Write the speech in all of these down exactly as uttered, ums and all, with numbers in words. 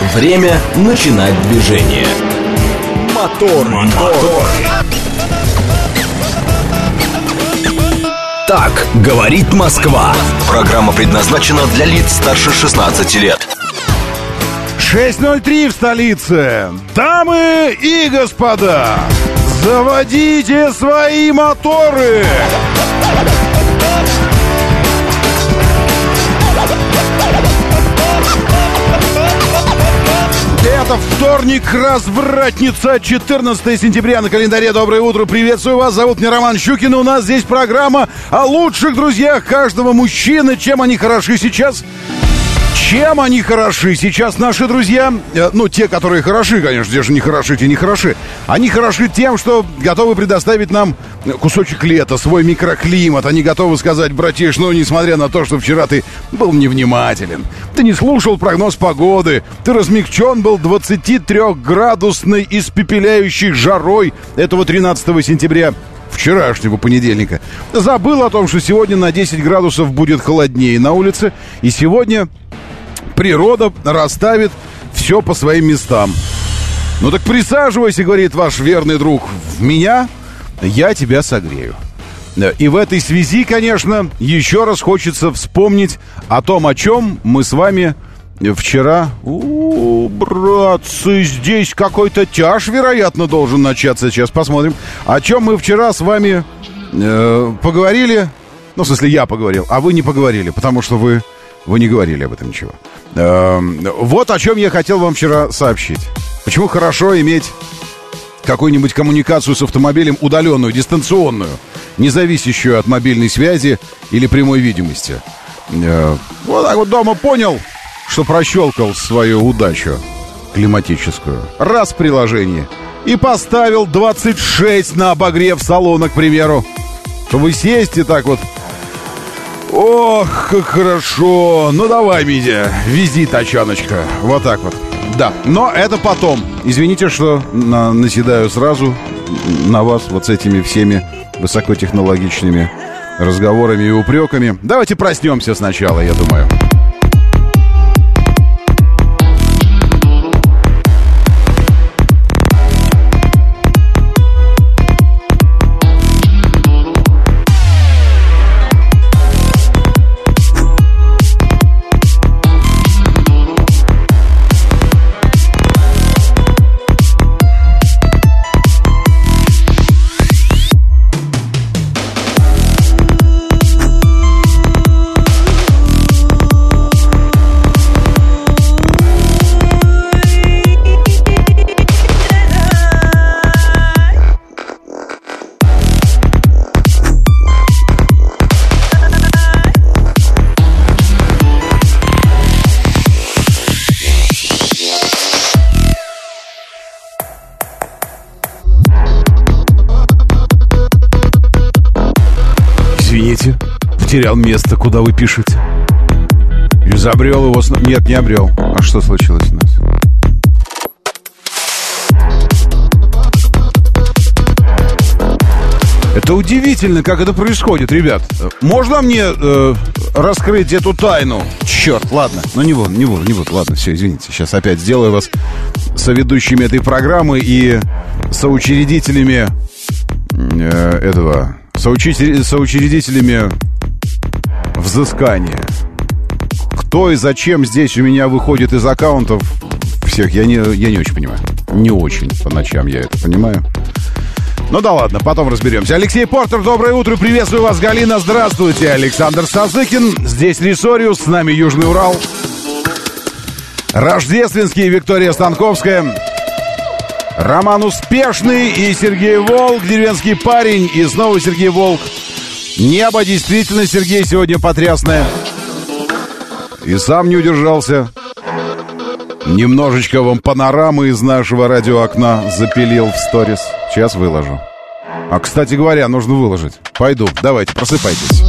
Время начинать движение. Мотор, мотор. Так говорит Москва. Программа предназначена для лиц старше шестнадцати лет. шесть ноль три в столице. Дамы и господа, заводите свои моторы. Это вторник, развратница, четырнадцатое сентября на календаре. Доброе утро, приветствую вас, зовут меня Роман Щукин. У нас здесь программа о лучших друзьях каждого мужчины. Чем они хороши сейчас? Чем они хороши сейчас, наши друзья? Ну, те, которые хороши, конечно, те же не хороши, те не хороши. Они хороши тем, что готовы предоставить нам кусочек лета, свой микроклимат. Они готовы сказать: братиш, ну, несмотря на то, что вчера ты был невнимателен, ты не слушал прогноз погоды, ты размягчен был двадцатитрёхградусной испепеляющей жарой этого тринадцатого сентября, вчерашнего понедельника. Забыл о том, что сегодня на десять градусов будет холоднее на улице, и сегодня природа расставит все по своим местам. Ну так присаживайся, говорит ваш верный друг, в меня, я тебя согрею. И в этой связи, конечно, еще раз хочется вспомнить о том, о чем мы с вами вчера... О, братцы, здесь какой-то тяж, вероятно, должен начаться. Сейчас посмотрим. О чем мы вчера с вами э, поговорили. Ну, в смысле, я поговорил, а вы не поговорили, потому что вы, вы не говорили об этом ничего. Э, вот о чем я хотел вам вчера сообщить. Почему хорошо иметь какую-нибудь коммуникацию с автомобилем удаленную, дистанционную, не зависящую от мобильной связи или прямой видимости. Э, вот так вот дома понял, что прощелкал свою удачу климатическую. Раз в приложении. И поставил двадцать шесть на обогрев салона, к примеру. Чтобы сесть и так вот. Ох, как хорошо. Ну давай, Митя, вези, тачаночка. Вот так вот. Да, но это потом. Извините, что на, наседаю сразу на вас вот с этими всеми высокотехнологичными разговорами и упреками. Давайте проснемся сначала, я думаю. Потерял место, куда вы пишете. Изобрел его... Сна... Нет, не обрел. А что случилось у нас? Это удивительно, как это происходит, ребят. Можно мне э, раскрыть эту тайну? Черт, ладно. Ну не буду, не буду, не буду. Ладно, все, извините. Сейчас опять сделаю вас соведущими этой программы и соучредителями э, этого... Соучредителями... соучредителями взыскания. Кто и зачем здесь у меня выходит из аккаунтов всех, я не, я не очень понимаю. Не очень по ночам я это понимаю. Ну да ладно, потом разберемся. Алексей Портер, доброе утро, приветствую вас. Галина, здравствуйте. Александр Сазыкин, здесь Ресориус, с нами Южный Урал. Рождественский, Виктория Станковская. Роман Успешный и Сергей Волк, деревенский парень. И снова Сергей Волк. Небо действительно, Сергей, сегодня потрясное. И сам не удержался. Немножечко вам панорамы из нашего радиоокна запилил в сторис. Сейчас выложу. А, кстати говоря, нужно выложить. Пойду. Давайте, просыпайтесь.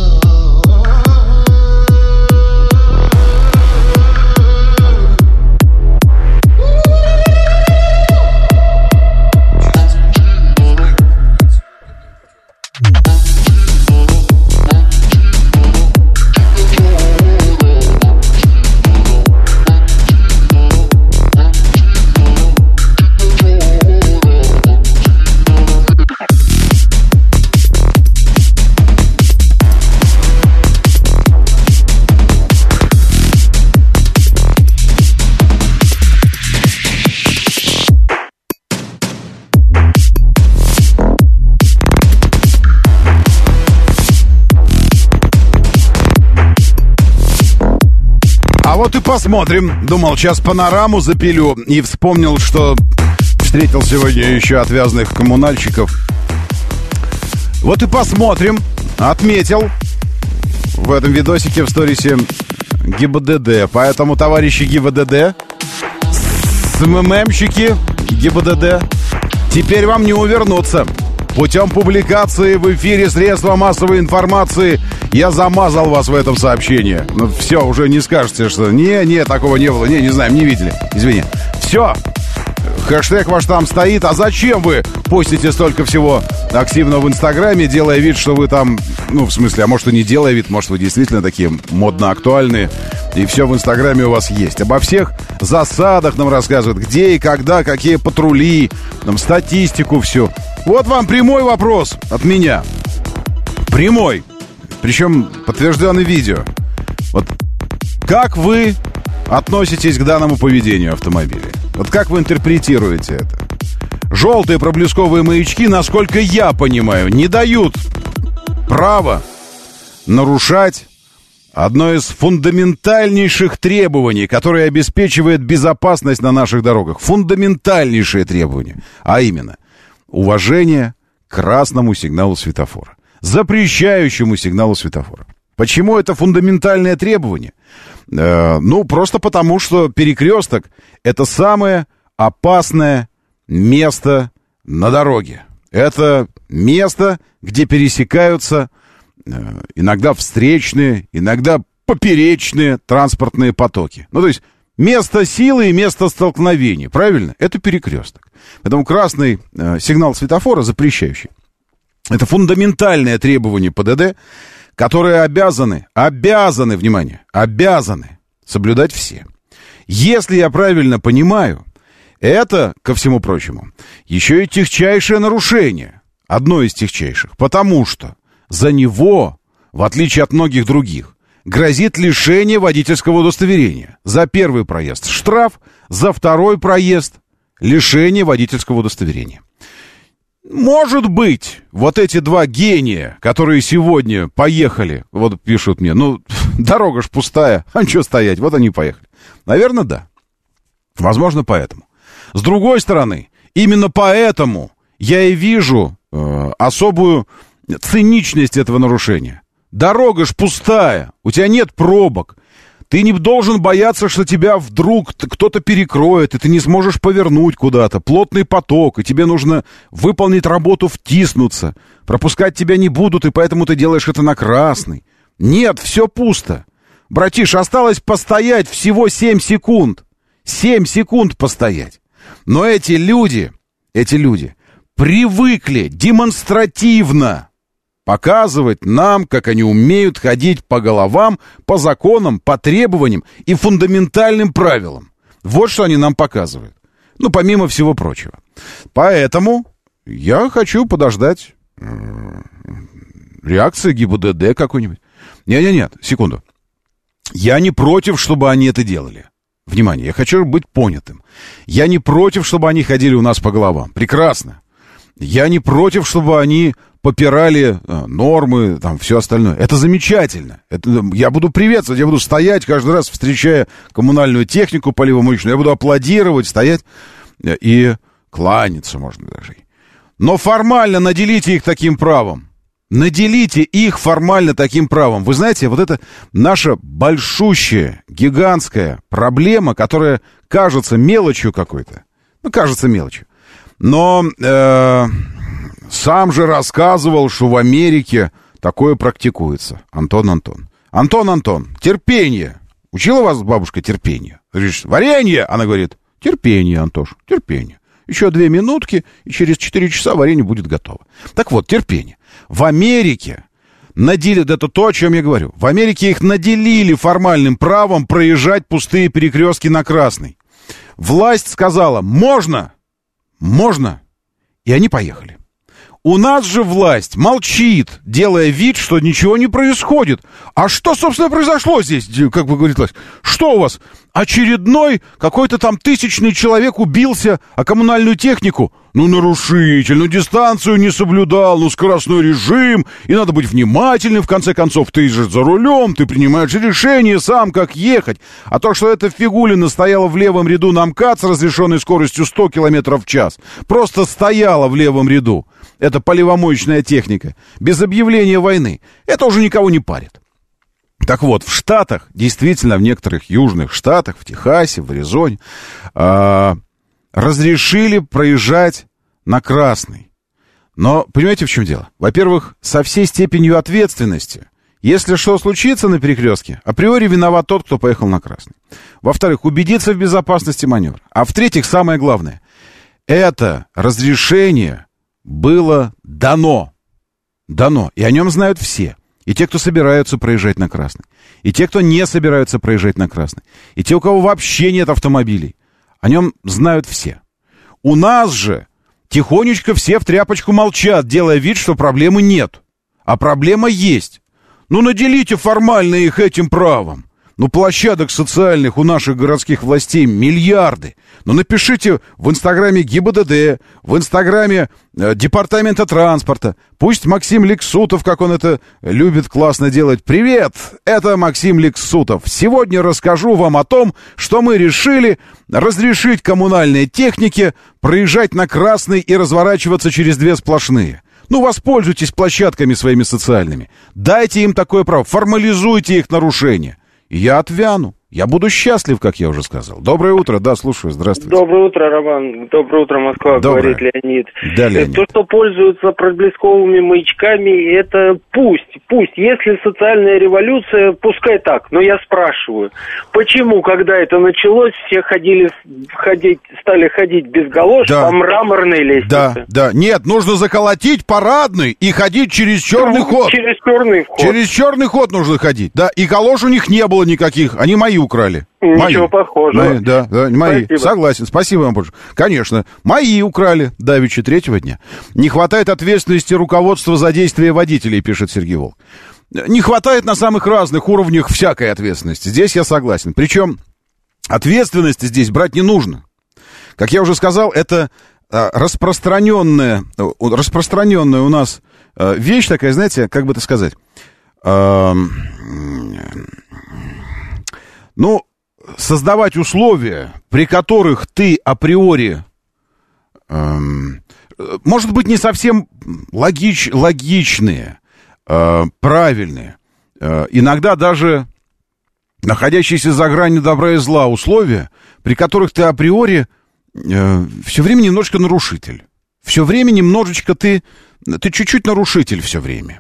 А вот и посмотрим. Думал, сейчас панораму запилю. И вспомнил, что встретил сегодня еще отвязных коммунальщиков. Вот и посмотрим. Отметил в этом видосике в сторисе ГИБДД. Поэтому, товарищи ГИБДД, СММщики ГИБДД, теперь вам не увернуться. Путем публикации в эфире средства массовой информации я замазал вас в этом сообщении. Ну, все, уже не скажете, что не, не, такого не было, не, не знаем, не видели. Извини. Все. Хэштег ваш там стоит. А зачем вы постите столько всего активно в Инстаграме, делая вид, что вы там... Ну, в смысле, а может и не делая вид, может вы действительно такие модно-актуальные, и все в Инстаграме у вас есть. Обо всех засадах нам рассказывают, где и когда, какие патрули, там, статистику всю. Вот вам прямой вопрос от меня. Прямой. Причем подтвержденный видео. Вот как вы относитесь к данному поведению автомобиля? Вот как вы интерпретируете это? Желтые проблесковые маячки, насколько я понимаю, не дают права нарушать одно из фундаментальнейших требований, которое обеспечивает безопасность на наших дорогах. Фундаментальнейшее требование. А именно, уважение к красному сигналу светофора. Запрещающему сигналу светофора. Почему это фундаментальное требование? Э, ну, просто потому, что перекресток — это самое опасное место на дороге. Это место, где пересекаются э, иногда встречные, иногда поперечные транспортные потоки. Ну, то есть место силы и место столкновения, правильно? Это перекресток. Поэтому красный э, сигнал светофора запрещающий. Это фундаментальное требование ПДД, которые обязаны, обязаны, внимание, обязаны соблюдать все. Если я правильно понимаю, это, ко всему прочему, еще и тягчайшее нарушение, одно из тягчайших, потому что за него, в отличие от многих других, грозит лишение водительского удостоверения. За первый проезд штраф, за второй проезд лишение водительского удостоверения. Может быть, вот эти два гения, которые сегодня поехали, вот пишут мне, ну, дорога ж пустая, а что стоять, вот они поехали. Наверное, да. Возможно, поэтому. С другой стороны, именно поэтому я и вижу э, особую циничность этого нарушения. Дорога ж пустая, у тебя нет пробок. Ты не должен бояться, что тебя вдруг кто-то перекроет, и ты не сможешь повернуть куда-то. Плотный поток, и тебе нужно выполнить работу, втиснуться. Пропускать тебя не будут, и поэтому ты делаешь это на красный. Нет, все пусто. Братиш, осталось постоять всего семь секунд. семь секунд постоять. Но эти люди, эти люди привыкли демонстративно показывать нам, как они умеют ходить по головам, по законам, по требованиям и фундаментальным правилам. Вот что они нам показывают. Ну, помимо всего прочего. Поэтому я хочу подождать э, реакции ГИБДД какой-нибудь. Нет-нет-нет, секунду. Я не против, чтобы они это делали. Внимание, я хочу быть понятым. Я не против, чтобы они ходили у нас по головам. Прекрасно. Я не против, чтобы они попирали а, нормы, там, все остальное. Это замечательно. Это, я буду приветствовать, я буду стоять каждый раз, встречая коммунальную технику поливомоечную. Я буду аплодировать, стоять и кланяться, можно даже. Но формально наделите их таким правом. Наделите их формально таким правом. Вы знаете, вот это наша большущая, гигантская проблема, которая кажется мелочью какой-то. Ну, кажется мелочью. Но э, сам же рассказывал, что в Америке такое практикуется. Антон Антон. Антон Антон, терпение. Учила вас бабушка терпение? Говоришь, варенье? Она говорит, терпение, Антош, терпение. Еще две минутки, и через четыре часа варенье будет готово. Так вот, терпение. В Америке наделили, это то, о чем я говорю. В Америке их наделили формальным правом проезжать пустые перекрестки на красный. Власть сказала, можно... Можно. И они поехали. У нас же власть молчит, делая вид, что ничего не происходит. А что, собственно, произошло здесь, как бы говорит власть? Что у вас? Очередной какой-то там тысячный человек убился о коммунальную технику? Ну, нарушитель, ну, дистанцию не соблюдал, ну, скоростной режим, и надо быть внимательным, в конце концов, ты же за рулем, ты принимаешь решение сам, как ехать. А то, что эта фигулина стояла в левом ряду на МКАД с разрешенной скоростью сто километров в час, просто стояла в левом ряду, это поливомоечная техника, без объявления войны, это уже никого не парит. Так вот, в Штатах, действительно, в некоторых южных штатах, в Техасе, в Аризоне, а... разрешили проезжать на красный. Но, понимаете, в чем дело? Во-первых, со всей степенью ответственности. Если что случится на перекрестке, априори виноват тот, кто поехал на красный. Во-вторых, убедиться в безопасности маневра. А в-третьих, самое главное, это разрешение было дано. Дано. И о нем знают все. И те, кто собираются проезжать на красный. И те, кто не собираются проезжать на красный. И те, у кого вообще нет автомобилей. О нем знают все. У нас же тихонечко все в тряпочку молчат, делая вид, что проблемы нет. А проблема есть. Ну, наделите формально их этим правом. Ну, площадок социальных у наших городских властей миллиарды. Ну, напишите в Инстаграме ГИБДД, в Инстаграме э, Департамента транспорта. Пусть Максим Лексутов, как он это любит классно делать. Привет, это Максим Лексутов. Сегодня расскажу вам о том, что мы решили разрешить коммунальной технике проезжать на красный и разворачиваться через две сплошные. Ну, воспользуйтесь площадками своими социальными. Дайте им такое право, формализуйте их нарушения. Я отвяну. Я буду счастлив, как я уже сказал. Доброе утро, да, слушаю, здравствуйте. Доброе утро, Роман. Доброе утро, Москва, Доброе. говорит Леонид. Да, Леонид. То, что пользуются проблесковыми маячками, это пусть, пусть. Если социальная революция, пускай так. Но я спрашиваю, почему, когда это началось, все ходили, ходить, стали ходить без галош да. по мраморной лестнице? Да, да. Нет, нужно заколотить парадный и ходить через черный ну, ход. Через черный ход. Через черный ход нужно ходить, да. И галош у них не было никаких, они мои украли. Ничего мои. похожего. Мои, да, да, мои. Спасибо. Согласен, спасибо вам больше. Конечно, мои украли давеча третьего дня. Не хватает ответственности руководства за действия водителей, пишет Сергей Волк. Не хватает на самых разных уровнях всякой ответственности. Здесь я согласен. Причем ответственности здесь брать не нужно. Как я уже сказал, это распространенная, распространенная у нас вещь такая, знаете, как бы это сказать... Ну, создавать условия, при которых ты априори, эм, может быть, не совсем логич, логичные, э, правильные, э, иногда даже находящиеся за гранью добра и зла условия, при которых ты априори э, все время немножечко нарушитель. Все время немножечко ты, ты чуть-чуть нарушитель все время.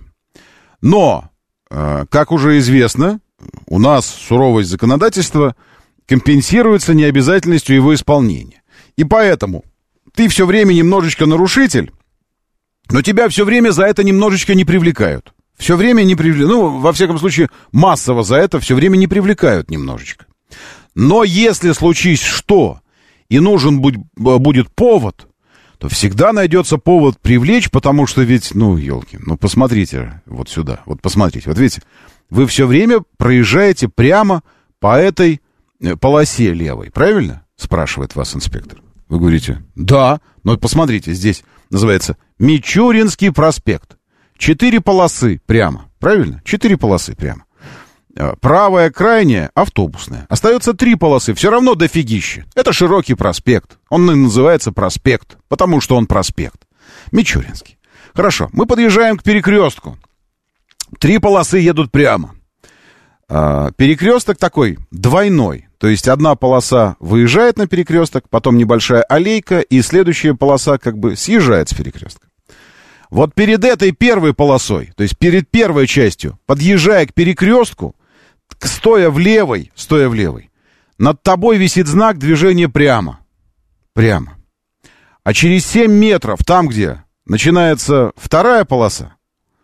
Но, э, как уже известно, у нас суровость законодательства компенсируется необязательностью его исполнения. И поэтому ты все время немножечко нарушитель, но тебя все время за это немножечко не привлекают. Все время не привлекают. Ну, во всяком случае, массово за это все время не привлекают немножечко. Но если случись что, и нужен будет повод, то всегда найдется повод привлечь, потому что ведь, ну, елки, ну, посмотрите вот сюда, вот посмотрите, вот видите, вы все время проезжаете прямо по этой полосе левой, правильно? Спрашивает вас инспектор. Вы говорите, да, но посмотрите, здесь называется Мичуринский проспект. Четыре полосы прямо, правильно? Четыре полосы прямо. Правая крайняя автобусная. Остается три полосы, все равно дофигища. Это широкий проспект. Он называется проспект, потому что он проспект. Мичуринский. Хорошо, мы подъезжаем к перекрестку. Три полосы едут прямо. А, перекресток такой двойной. То есть одна полоса выезжает на перекресток, потом небольшая аллейка, и следующая полоса как бы съезжает с перекрестка. Вот перед этой первой полосой, то есть перед первой частью, подъезжая к перекрестку, стоя в левой, стоя в левой, над тобой висит знак движения прямо. Прямо. А через семь метров, там, где начинается вторая полоса,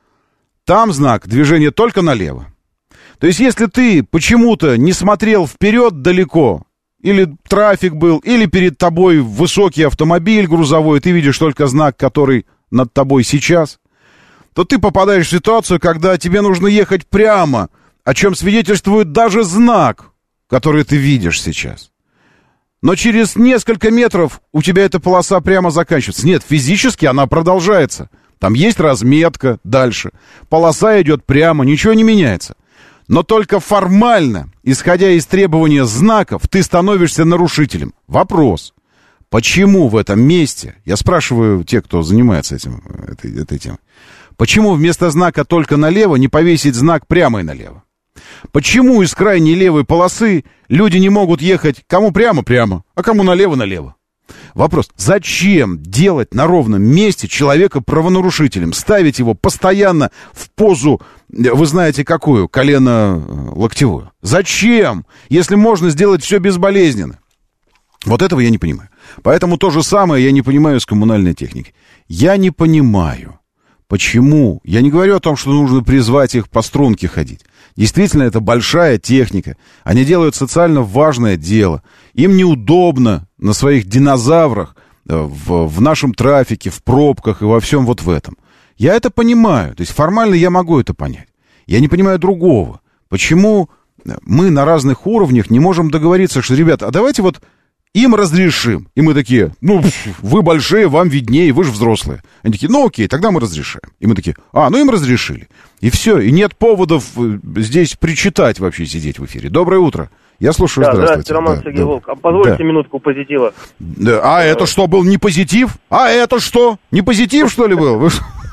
там знак движения только налево. То есть, если ты почему-то не смотрел вперед далеко, или трафик был, или перед тобой высокий автомобиль грузовой, ты видишь только знак, который над тобой сейчас, то ты попадаешь в ситуацию, когда тебе нужно ехать прямо, о чем свидетельствует даже знак, который ты видишь сейчас. но через несколько метров у тебя эта полоса прямо заканчивается. Нет, физически она продолжается. Там есть разметка дальше. Полоса идет прямо, ничего не меняется. Но только формально, исходя из требования знаков, ты становишься нарушителем. Вопрос. Почему в этом месте, я спрашиваю тех, кто занимается этим, этой, этой темой, почему вместо знака «только налево» не повесить знак «прямо и налево»? Почему из крайней левой полосы люди не могут ехать кому прямо-прямо, а кому налево-налево? Вопрос, зачем делать на ровном месте человека правонарушителем? Ставить его постоянно в позу, вы знаете какую, колено-локтевую. Зачем, если можно сделать все безболезненно? Вот этого я не понимаю. Поэтому то же самое я не понимаю с коммунальной техникой. Я не понимаю, почему. Я не говорю о том, что нужно призвать их по струнке ходить. Действительно, это большая техника. Они делают социально важное дело. Им неудобно на своих динозаврах в, в нашем трафике, в пробках и во всем вот в этом. Я это понимаю. То есть формально я могу это понять. Я не понимаю другого. Почему мы на разных уровнях не можем договориться, что, ребята, а давайте вот им разрешим. И мы такие, ну, вы большие, вам виднее, вы же взрослые. Они такие, ну окей, тогда мы разрешаем. И мы такие, а, ну им разрешили. И все, и нет поводов здесь причитать вообще, сидеть в эфире. Доброе утро. Я слушаю, да, здравствуйте. Здравствуйте, Роман да, Сергей да. Волк. А позвольте да. минутку позитива. Да. А это что, был не позитив? А это что? Не позитив, что ли, был? Вы,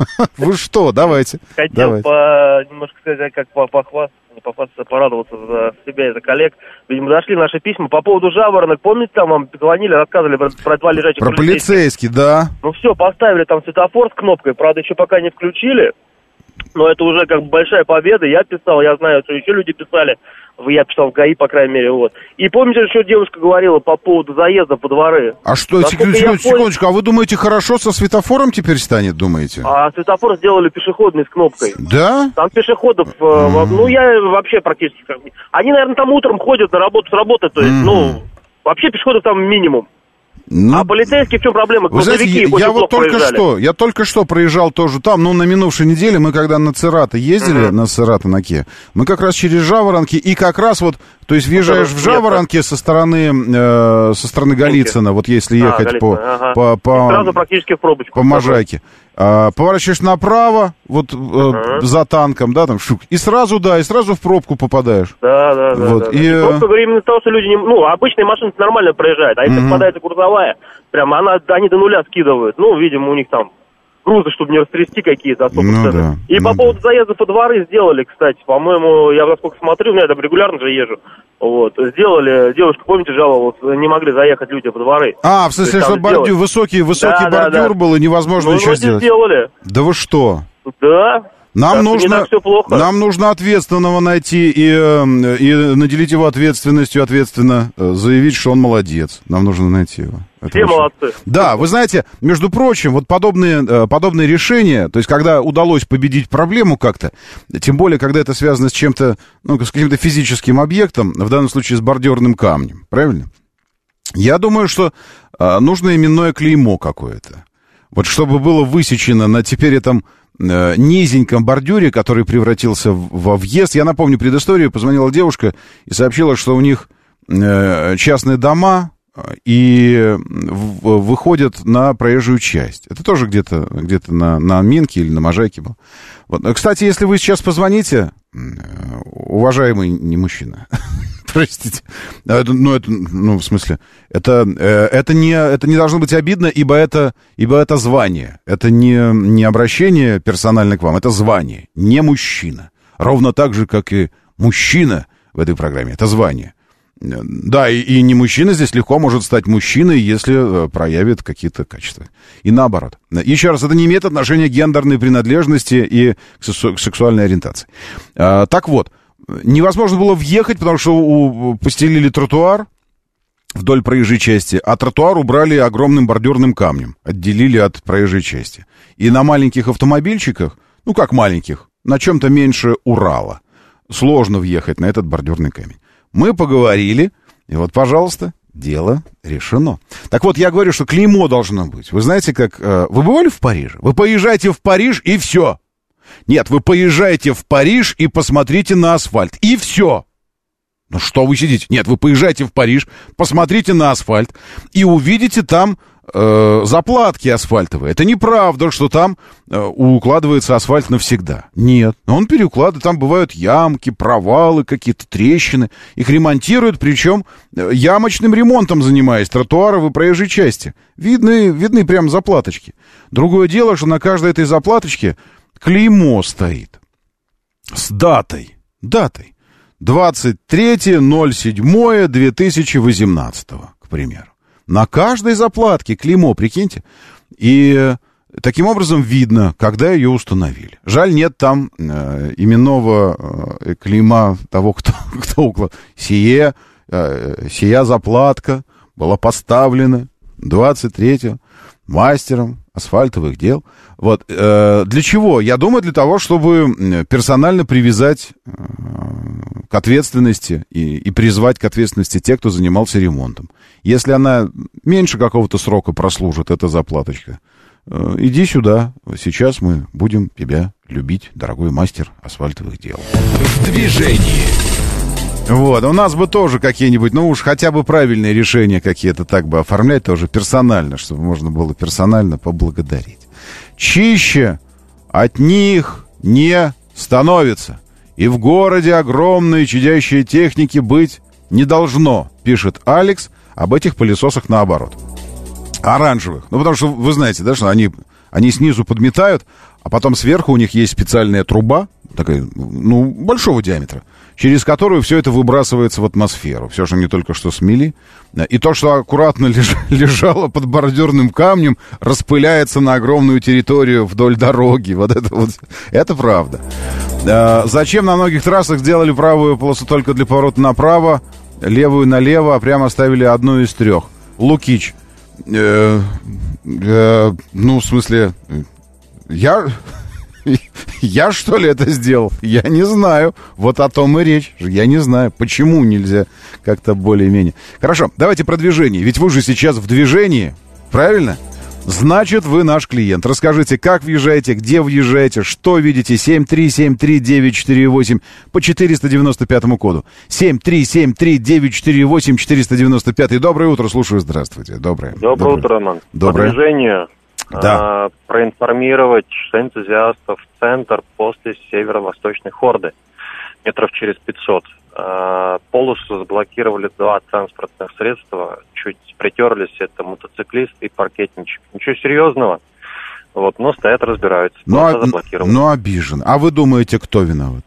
вы что, давайте. Хотел давайте. по, немножко сказать, как по, похвастаться, не похвастаться, порадоваться за себя и за коллег. Видимо, дошли наши письма по поводу жаворонок. Помните, там вам звонили, рассказывали про, про два лежачих Про полицейский, да. Ну все, поставили там светофор с кнопкой, правда, еще пока не включили. Но это уже как бы большая победа. Я писал, я знаю, что еще люди писали. Я писал в ГАИ, по крайней мере, вот. И помните, что девушка говорила по поводу заезда по дворы? А что, секундочку, секундочку, а вы думаете, хорошо со светофором теперь станет, думаете? А светофор сделали пешеходный с кнопкой. Да? Там пешеходов, mm-hmm. ну, я вообще практически... Они, наверное, там утром ходят на работу с работы, то есть, mm-hmm. ну, вообще пешеходов там минимум. Ну, а полицейские в чем проблема? Вы знаете, я, я вот только проезжали. что, я только что проезжал тоже там, ну, на минувшей неделе мы когда на Церато ездили, uh-huh. на Церато на Ке, мы как раз через Жаворонки, и как раз вот, то есть въезжаешь ну, в Жаворонки со стороны, э, со стороны Голицына, вот если а, ехать по, ага. по, по, сразу практически в пробочку. По Можайке. А, поворачиваешь направо, вот uh-huh. э, за танком, да, там, шук, и сразу, да, и сразу в пробку попадаешь. Да, да, да. Вот, да, и, да. Просто говорю именно того, что люди не... Ну, обычные машины нормально проезжают, а если uh-huh. попадается грузовая, прям она, они до нуля скидывают. Ну, видимо, у них там грузы, чтобы не растрясти какие-то особо ну, цены. Да, и ну, по поводу да. заезда по дворы сделали, кстати, по-моему, я насколько смотрю, ну, я там регулярно же езжу. Вот, сделали, девушка, помните, жаловалась, не могли заехать люди по дворы. А, в смысле, что бордюр, высокий, высокий да, бордюр да, да. был, и невозможно ну, ничего сделать. сделали. Да вы что? Да. Нам нужно, нам нужно ответственного найти и, и наделить его ответственностью, ответственно заявить, что он молодец. Нам нужно найти его. Это Все очень... молодцы. Да, вы знаете, между прочим, вот подобные, подобные решения, то есть когда удалось победить проблему как-то, тем более, когда это связано с чем-то, ну, с каким-то физическим объектом, в данном случае с бордюрным камнем, правильно? Я думаю, что а, нужно именное клеймо какое-то. Вот чтобы было высечено на теперь этом низеньком бордюре, который превратился во въезд. Я напомню предысторию. Позвонила девушка и сообщила, что у них частные дома и выходят на проезжую часть. Это тоже где-то, где-то на, на Минке или на Можайке был. Вот. Кстати, если вы сейчас позвоните, уважаемый не мужчина, простите, ну, это, ну, в смысле, это, это, не, это не должно быть обидно, ибо это, ибо это звание. Это не, не обращение персонально к вам, это звание, не мужчина. Ровно так же, как и мужчина в этой программе, это звание. Да, и, и не мужчина здесь легко может стать мужчиной, если проявит какие-то качества. И наоборот. Еще раз, это не имеет отношения к гендерной принадлежности и к, сексу- к сексуальной ориентации. А, так вот, невозможно было въехать, потому что у, постелили тротуар вдоль проезжей части, а тротуар убрали огромным бордюрным камнем, отделили от проезжей части. И на маленьких автомобильчиках, ну как маленьких, на чем-то меньше Урала, сложно въехать на этот бордюрный камень. Мы поговорили, и вот, пожалуйста, дело решено. Так вот, я говорю, что клеймо должно быть. Вы знаете, как... Э, вы бывали в Париже? Вы поезжайте в Париж, и все. Нет, вы поезжайте в Париж и посмотрите на асфальт, и все. Ну что вы сидите? Нет, вы поезжайте в Париж, посмотрите на асфальт и увидите там э, заплатки асфальтовые. Это неправда, что там э, укладывается асфальт навсегда. Нет, он переукладывает, там бывают ямки, провалы, какие-то трещины. Их ремонтируют, причем э, ямочным ремонтом занимаясь, тротуаров и проезжей части. Видны, видны прям заплаточки. Другое дело, что на каждой этой заплаточке клеймо стоит с датой. Датой. двадцать третье ноль седьмое две тысячи восемнадцатого, к примеру. На каждой заплатке клеймо, прикиньте. И таким образом видно, когда ее установили. Жаль, нет там э, именного э, клейма того, кто, кто уклад. Сие, э, сия заплатка была поставлена двадцать третьего мастером асфальтовых дел. Вот. Э, для чего? Я думаю, для того, чтобы персонально привязать э, к ответственности и, и призвать к ответственности тех, кто занимался ремонтом. Если она меньше какого-то срока прослужит, эта заплаточка, э, иди сюда. Сейчас мы будем тебя любить, дорогой мастер асфальтовых дел. В движении. Вот, у нас бы тоже какие-нибудь, ну уж хотя бы правильные решения какие-то так бы оформлять тоже персонально, чтобы можно было персонально поблагодарить. Чище от них не становится. И в городе огромные чадящие техники быть не должно, пишет Алекс об этих пылесосах наоборот. Оранжевых. Ну, потому что вы знаете, да, что они, они снизу подметают, а потом сверху у них есть специальная труба, такая, ну, большого диаметра, через которую все это выбрасывается в атмосферу. Все, что они только что смели. И то, что аккуратно леж, лежало под бордюрным камнем, распыляется на огромную территорию вдоль дороги. Вот это вот, это правда. А, зачем на многих трассах сделали правую полосу только для поворота направо, левую налево, а прямо оставили одну из трех? Лукич. Э, э, ну, в смысле, я... Я, что ли, это сделал? Я не знаю. Вот о том и речь. Я не знаю, почему нельзя как-то более-менее. Хорошо, давайте про движение. Ведь вы же сейчас в движении, правильно? Значит, вы наш клиент. Расскажите, как въезжаете, где въезжаете, что видите. семь три семь три девять четыре восемь по четыреста девяносто пятому коду. семь три семь три девять четыре восемь четыреста девяносто пять. Доброе утро, слушаю, здравствуйте. Доброе. Доброе, Доброе. утро, Роман. Доброе. По движению. Да. А, проинформировать энтузиастов центр после северо-восточной хорды метров через пятьсот. А, полосу заблокировали два транспортных средства, чуть притерлись, это мотоциклист и паркетничек. Ничего серьезного, вот, но стоят, разбираются. Но, но обижен. А вы думаете, кто виноват?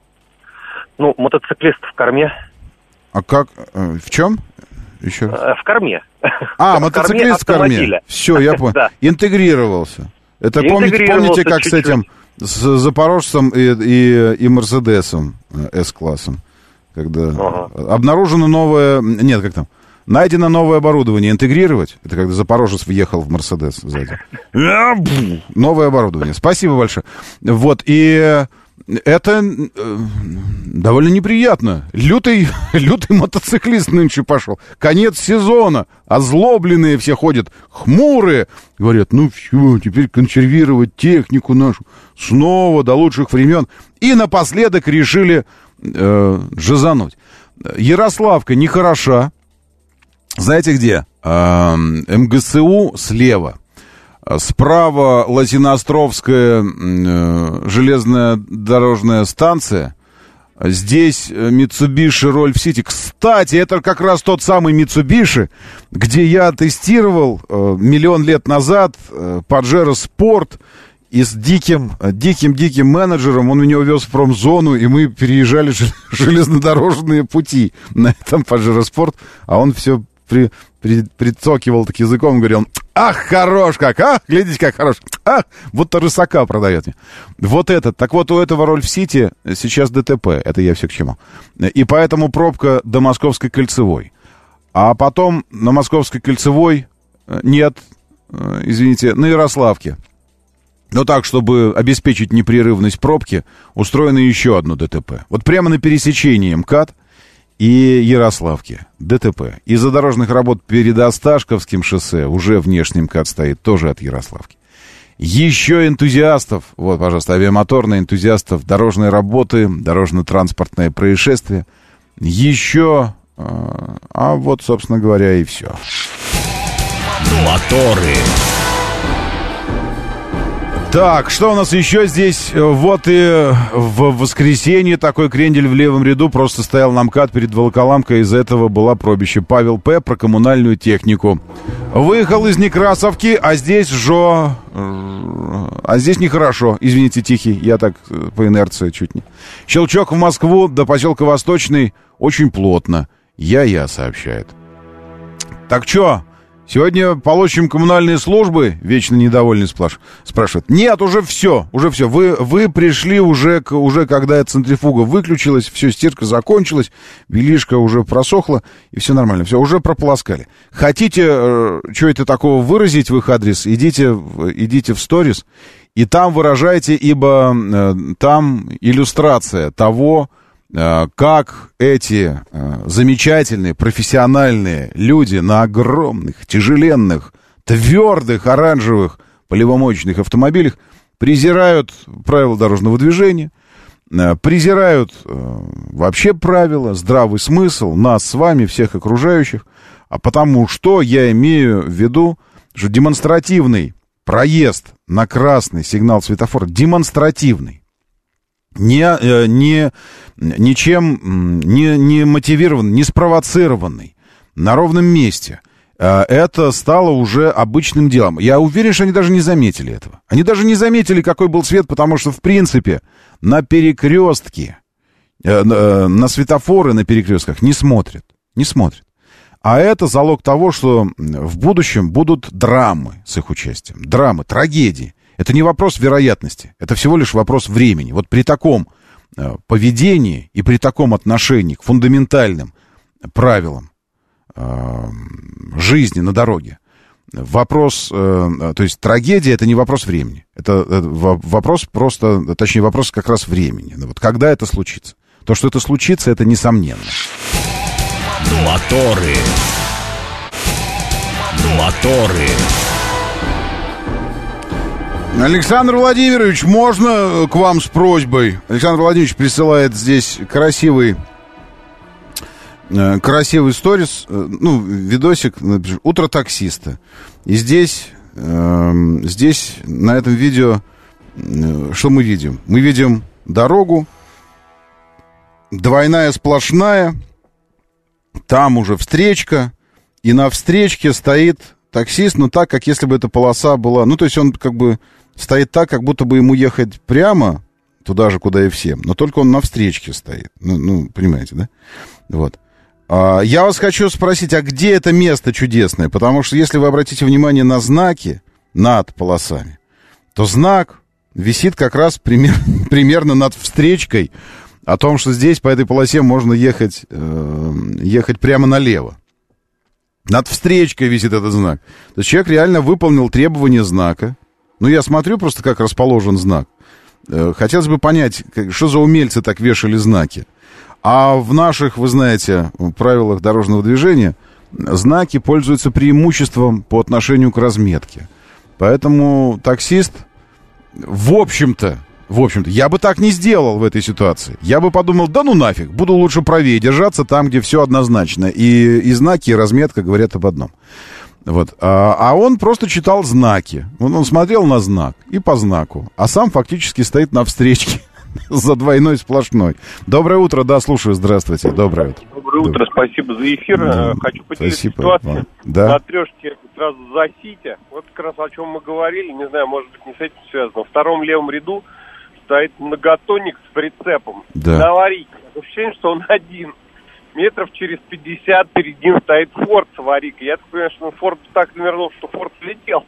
Ну, мотоциклист в корме. А как? В чем? Еще раз. В корме. А, мотоциклист в корме. Все, я понял. Да. Интегрировался. Это помните, помните, как чуть-чуть. С этим, с Запорожцем и, и, и Мерседесом С-классом, когда ага. обнаружено новое, нет, как там, найдено новое оборудование, интегрировать, это когда Запорожец въехал в Мерседес сзади. Новое оборудование. Спасибо большое. Вот, и... Это э, довольно неприятно. Лютый, лютый мотоциклист нынче пошел. Конец сезона. Озлобленные все ходят, хмурые. Говорят, ну все, теперь консервировать технику нашу снова до лучших времен. И напоследок решили э, жазануть. Ярославка нехороша. Знаете где? Э, МГСУ слева. Справа Лосиноостровская э, железная дорожная станция. Здесь Mitsubishi Rolf-City. Кстати, это как раз тот самый Mitsubishi, где я тестировал э, миллион лет назад э, Pajero Sport. И с диким, диким-диким менеджером он меня увез в промзону, и мы переезжали железнодорожные пути на этом Pajero Sport, а он все при, при, прицокивал так языком, говорил, ах, хорош как, ах, глядите, как хорош, ах, будто рысака продает мне. Вот этот, так вот у этого Rolf-City сейчас ДТП, это я все к чему. И поэтому пробка до Московской кольцевой. А потом на Московской кольцевой, нет, извините, на Ярославке. Но так, чтобы обеспечить непрерывность пробки, устроено еще одно ДТП. Вот прямо на пересечении МКАД и Ярославки ДТП. Из-за дорожных работ перед Осташковским шоссе уже внешний МКАД стоит, тоже от Ярославки. Еще энтузиастов, вот, пожалуйста, авиамоторные энтузиастов, дорожные работы, дорожно-транспортное происшествие. еще... А вот, собственно говоря, и все. Моторы. Так, что у нас еще здесь? Вот и в воскресенье такой крендель в левом ряду просто стоял на МКАД перед Волоколамкой, из-за этого была пробище. Павел П. про коммунальную технику. Выехал из Некрасовки, а здесь жо... А здесь нехорошо. Извините, Тихий, я так по инерции чуть не... Щелчок в Москву до поселка Восточный очень плотно. Я-я, сообщает. Так что... Сегодня получим коммунальные службы? Вечно недовольный сплаш, спрашивает. Нет, уже все, уже все. Вы, вы пришли уже, к, уже когда эта центрифуга выключилась, все, стирка закончилась, белишка уже просохла, и все нормально, все, уже прополоскали. Хотите э, что-то такого выразить в их адрес, идите, идите в сторис, и там выражайте, ибо э, там иллюстрация того, как эти замечательные, профессиональные люди на огромных, тяжеленных, твердых, оранжевых полевомоечных автомобилях презирают правила дорожного движения, презирают вообще правила, здравый смысл, нас с вами, всех окружающих, а потому что я имею в виду, что демонстративный проезд на красный сигнал светофора, демонстративный, Не, не, ничем не, не мотивированный, не спровоцированный, на ровном месте. Это стало уже обычным делом. Я уверен, что они даже не заметили этого. Они даже не заметили, какой был цвет, потому что, в принципе, на перекрестке, на светофоры на перекрестках не смотрят. Не смотрят. А это залог того, что в будущем будут драмы с их участием. Драмы, трагедии. Это не вопрос вероятности, это всего лишь вопрос времени. Вот при таком э, поведении и при таком отношении к фундаментальным правилам э, жизни на дороге, вопрос, э, то есть трагедия — это не вопрос времени, это, это вопрос просто, точнее вопрос как раз времени. Вот когда это случится? То, что это случится, это несомненно. Моторы. Моторы. Александр Владимирович, можно к вам с просьбой? Александр Владимирович присылает здесь красивый, э, красивый сторис, э, ну, видосик, например, «Утро таксиста». И здесь, э, здесь на этом видео, э, что мы видим? Мы видим дорогу, двойная сплошная, там уже встречка, и на встречке стоит таксист, ну, так, как если бы эта полоса была... Ну, то есть он как бы стоит так, как будто бы ему ехать прямо туда же, куда и всем, но только он на встречке стоит. Ну, ну понимаете, да? Вот. А, я вас хочу спросить, а где это место чудесное? Потому что если вы обратите внимание на знаки над полосами, то знак висит как раз пример, примерно над встречкой о том, что здесь по этой полосе можно ехать, э, ехать прямо налево. Над встречкой висит этот знак. То есть человек реально выполнил требования знака. Ну, я смотрю просто, как расположен знак. Хотелось бы понять, что за умельцы так вешали знаки. А в наших, вы знаете, правилах дорожного движения знаки пользуются преимуществом по отношению к разметке. Поэтому таксист, в общем-то, в общем-то, я бы так не сделал в этой ситуации. Я бы подумал, да ну нафиг, буду лучше правее держаться там, где все однозначно. И, и знаки, и разметка говорят об одном. Вот. А, а он просто читал знаки. Он, он смотрел на знак и по знаку. А сам фактически стоит на встречке за двойной сплошной. Доброе утро, да, слушаю, здравствуйте. Доброе утро. Доброе утро, спасибо за эфир. Да. Хочу поделиться ситуацией. Да. На трешке сразу за Сити. Вот как раз о чем мы говорили, не знаю, может быть, не с этим связано. Во втором левом ряду стоит многотонник с прицепом. Да. На аварийке. Ощущение, что он один. Метров через пятьдесят перед ним стоит Форд с аварийкой. Я так понимаю, что Форд так навернул, что Форд летел.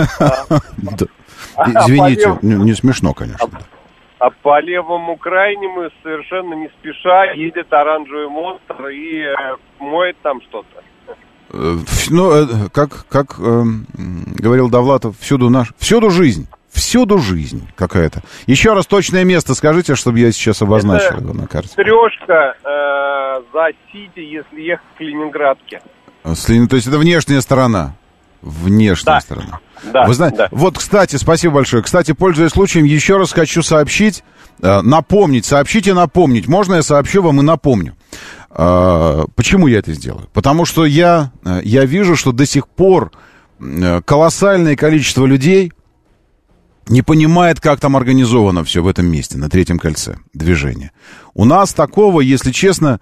Извините, не смешно, конечно. А по левому крайнему совершенно не спеша едет оранжевый монстр и моет там что-то. Ну, как, как э, говорил Довлатов, всюду наш, всюду жизнь. Всюду жизнь какая-то. Еще раз точное место скажите, чтобы я сейчас обозначил это его на карте. Трешка э, за Сити, если ехать к Ленинградке. С, то есть это внешняя сторона. Внешняя да. сторона. Да, Вы знаете, да. Вот, кстати, спасибо большое. Кстати, пользуясь случаем, еще раз хочу сообщить, э, напомнить, сообщить и напомнить. Можно я сообщу вам и напомню? Почему я это сделаю? Потому что я, я вижу, что до сих пор колоссальное количество людей не понимает, как там организовано все в этом месте, на Третьем кольце движения. У нас такого, если честно,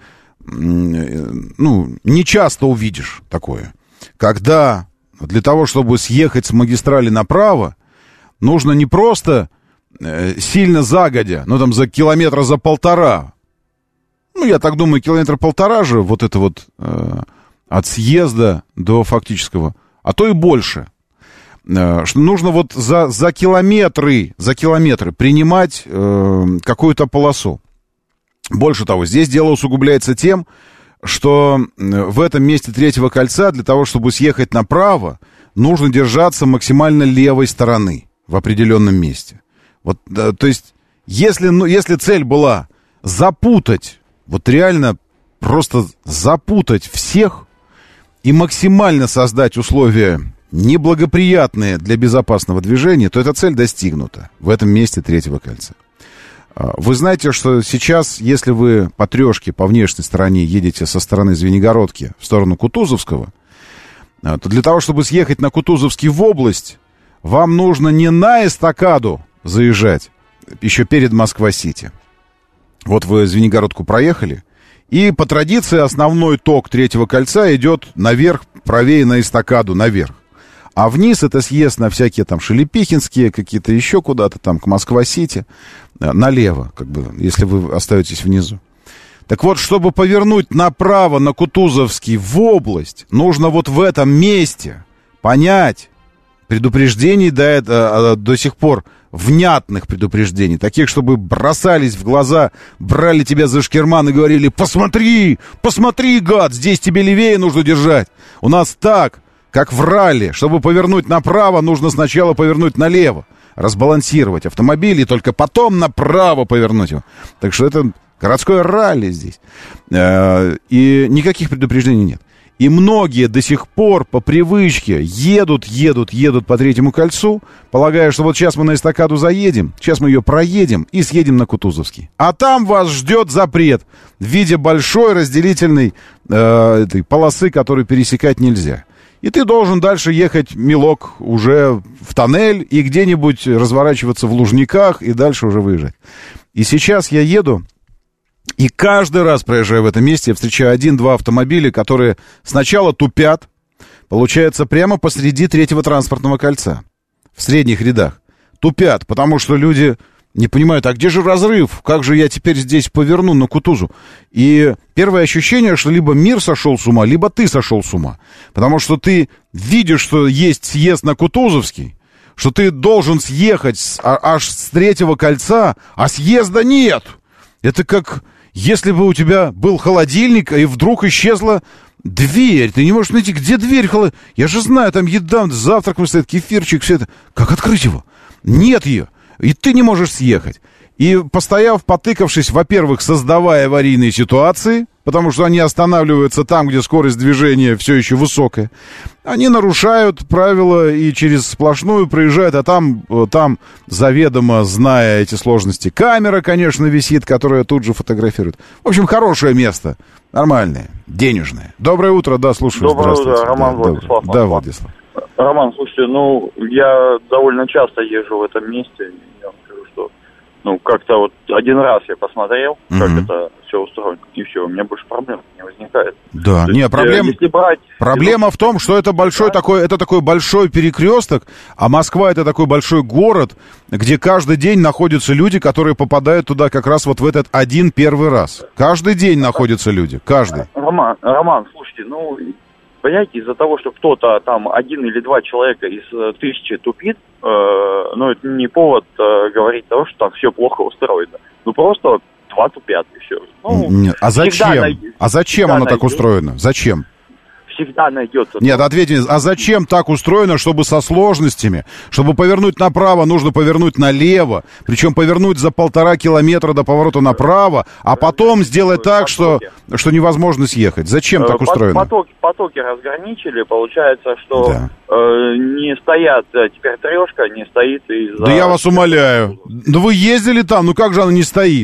ну, не часто увидишь такое. Когда для того, чтобы съехать с магистрали направо, нужно не просто сильно загодя, ну, там, за километра за полтора. Ну, я так думаю, километра полтора же, вот это вот э, от съезда до фактического, а то и больше. Э, что нужно вот за, за километры, за километры принимать э, какую-то полосу. Больше того, здесь дело усугубляется тем, что в этом месте Третьего кольца для того, чтобы съехать направо, нужно держаться максимально левой стороны в определенном месте. Вот, да, то есть, если, ну, если цель была запутать, вот реально просто запутать всех и максимально создать условия неблагоприятные для безопасного движения, то эта цель достигнута в этом месте Третьего кольца. Вы знаете, что сейчас, если вы по трешке, по внешней стороне едете со стороны Звенигородки в сторону Кутузовского, то для того, чтобы съехать на Кутузовский в область, вам нужно не на эстакаду заезжать, еще перед Москва-Сити. Вот вы Звенигородку проехали, и по традиции основной ток Третьего кольца идет наверх, правее на эстакаду, наверх. А вниз это съезд на всякие там Шелепихинские, какие-то еще куда-то там, к Москва-Сити, налево, как бы, если вы остаетесь внизу. Так вот, чтобы повернуть направо на Кутузовский в область, нужно вот в этом месте понять, предупреждений до, это, до сих пор, внятных предупреждений, таких, чтобы бросались в глаза, брали тебя за шкирман и говорили: посмотри, посмотри, гад, здесь тебе левее нужно держать. У нас так, как в ралли, чтобы повернуть направо, нужно сначала повернуть налево, разбалансировать автомобиль и только потом направо повернуть его. Так что это городское ралли здесь. И никаких предупреждений нет. И многие до сих пор по привычке едут, едут, едут по Третьему кольцу, полагая, что вот сейчас мы на эстакаду заедем, сейчас мы ее проедем и съедем на Кутузовский. А там вас ждет запрет в виде большой разделительной э, этой полосы, которую пересекать нельзя. И ты должен дальше ехать, милок, уже в тоннель и где-нибудь разворачиваться в Лужниках и дальше уже выезжать. И сейчас я еду... И каждый раз, проезжая в этом месте, я встречаю один-два автомобиля, которые сначала тупят, получается, прямо посреди Третьего транспортного кольца, в средних рядах. Тупят, потому что люди не понимают, а где же разрыв? Как же я теперь здесь поверну на Кутузу? И первое ощущение, что либо мир сошел с ума, либо ты сошел с ума. Потому что ты видишь, что есть съезд на Кутузовский, что ты должен съехать с, а, аж с Третьего кольца, а съезда нет. Это как... Если бы у тебя был холодильник, и вдруг исчезла дверь, ты не можешь найти, где дверь холодильника. Я же знаю, там еда, завтрак стоит, кефирчик, все это. Как открыть его? Нет ее. И ты не можешь съехать. И постояв, потыкавшись, во-первых, создавая аварийные ситуации, потому что они останавливаются там, где скорость движения все еще высокая, они нарушают правила и через сплошную проезжают, а там, там заведомо, зная эти сложности, камера, конечно, висит, которая тут же фотографирует. В общем, хорошее место, нормальное, денежное. Доброе утро, да, слушаю. Доброе утро, Роман, да, Владислав. Да, Владислав. Роман, слушайте, ну, я довольно часто езжу в этом месте, я вам скажу, что, ну, как-то вот один раз я посмотрел, как mm-hmm. это все устроено, и все, у меня больше проблем не возникает. Да, то не, есть, проблем... если брать... Проблема в том, что это большой такой, это такой большой перекресток, а Москва — это такой большой город, где каждый день находятся люди, которые попадают туда как раз вот в этот один первый раз. Каждый день находятся люди, каждый. Роман, Роман, слушайте, ну... Понимаете, из-за того, что кто-то там один или два человека из э, тысячи тупит, э, ну, это не повод э, говорить того, что там все плохо устроено. Ну, просто два тупят и все. Ну, Нет, а зачем? Найдет, а зачем оно найдет. Так устроено? Зачем? Всегда найдется. Нет, ответьте, а зачем так устроено, чтобы со сложностями, чтобы повернуть направо, нужно повернуть налево, причем повернуть за полтора километра до поворота направо, а потом сделать так, что, что невозможно съехать. Зачем так устроено? Потоки, потоки разграничили, получается, что да. э, не стоят, теперь трешка не стоит из-за... Да я вас умоляю, да вы ездили там, ну как же она не стоит?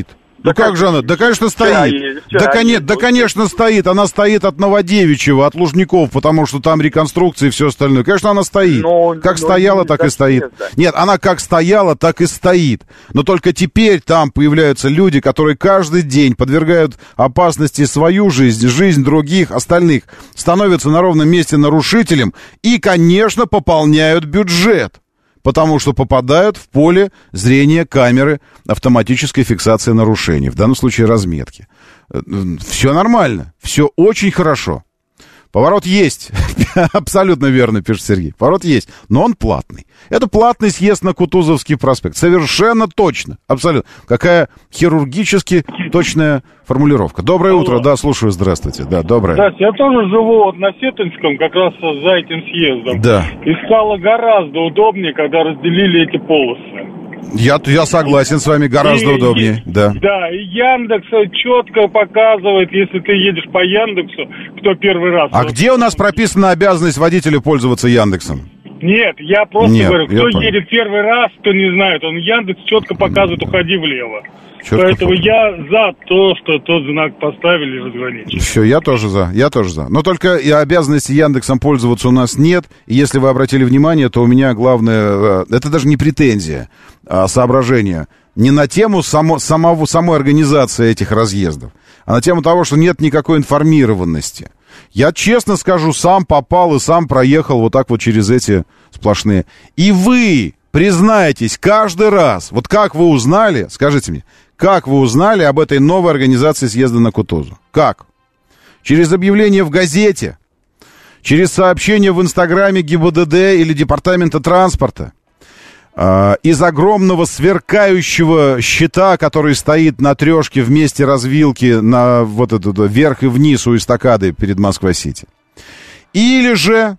Ну как же она? Да, конечно, стоит. Да, кон... да, конечно, стоит. Она стоит от Новодевичьего, от Лужников, потому что там реконструкция и все остальное. Конечно, она стоит. Но, как но стояла, так и стоит. Да. Нет, она как стояла, так и стоит. Но только теперь там появляются люди, которые каждый день подвергают опасности свою жизнь, жизнь других, остальных, становятся на ровном месте нарушителем и, конечно, пополняют бюджет. Потому что попадают в поле зрения камеры автоматической фиксации нарушений, в данном случае разметки. Все нормально, все очень хорошо. Поворот есть, абсолютно верно, пишет Сергей. Поворот есть, но он платный. Это платный съезд на Кутузовский проспект. Совершенно точно, абсолютно. Какая хирургически точная формулировка. Доброе Алло. утро, да, слушаю, здравствуйте. Да, доброе. Здравствуйте, я тоже живу вот на Сетинском, как раз за этим съездом. Да. И стало гораздо удобнее, когда разделили эти полосы. Я, я согласен с вами, гораздо и, удобнее, и, да. Да, и Яндекс четко показывает, если ты едешь по Яндексу, кто первый раз... А где у нас прописана обязанность водителя пользоваться Яндексом? Нет, я просто Нет, говорю, кто я едет первый раз, кто не знает, он Яндекс четко показывает, уходи влево. Четко Поэтому фото. я за то, что тот знак поставили и разграничили. Все, я тоже за, я тоже за. Но только и обязанности Яндексом пользоваться у нас нет. И если вы обратили внимание, то у меня главное, это даже не претензия, а соображение. Не на тему само, самого, самой организации этих разъездов, а на тему того, что нет никакой информированности. Я честно скажу, сам попал и сам проехал вот так вот через эти сплошные. И вы признаетесь каждый раз, вот как вы узнали, скажите мне, как вы узнали об этой новой организации съезда на Кутузу? Как? Через объявление в газете? Через сообщение в Инстаграме ГИБДД или Департамента транспорта? Э, из огромного сверкающего щита, который стоит на трешке в месте развилки на вот это, вверх и вниз у эстакады перед Москва-Сити? Или же...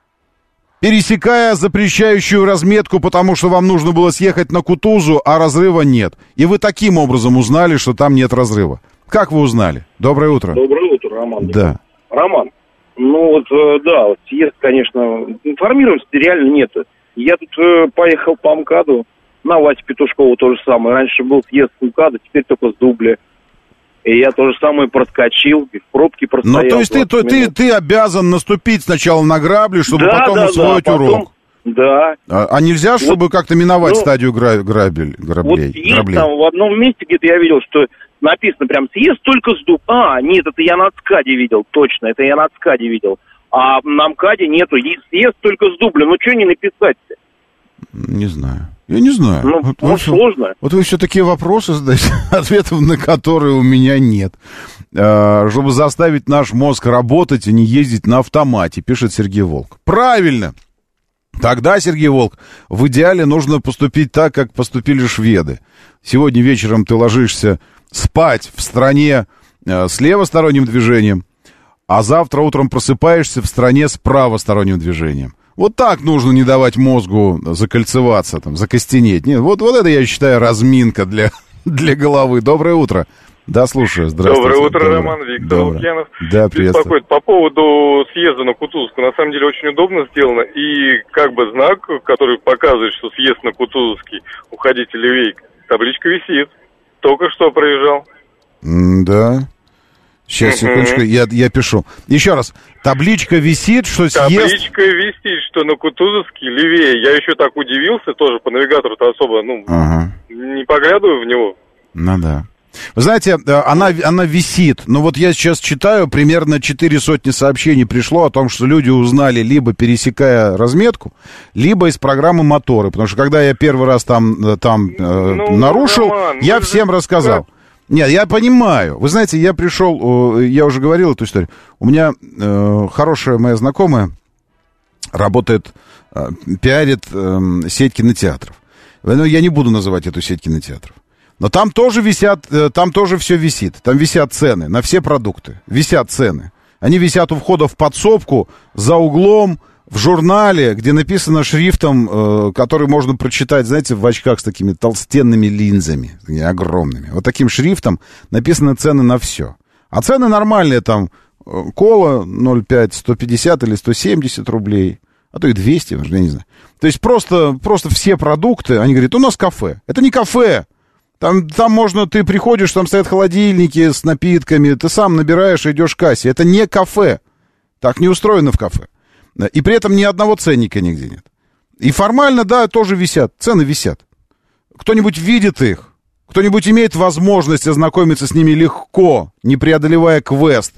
пересекая запрещающую разметку, потому что вам нужно было съехать на Кутузу, а разрыва нет. И вы таким образом узнали, что там нет разрыва. Как вы узнали? Доброе утро. Доброе утро, Роман. Да. Роман, ну вот, да, вот съезд, конечно, информированности реально нет. Я тут э, поехал по МКАДу, на Васе Петушкову то же самое. Раньше был съезд с МКАДа, теперь только с дубля. И я то же самое проскочил, в пробке простоял. Ну, то есть ты, то, ты, ты обязан наступить сначала на грабли, чтобы да, потом да, усвоить да, потом, урок. Да. А, а нельзя, чтобы вот, как-то миновать ну, стадию гра- грабель, граблей? Вот есть граблей. Там в одном месте, где-то я видел, что написано прям съезд только с дуб. А, нет, это я на ЦКАДе видел, точно, это я на ЦКАДе видел. А на МКАДе нету, съезд только с дубля. Ну, что не написать-то? Не знаю. Я не знаю. Ну, вот, ну вот, сложно. Вот вы все такие вопросы задаете, ответов на которые у меня нет. А, чтобы заставить наш мозг работать и не ездить на автомате, пишет Сергей Волк. Правильно. Тогда, Сергей Волк, в идеале нужно поступить так, как поступили шведы. Сегодня вечером ты ложишься спать в стране э, с левосторонним движением, а завтра утром просыпаешься в стране с правосторонним движением. Вот так нужно не давать мозгу закольцеваться, там, закостенеть. Нет, вот, вот это, я считаю, разминка для, для головы. Доброе утро. Да, слушаю. Здравствуйте. Доброе утро, Доброе. Роман, Виктор Лукьянов. Да, приветствую. По поводу съезда на Кутузовскую, на самом деле очень удобно сделано. И как бы знак, который показывает, что съезд на Кутузовский, уходите левей, табличка висит. Только что проезжал. М да. Сейчас, секундочку, я, я пишу. Еще раз. Табличка висит, что съезд... Табличка висит, что на Кутузовский левее. Я еще так удивился, тоже по навигатору-то особо, ну, ага. не поглядываю в него. Ну да. Вы знаете, она, она висит. Но вот я сейчас читаю, примерно четыре сотни сообщений пришло о том, что люди узнали, либо пересекая разметку, либо из программы «Моторы». Потому что когда я первый раз там, там ну, э, нарушил, Роман, я всем рассказал. Как... Нет, я понимаю. Вы знаете, я пришел, я уже говорил эту историю. У меня э, хорошая моя знакомая работает, э, пиарит э, сеть кинотеатров. Но я не буду называть эту сеть кинотеатров. Но там тоже висят, э, там тоже все висит. Там висят цены на все продукты. Висят цены. Они висят у входа в подсобку, за углом, в журнале, где написано шрифтом, э, который можно прочитать, знаете, в очках с такими толстенными линзами, огромными. Вот таким шрифтом написаны цены на все. А цены нормальные, там, э, кола ноль пять, сто пятьдесят или сто семьдесят рублей, а то и двести, я не знаю. То есть просто, просто все продукты, они говорят, у нас кафе. Это не кафе, Там, там можно, ты приходишь, там стоят холодильники с напитками, ты сам набираешь и идешь к кассе. Это не кафе. Так не устроено в кафе. И при этом ни одного ценника нигде нет. И формально, да, тоже висят. Цены висят. Кто-нибудь видит их? Кто-нибудь имеет возможность ознакомиться с ними легко, не преодолевая квест?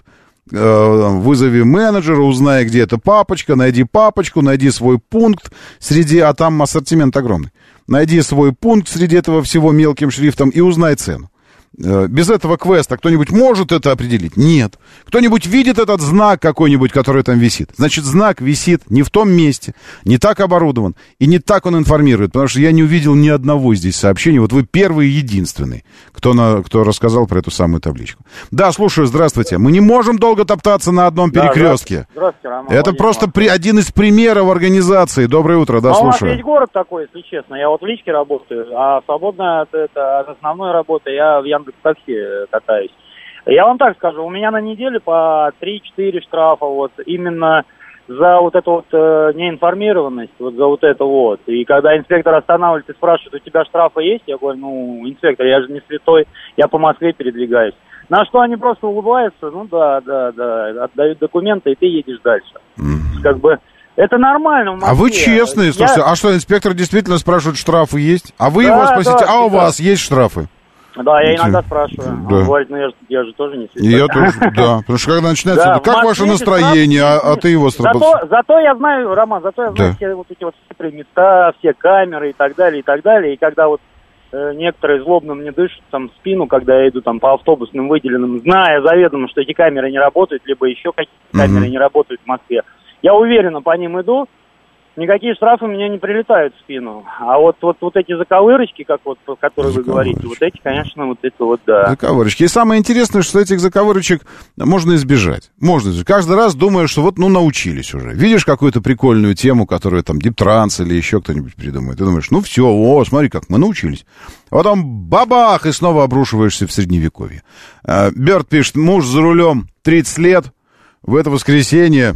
Вызови менеджера, узнай, где эта папочка, найди папочку, найди свой пункт среди, а там ассортимент огромный. Найди свой пункт среди этого всего мелким шрифтом и узнай цену. Без этого квеста кто-нибудь может это определить? Нет. Кто-нибудь видит этот знак какой-нибудь, который там висит? Значит, знак висит не в том месте, не так оборудован, и не так он информирует, потому что я не увидел ни одного здесь сообщения. Вот вы первый и единственный, кто, на, кто рассказал про эту самую табличку. Да, слушаю, здравствуйте. Мы не можем долго топтаться на одном да, перекрестке. Здравствуйте, Роман. Это Владимир просто Москва. при, один из примеров организации. Доброе утро, да, а слушаю. У нас весь город такой, если честно. Я вот в личке работаю, а свободно от, это, от основной работы я в Яндекс.Такси катаюсь. Я вам так скажу, у меня на неделе по три-четыре штрафа вот именно за вот эту вот э, неинформированность, вот за вот это вот. И когда инспектор останавливает и спрашивает, у тебя штрафы есть? Я говорю, ну, инспектор, я же не святой, я по Москве передвигаюсь. На что они просто улыбаются, ну да, да, да, отдают документы, и ты едешь дальше. Mm-hmm. Как бы это нормально в Москве. А вы честные, слушайте, я... а что, инспектор действительно спрашивает, штрафы есть? А вы да, его спросите, да, а у да. вас есть штрафы? Да, я иногда спрашиваю. Да. Он говорит, ну я же, я же тоже не святой. Я тоже, да. Потому что когда начинается, да, как ваше настроение, а, а ты его зато, зато я знаю, Роман, зато я знаю да. все вот эти вот хитрые места, все камеры и так далее, и так далее. И когда вот э, некоторые злобно мне дышат там в спину, когда я иду там по автобусным выделенным, зная заведомо, что эти камеры не работают, либо еще какие-то камеры mm-hmm. не работают в Москве, я уверенно по ним иду, никакие штрафы меня не прилетают в спину. А вот, вот, вот эти заковырочки, как вот, про которые вы говорите, вот эти, конечно, вот это вот, да. Заковырочки. И самое интересное, что этих заковырочек можно избежать. Можно избежать. Каждый раз думаешь, что вот, ну, научились уже. Видишь какую-то прикольную тему, которую там Диптранс или еще кто-нибудь придумает. Ты думаешь, ну, все, о, смотри как, мы научились. А потом бабах, и снова обрушиваешься в Средневековье. Берт пишет, муж за рулем тридцать лет, в это воскресенье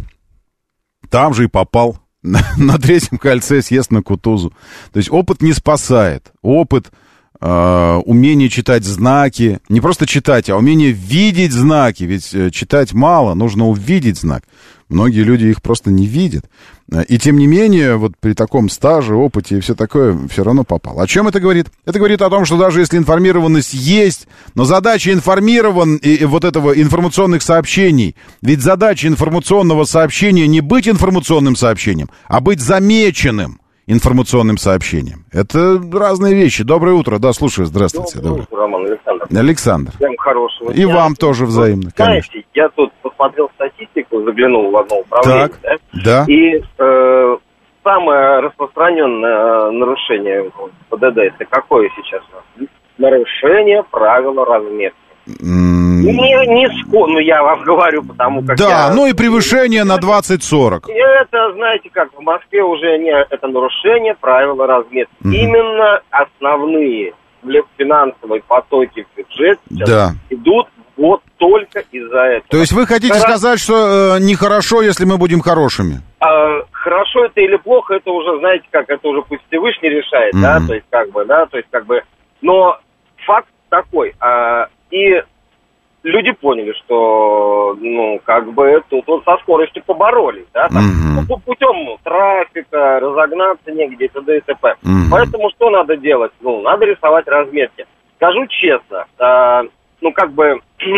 там же и попал. На, на третьем кольце съезд на Кутузу. То есть опыт не спасает. Опыт, э, умение читать знаки. Не просто читать, а умение видеть знаки. Ведь э, читать мало, нужно увидеть знак. Многие люди их просто не видят. И тем не менее, вот при таком стаже, опыте и все такое, все равно попал. О чем это говорит? Это говорит о том, что даже если информированность есть, но задача информирован и, и вот этого информационных сообщений, ведь задача информационного сообщения не быть информационным сообщением, а быть замеченным информационным сообщением. Это разные вещи. Доброе утро. Да, слушаю. Здравствуйте. Доброе утро, Роман. Александр. Александр. Всем хорошего дня. И вам тоже взаимно, знаете, конечно. Я тут посмотрел статистику, заглянул в одно управление. Так, да? да. И э, самое распространенное нарушение П Д Д это какое сейчас? Нарушение правила разметки. Mm. Не, не ско... ну я вам говорю, потому как да, я... ну и превышение на двадцать сорок. Это, знаете как, в Москве уже не это нарушение правила разметки. Mm-hmm. Именно основные финансовые потоки в бюджет да. идут вот только из-за этого. То есть вы хотите Хорошо... сказать, что э, нехорошо, если мы будем хорошими? А, хорошо это или плохо, это уже, знаете как, это уже пусть Всевышний решает, mm-hmm. да, то есть как бы, да, то есть как бы, но факт такой, а, и люди поняли, что, ну, как бы тут вот со скоростью поборолись, да, там, mm-hmm. ну, путем трафика, разогнаться негде, и т.д. и т.п. Mm-hmm. Поэтому что надо делать? Ну, надо рисовать разметки. Скажу честно, э, ну, как бы,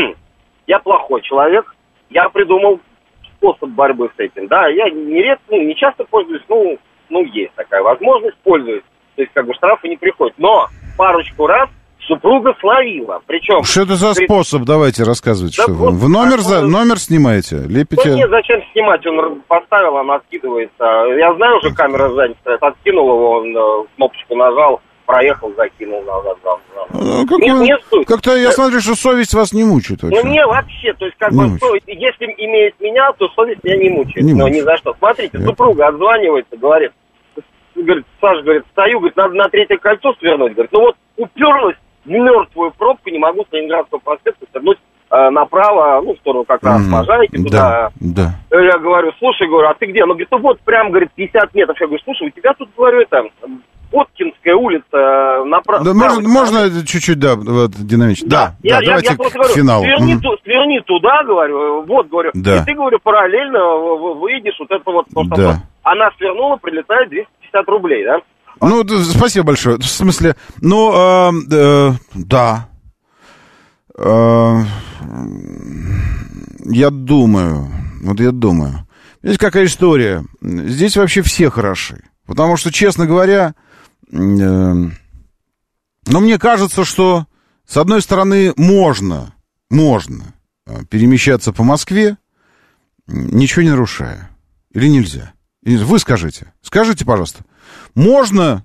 я плохой человек, я придумал способ борьбы с этим, да, я не редко, ну, не часто пользуюсь, ну, ну, есть такая возможность, пользуюсь, то есть, как бы, штрафы не приходят, но парочку раз супруга словила, причем... Что это за при... способ? Давайте рассказывайте. Да что вот, вы номер, за... он... номер снимаете? Лепите? Ну, нет, зачем снимать? Он поставил, она откидывается. Я знаю, уже камера сзади стоит. Откинул его, он кнопочку нажал, проехал, закинул назад. А, как вы... Как-то я смотрю, что совесть вас не мучает. Вообще. Ну, мне вообще, то есть, как не бы, мучает. Если имеет меня, то совесть меня не мучает. Не но мучает. Ни за что. Смотрите, это... супруга отзванивается, говорит, говорит, Саша, говорит, стою, говорит, надо на третье кольцо свернуть. Говорит, ну вот уперлась в мертвую пробку, не могу с Ленинградского проспекта свернуть э, направо, ну, в сторону как раз mm-hmm. Можайки, туда. Да, да. Я говорю, слушай, говорю, а ты где? Ну, говорит, ну вот прям, говорит, пятьдесят метров. Я говорю, слушай, у тебя тут, говорю, это, Боткинская улица направо. Да, можно, можно чуть-чуть, да, вот, динамично. Да, да, я, да, давайте я, я к говорю, финалу. Сверни, Угу. ту, сверни туда, говорю, вот, говорю, Да. и ты, говорю, параллельно выйдешь, вот это вот, то, что Да. вот. Она свернула, прилетает двести пятьдесят рублей, да? Ну, да, спасибо большое. В смысле, ну, э, э, да. Э, я думаю, вот я думаю. Здесь какая история. Здесь вообще все хороши. Потому что, честно говоря, э, ну, мне кажется, что, с одной стороны, можно, можно перемещаться по Москве, ничего не нарушая. Или нельзя? Вы скажите. Скажите, пожалуйста. Можно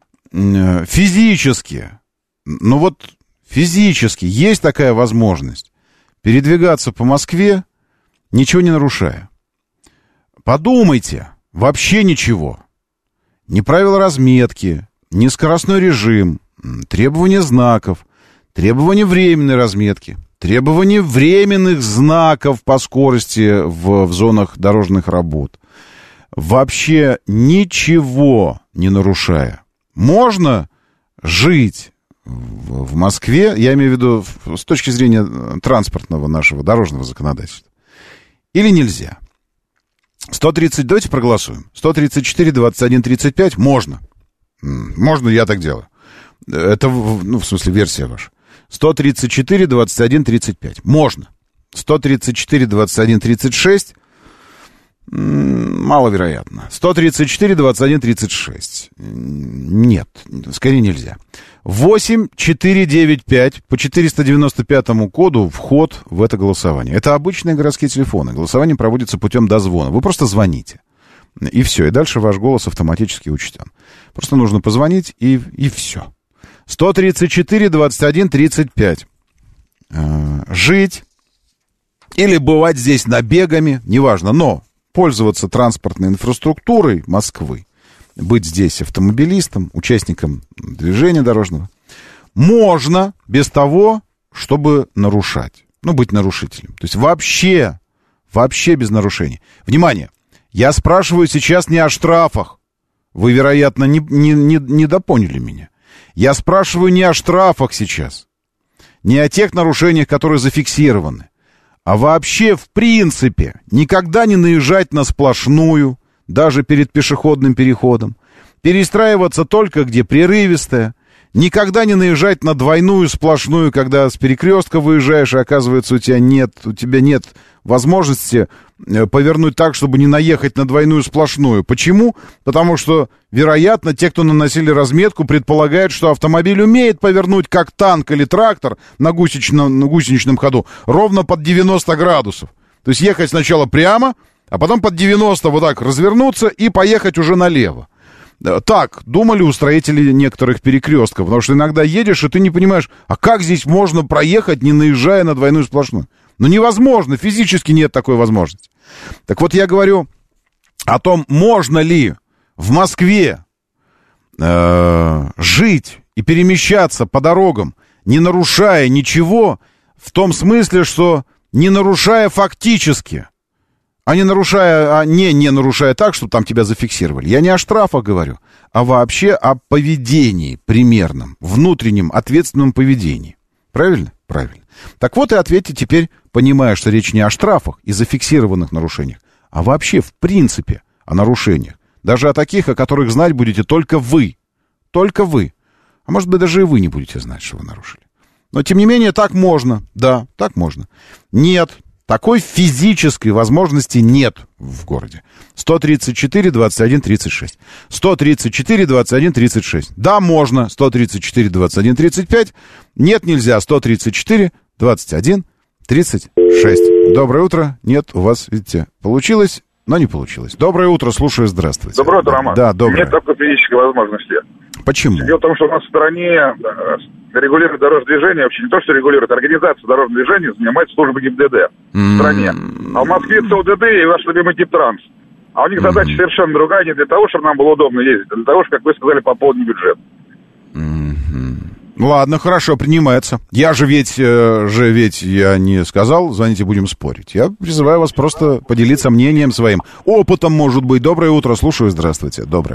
физически, ну вот физически есть такая возможность передвигаться по Москве, ничего не нарушая. Подумайте, вообще ничего. Ни правила разметки, ни скоростной режим, требования знаков, требования временной разметки, требования временных знаков по скорости в, в зонах дорожных работ. Вообще ничего не нарушая. Можно жить в, в Москве, я имею в виду с точки зрения транспортного нашего дорожного законодательства, или нельзя? сто тридцать, давайте проголосуем. сто тридцать четыре, двадцать один, тридцать пять, можно. Можно, я так делаю. Это, ну, в смысле, версия ваша. сто тридцать четыре, двадцать один, тридцать пять, можно. сто тридцать четыре, двадцать один, тридцать шесть, маловероятно. сто тридцать четыре, двадцать один, тридцать шесть. Нет, скорее нельзя. восемь четыре девять пять по четыреста девяносто пятому коду вход в это голосование. Это обычные городские телефоны. Голосование проводится путем дозвона. Вы просто звоните. И все. И дальше ваш голос автоматически учтен. Просто нужно позвонить, и, и все. сто тридцать четыре, двадцать один, тридцать пять. Жить или бывать здесь набегами, неважно, но пользоваться транспортной инфраструктурой Москвы, быть здесь автомобилистом, участником движения дорожного, можно без того, чтобы нарушать. Ну, быть нарушителем. То есть вообще, вообще без нарушений. Внимание! Я спрашиваю сейчас не о штрафах. Вы, вероятно, не, не, не, не допоняли меня. Я спрашиваю не о штрафах сейчас. Не о тех нарушениях, которые зафиксированы. А вообще, в принципе, никогда не наезжать на сплошную, даже перед пешеходным переходом. Перестраиваться только где прерывистое. Никогда не наезжать на двойную сплошную, когда с перекрестка выезжаешь, и оказывается, у тебя нет, у тебя нет возможности повернуть так, чтобы не наехать на двойную сплошную. Почему? Потому что, вероятно, те, кто наносили разметку, предполагают, что автомобиль умеет повернуть как танк или трактор на гусеничном, на гусеничном ходу ровно под девяносто градусов. То есть ехать сначала прямо, а потом под девяносто вот так развернуться и поехать уже налево. Так думали устроители некоторых перекрестков, потому что иногда едешь, и ты не понимаешь, а как здесь можно проехать, не наезжая на двойную сплошную? Ну, невозможно, физически нет такой возможности. Так вот, я говорю о том, можно ли в Москве э, жить и перемещаться по дорогам, не нарушая ничего, в том смысле, что не нарушая фактически, а не нарушая, а не, не нарушая так, чтобы там тебя зафиксировали. Я не о штрафах говорю, а вообще о поведении примерном, внутреннем, ответственном поведении. Правильно? Правильно. Так вот и ответьте теперь, понимая, что речь не о штрафах и зафиксированных нарушениях, а вообще, в принципе, о нарушениях. Даже о таких, о которых знать будете только вы. Только вы. А может быть, даже и вы не будете знать, что вы нарушили. Но, тем не менее, так можно. Да, так можно. Нет. Такой физической возможности нет в городе. сто тридцать четыре, двадцать один, тридцать шесть. сто тридцать четыре, двадцать один, тридцать шесть. Да, можно. сто тридцать четыре, двадцать один, тридцать пять. Нет, нельзя. сто тридцать четыре, двадцать один, тридцать шесть. Доброе утро. Нет, у вас, видите, получилось, но не получилось. Доброе утро, слушаю, здравствуйте. Доброе утро, Роман. Да, доброе. Нет такой физической возможности. Почему? Дело в том, что у нас в стране регулирует дорожное движение, вообще не то, что регулирует, организация дорожного движения занимается служба ГИБДД в стране. А в Москве ЦОДД и ваш любимый Типтранс. А у них задача mm-hmm. совершенно другая, не для того, чтобы нам было удобно ездить, а для того, чтобы, как вы сказали, пополнить бюджет. Mm-hmm. Ладно, хорошо, принимается. Я же ведь, э, же ведь я не сказал, звоните, будем спорить. Я призываю вас просто поделиться мнением своим. Опытом, может быть. Доброе утро, слушаю, здравствуйте. Доброе.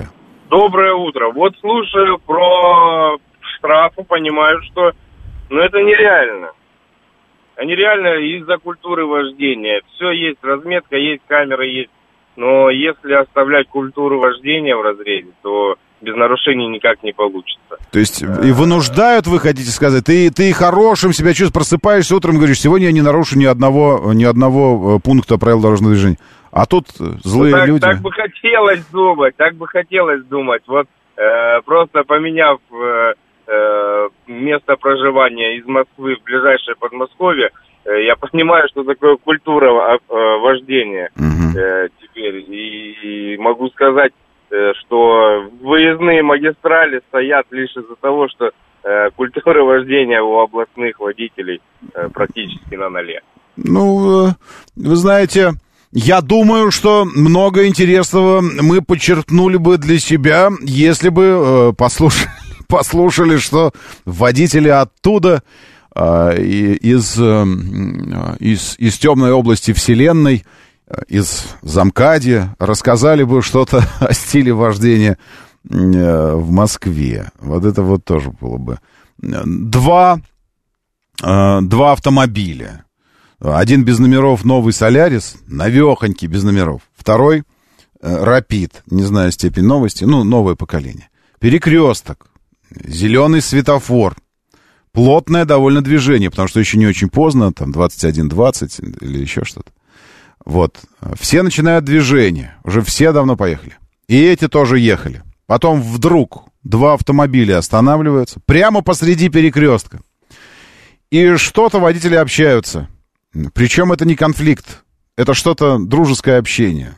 Доброе утро. Вот слушаю про штрафы, понимаю, что ну, это нереально. Нереально из-за культуры вождения. Все есть, разметка есть, камера есть. Но если оставлять культуру вождения в разрезе, то без нарушений никак не получится. То есть и вынуждают, вы хотите сказать, ты, ты хорошим себя чувствуешь, просыпаешься утром и говоришь, сегодня я не нарушу ни одного, ни одного пункта правил дорожного движения. А тут злые ну, так, люди. Так бы хотелось думать, так бы хотелось думать. Вот э, просто поменяв э, э, место проживания из Москвы в ближайшее Подмосковье, э, я понимаю, что такое культура э, вождения угу. э, теперь. И, и могу сказать, э, что выездные магистрали стоят лишь из-за того, что э, культура вождения у областных водителей э, практически на ноле. Ну, вы знаете... Я думаю, что много интересного мы подчеркнули бы для себя, если бы э, послушали, послушали, что водители оттуда, э, из, э, из, из темной области вселенной, э, из Замкади, рассказали бы что-то о стиле вождения э, в Москве. Вот это вот тоже было бы. Два, э, два автомобиля. Один без номеров, новый Солярис, навехонький, без номеров. Второй Рапид, не знаю степень новости, ну, новое поколение. Перекресток, зеленый светофор, плотное довольно движение, потому что еще не очень поздно, там двадцать один двадцать или еще что-то. Вот, все начинают движение, уже все давно поехали. И эти тоже ехали. Потом вдруг два автомобиля останавливаются прямо посреди перекрестка. И что-то водители общаются. Причем это не конфликт, это что-то дружеское общение.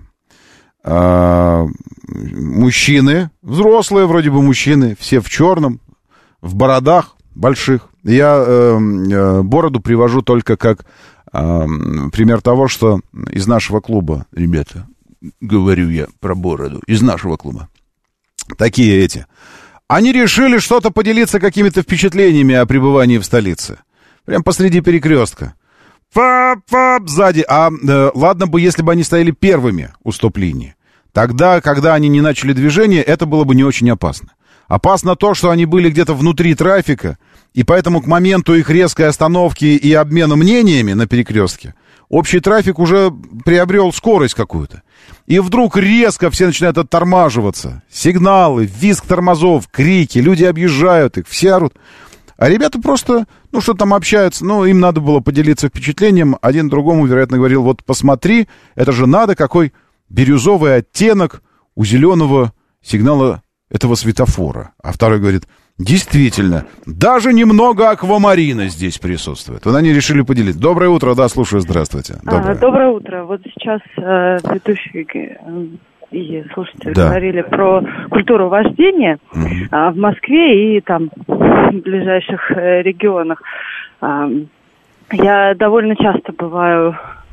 А, мужчины, взрослые вроде бы мужчины, все в черном, в бородах больших. Я э, э, бороду привожу только как э, пример того, что из нашего клуба, ребята, говорю я про бороду, из нашего клуба, такие эти, они решили что-то поделиться какими-то впечатлениями о пребывании в столице. Прям посреди перекрестка. Фап-фап, сзади. А э, ладно бы, если бы они стояли первыми у стоп-линии. Тогда, когда они не начали движение, это было бы не очень опасно. Опасно то, что они были где-то внутри трафика, и поэтому к моменту их резкой остановки и обмена мнениями на перекрестке общий трафик уже приобрел скорость какую-то. И вдруг резко все начинают оттормаживаться. Сигналы, визг тормозов, крики, люди объезжают их, все орут. А ребята просто, ну, что там общаются, ну, им надо было поделиться впечатлением. Один другому, вероятно, говорил, вот посмотри, это же надо, какой бирюзовый оттенок у зеленого сигнала этого светофора. А второй говорит, действительно, даже немного аквамарина здесь присутствует. Вот они решили поделиться. Доброе утро, да, слушаю, здравствуйте. Доброе, а, доброе утро. Вот сейчас э, ведущий... Э, и слушатели да. говорили про культуру вождения mm-hmm. а, в Москве и там в ближайших э, регионах. А, я довольно часто бываю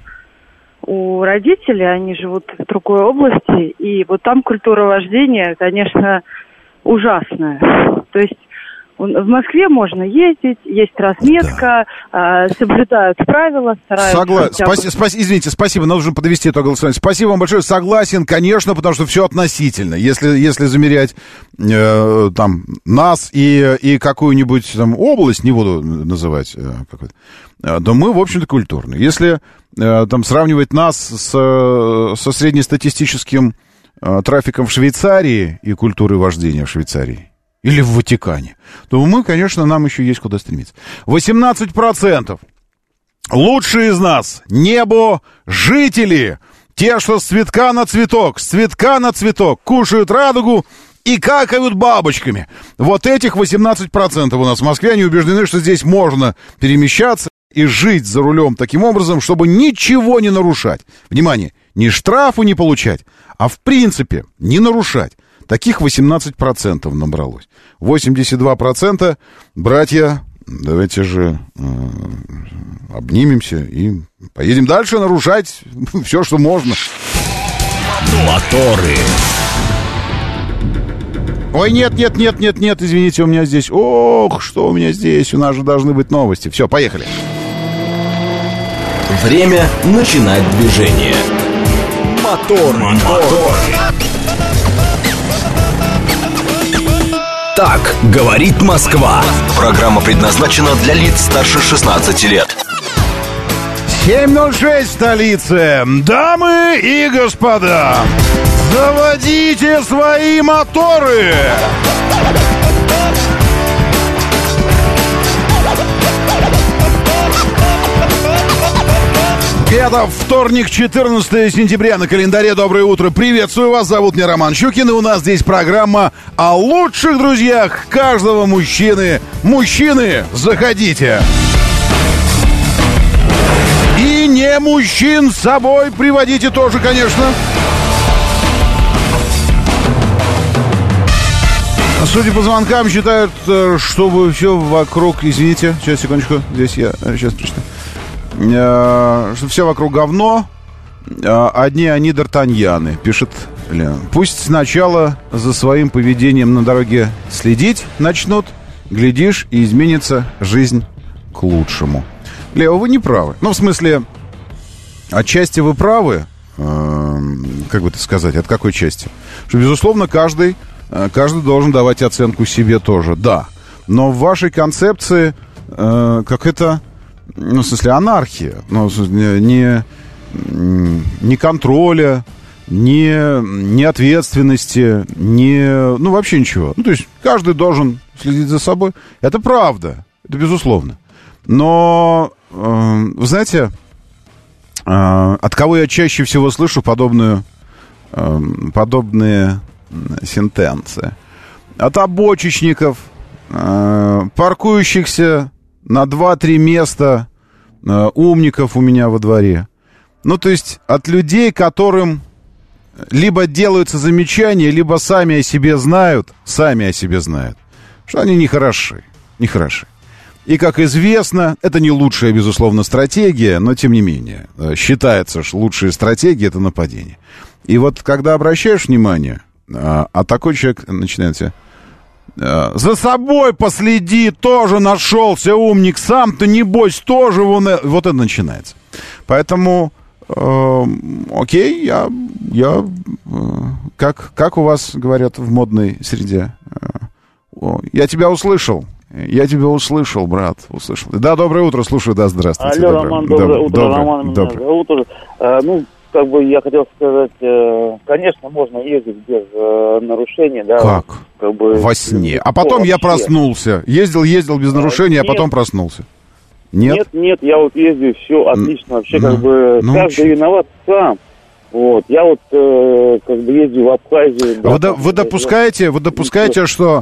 у родителей, они живут в другой области, и вот там культура вождения, конечно, ужасная. То есть в Москве можно ездить, есть разметка, да. э, соблюдают правила, стараются... Согласен. Спаси, спаси, извините, спасибо, нам нужно подвести это голосование. Спасибо вам большое. Согласен, конечно, потому что все относительно. Если, если замерять э, там нас и, и какую-нибудь там область, не буду называть, э, э, то мы, в общем-то, культурны. Если э, там сравнивать нас с, со среднестатистическим э, трафиком в Швейцарии и культурой вождения в Швейцарии, или в Ватикане, то мы, конечно, нам еще есть куда стремиться. восемнадцать процентов. Лучшие из нас небо жители. Те, что с цветка на цветок, с цветка на цветок, кушают радугу и какают бабочками. Вот этих восемнадцать процентов у нас в Москве. Они убеждены, что здесь можно перемещаться и жить за рулем таким образом, чтобы ничего не нарушать. Внимание, ни штрафу не получать, а в принципе не нарушать. Таких восемнадцать процентов набралось. восемьдесят два процента, братья, давайте же э, обнимемся и поедем дальше нарушать все, что можно. Моторы. Ой, нет, нет, нет, нет, нет, извините, у меня здесь... Ох, что у меня здесь? У нас же должны быть новости. Все, поехали. Время начинать движение. Мотор, мотор. Так говорит Москва. Программа предназначена для лиц старше шестнадцати лет. семь ноль шесть в столице. Дамы и господа, заводите свои моторы. Это вторник, четырнадцатое сентября на календаре. Доброе утро. Приветствую вас. Зовут меня Роман Щукин. И у нас здесь программа о лучших друзьях каждого мужчины. Мужчины, заходите. И не мужчин с собой приводите тоже, конечно. Судя по звонкам, считают, чтобы все вокруг... Извините, сейчас, секундочку. Здесь я сейчас прочитаю. Что все вокруг говно. Одни они д'Артаньяны, пишет Лена. Пусть сначала за своим поведением на дороге следить начнут. Глядишь, и изменится жизнь к лучшему. Лео, вы не правы. Ну, в смысле, отчасти вы правы. э, Как бы это сказать, от какой части? Что, безусловно, каждый Каждый должен давать оценку себе тоже, да. Но в вашей концепции э, как это, ну, в смысле, анархия. Ну, не, не контроля, не, не ответственности, не, ну, вообще ничего. Ну, то есть каждый должен следить за собой. Это правда, это безусловно. Но, э, вы знаете, э, от кого я чаще всего слышу подобную, э, подобные сентенции? От обочечников, э, паркующихся на два-три места, э, умников у меня во дворе. Ну, то есть от людей, которым либо делаются замечания, либо сами о себе знают, сами о себе знают, что они нехороши, нехороши. И, как известно, это не лучшая, безусловно, стратегия, но, тем не менее, считается, что лучшая стратегия — это нападение. И вот, когда обращаешь внимание, а, а такой человек начинает себя... За собой последи, тоже нашелся умник, сам-то, небось, тоже вон... Вот это начинается. Поэтому, э, окей, я... я э, как, как у вас говорят в модной среде? Э, я тебя услышал. Я тебя услышал, брат, услышал. Да, доброе утро, слушаю, да, здравствуйте. Алло, доброе, Роман, доброе, доброе утро, доброе, Роман, доброе. меня зовут уже. А, ну, как бы я хотел сказать, э, конечно, можно ездить без э, нарушений, да. Как? Как бы, во сне. А потом я проснулся. Ездил, ездил без нарушений, а потом проснулся. Нет? Нет, нет, я вот ездил, все отлично, вообще, ну, как бы, ну, каждый ч... виноват сам. Вот, я вот, э, как бы, ездил в Абхазию. Да, вы, до, вы допускаете, вы допускаете, что...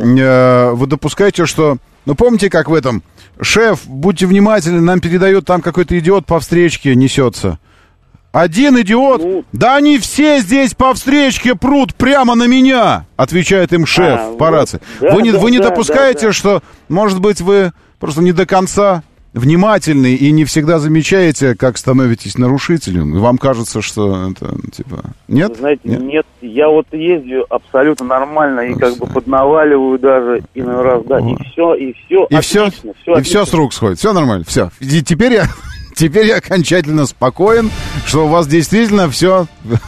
Э, вы допускаете, что... Ну, помните, как в этом? Шеф, будьте внимательны, нам передают, там какой-то идиот по встречке несется. Один идиот? Ну, да они все здесь по встречке прут прямо на меня, отвечает им шеф а, по рации. Да, вы не, да, вы не да, допускаете, да, да. что, может быть, вы просто не до конца внимательны и не всегда замечаете, как становитесь нарушителем? И вам кажется, что это, типа, нет? Вы знаете, нет? нет, я вот езжу абсолютно нормально и как бы поднаваливаю даже иной раз, да, и все, и все и отлично. Все, все и отлично. все с рук сходит, все нормально, все. И теперь я... Теперь я окончательно спокоен, что у вас действительно все,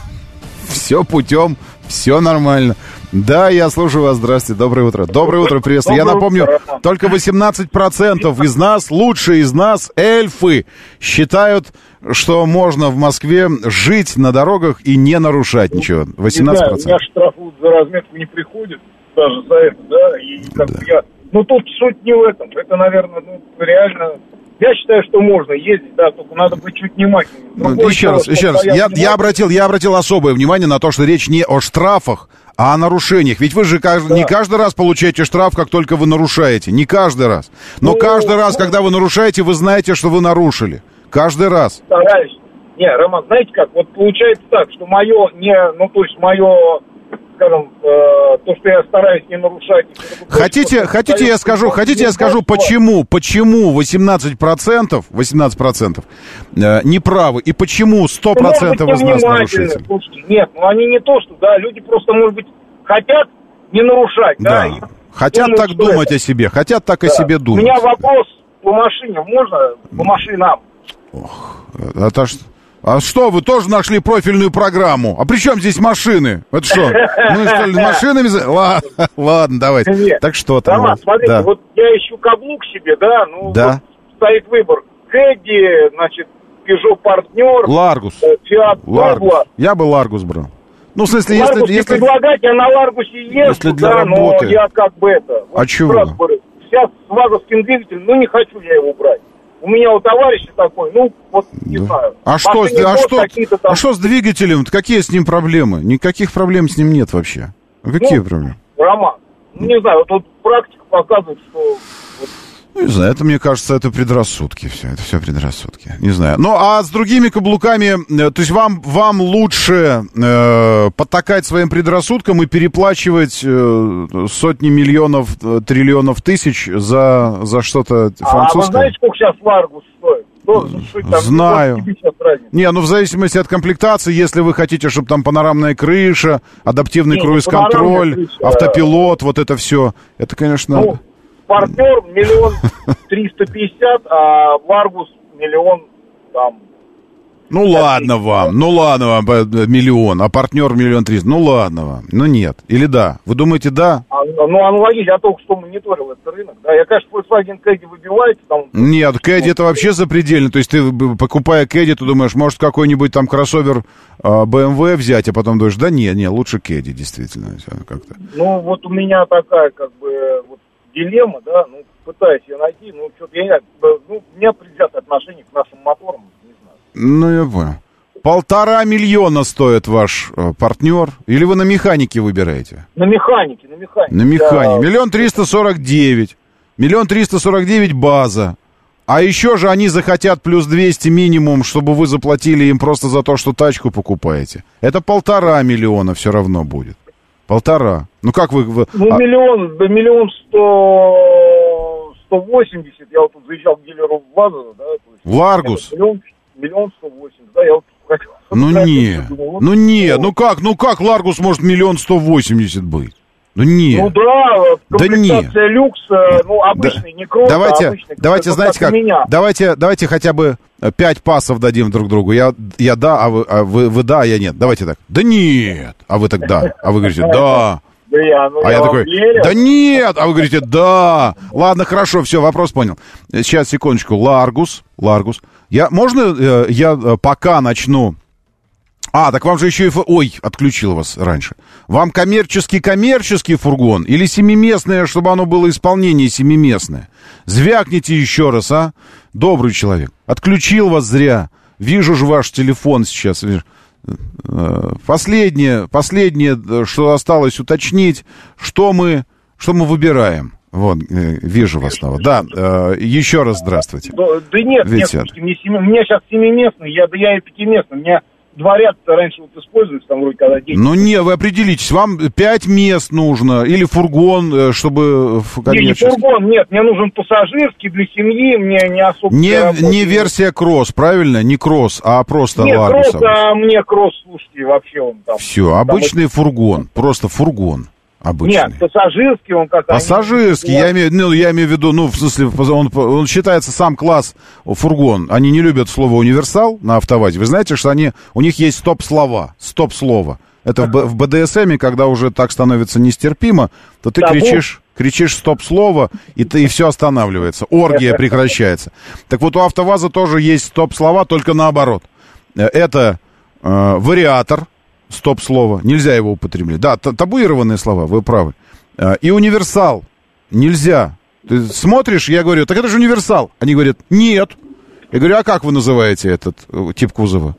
все путем, все нормально. Да, я слушаю вас. Здравствуйте, доброе утро. Доброе утро, приветствую. Я напомню, только восемнадцать процентов из нас, лучшие из нас, эльфы, считают, что можно в Москве жить на дорогах и не нарушать ничего. восемнадцать процентов. Не знаю, меня штрафуют за разметку не приходит, даже за это, да, и как бы я... Ну, тут суть не в этом. Это, наверное, ну, реально... Я считаю, что можно ездить, да, только надо быть чуть внимательнее. Ну, еще раз, еще раз. Я, я, обратил, я обратил особое внимание на то, что речь не о штрафах, а о нарушениях. Ведь вы же кажд... да. не каждый раз получаете штраф, как только вы нарушаете. Не каждый раз. Но ну, каждый раз, ну, когда вы нарушаете, вы знаете, что вы нарушили. Каждый раз. Стараюсь. Не, Роман, знаете как? Вот получается так, что мое не... Ну, то есть мое... Скажем, э, то, что я стараюсь не нарушать. Хотите, хотите я скажу, хотите я скажу, почему, почему восемнадцать процентов, восемнадцать процентов э, неправы, и почему сто процентов из нас нарушители? Слушайте, нет, ну они не то, что, да, люди просто, может быть, хотят не нарушать, да. да хотят думают, так думать это. О себе, хотят так да. о себе думать. У меня вопрос по машине, можно по машинам? Ох, а то что... А что, вы тоже нашли профильную программу? А при чем здесь машины? Это что, мы что ли машинами... Ладно, ладно, давайте. Нет. Так что там? Роман, смотрите, да. вот я ищу каблук себе, да, ну, да. вот стоит выбор. Кэдди, значит, Peugeot Партнер. Ларгус. Фиат Ларгус. Я бы Ларгус брал. Ну, в смысле, Ларгус если... если... предлагать, я на Ларгусе езжу, если для да, работы. но я как бы это... А вот чего? сразу говорю, сейчас с вазовским двигателем, ну, не хочу я его брать. У меня у товарища такой, ну, вот, не да. знаю. А что, с, а, что, там... а что с двигателем? Какие с ним проблемы? Никаких проблем с ним нет вообще. Какие ну, проблемы? Роман, ну, не знаю, вот, вот практика показывает, что... Вот, ну, не знаю, это, мне кажется, это предрассудки все. Это все предрассудки. Не знаю. Ну, а с другими каблуками, то есть вам, вам лучше э, потакать своим предрассудкам и переплачивать э, сотни миллионов, триллионов тысяч за, за что-то французское? А вы знаете, сколько сейчас Ларгус стоит? Что, что там, знаю. Не, ну в зависимости от комплектации, если вы хотите, чтобы там панорамная крыша, адаптивный Не, круиз-контроль, крыша, автопилот, да. Вот это все, это, конечно... Ну, партнер миллион триста пятьдесят, а Ларгус миллион там... Ну ладно вам, ну ладно вам миллион, а партнер миллион триста, ну ладно вам, ну нет, или да, вы думаете да? А, ну аналогично, я только что мониторил этот рынок, да, я, конечно, Volkswagen Caddy выбивается там... Нет, Caddy это вообще запредельно, то есть ты, покупая Caddy, ты думаешь, может какой-нибудь там кроссовер бэ эм вэ взять, а потом думаешь, да не, не, лучше Caddy, действительно, как-то. Ну вот у меня такая, как бы, вот, дилемма, да, ну, пытаюсь ее найти, ну, что-то я не знаю, ну, у меня предвзятое отношение к нашим моторам. Ну, я понял. Полтора миллиона стоит ваш э, партнер. Или вы на механике выбираете? На механике, на механике. На механике. Миллион триста сорок девять. Миллион триста сорок девять база. А еще же они захотят плюс двести минимум, чтобы вы заплатили им просто за то, что тачку покупаете. Это полтора миллиона все равно будет. Полтора. Ну, как вы... вы ну, а... миллион, да миллион сто... сто восемьдесят. Я вот тут заезжал к дилеру в Лазару, да. В Ларгус? Миллион... Миллион сто восемьдесят, да, я вот хотел... Ну не, ну не, ну как, ну как Ларгус может миллион сто восемьдесят быть? Ну не. Ну да, комплектация да не. люкс, ну обычный, да. Не кросс, давайте, а обычный. Давайте, это знаете как, меня. давайте, давайте хотя бы пять пасов дадим друг другу. Я, я да, а вы, а вы, вы да, а я нет. Давайте так. Да нет, а вы так да, а вы говорите да. Да я, ну, а я, я такой, верю. да нет, а вы говорите, да. Ладно, хорошо, все, вопрос понял. Сейчас, секундочку, Ларгус, Ларгус. Я, можно э, я пока начну... А, так вам же еще и... Ой, отключил вас раньше. Вам коммерческий-коммерческий фургон или семиместное, чтобы оно было исполнение семиместное? Звякните еще раз, а? Добрый человек. Отключил вас зря. Вижу же ваш телефон сейчас. Последнее, последнее, что осталось уточнить, что мы, что мы выбираем. Вот, вижу вас снова. Да, э, еще раз здравствуйте. Да, да нет, нет, слушайте, мне, семи, мне сейчас семиместный, я, да я и пятиместный. У меня два ряда раньше вот используются, там вроде когда дети. Ну не, вы определитесь, вам пять мест нужно, или фургон, чтобы... Не, не фургон, нет, мне нужен пассажирский для семьи, мне не особо... Не, не версия кросс, правильно? Не кросс, а просто нет, Ларгус. Нет, кросс, а мне кросс, слушайте, вообще он там... Все, обычный там... фургон, просто фургон. Обычный. Нет, пассажирский он как... Пассажирский, они... я, имею, ну, я имею в виду, ну, в смысле, он, он считается сам класс фургон. Они не любят слово универсал на автовазе. Вы знаете, что они, у них есть стоп-слова, стоп-слово. Это в, в бэ дэ эс эме, когда уже так становится нестерпимо, то ты да, кричишь, кричишь стоп-слово, и, ты, и все останавливается. Оргия прекращается. Так вот, у АвтоВАЗа тоже есть стоп-слова, только наоборот. Это э, вариатор. Стоп-слово. Нельзя его употреблять. Да, табуированные слова, вы правы. И универсал. Нельзя. Ты смотришь, я говорю, так это же универсал. Они говорят, нет. Я говорю, а как вы называете этот тип кузова?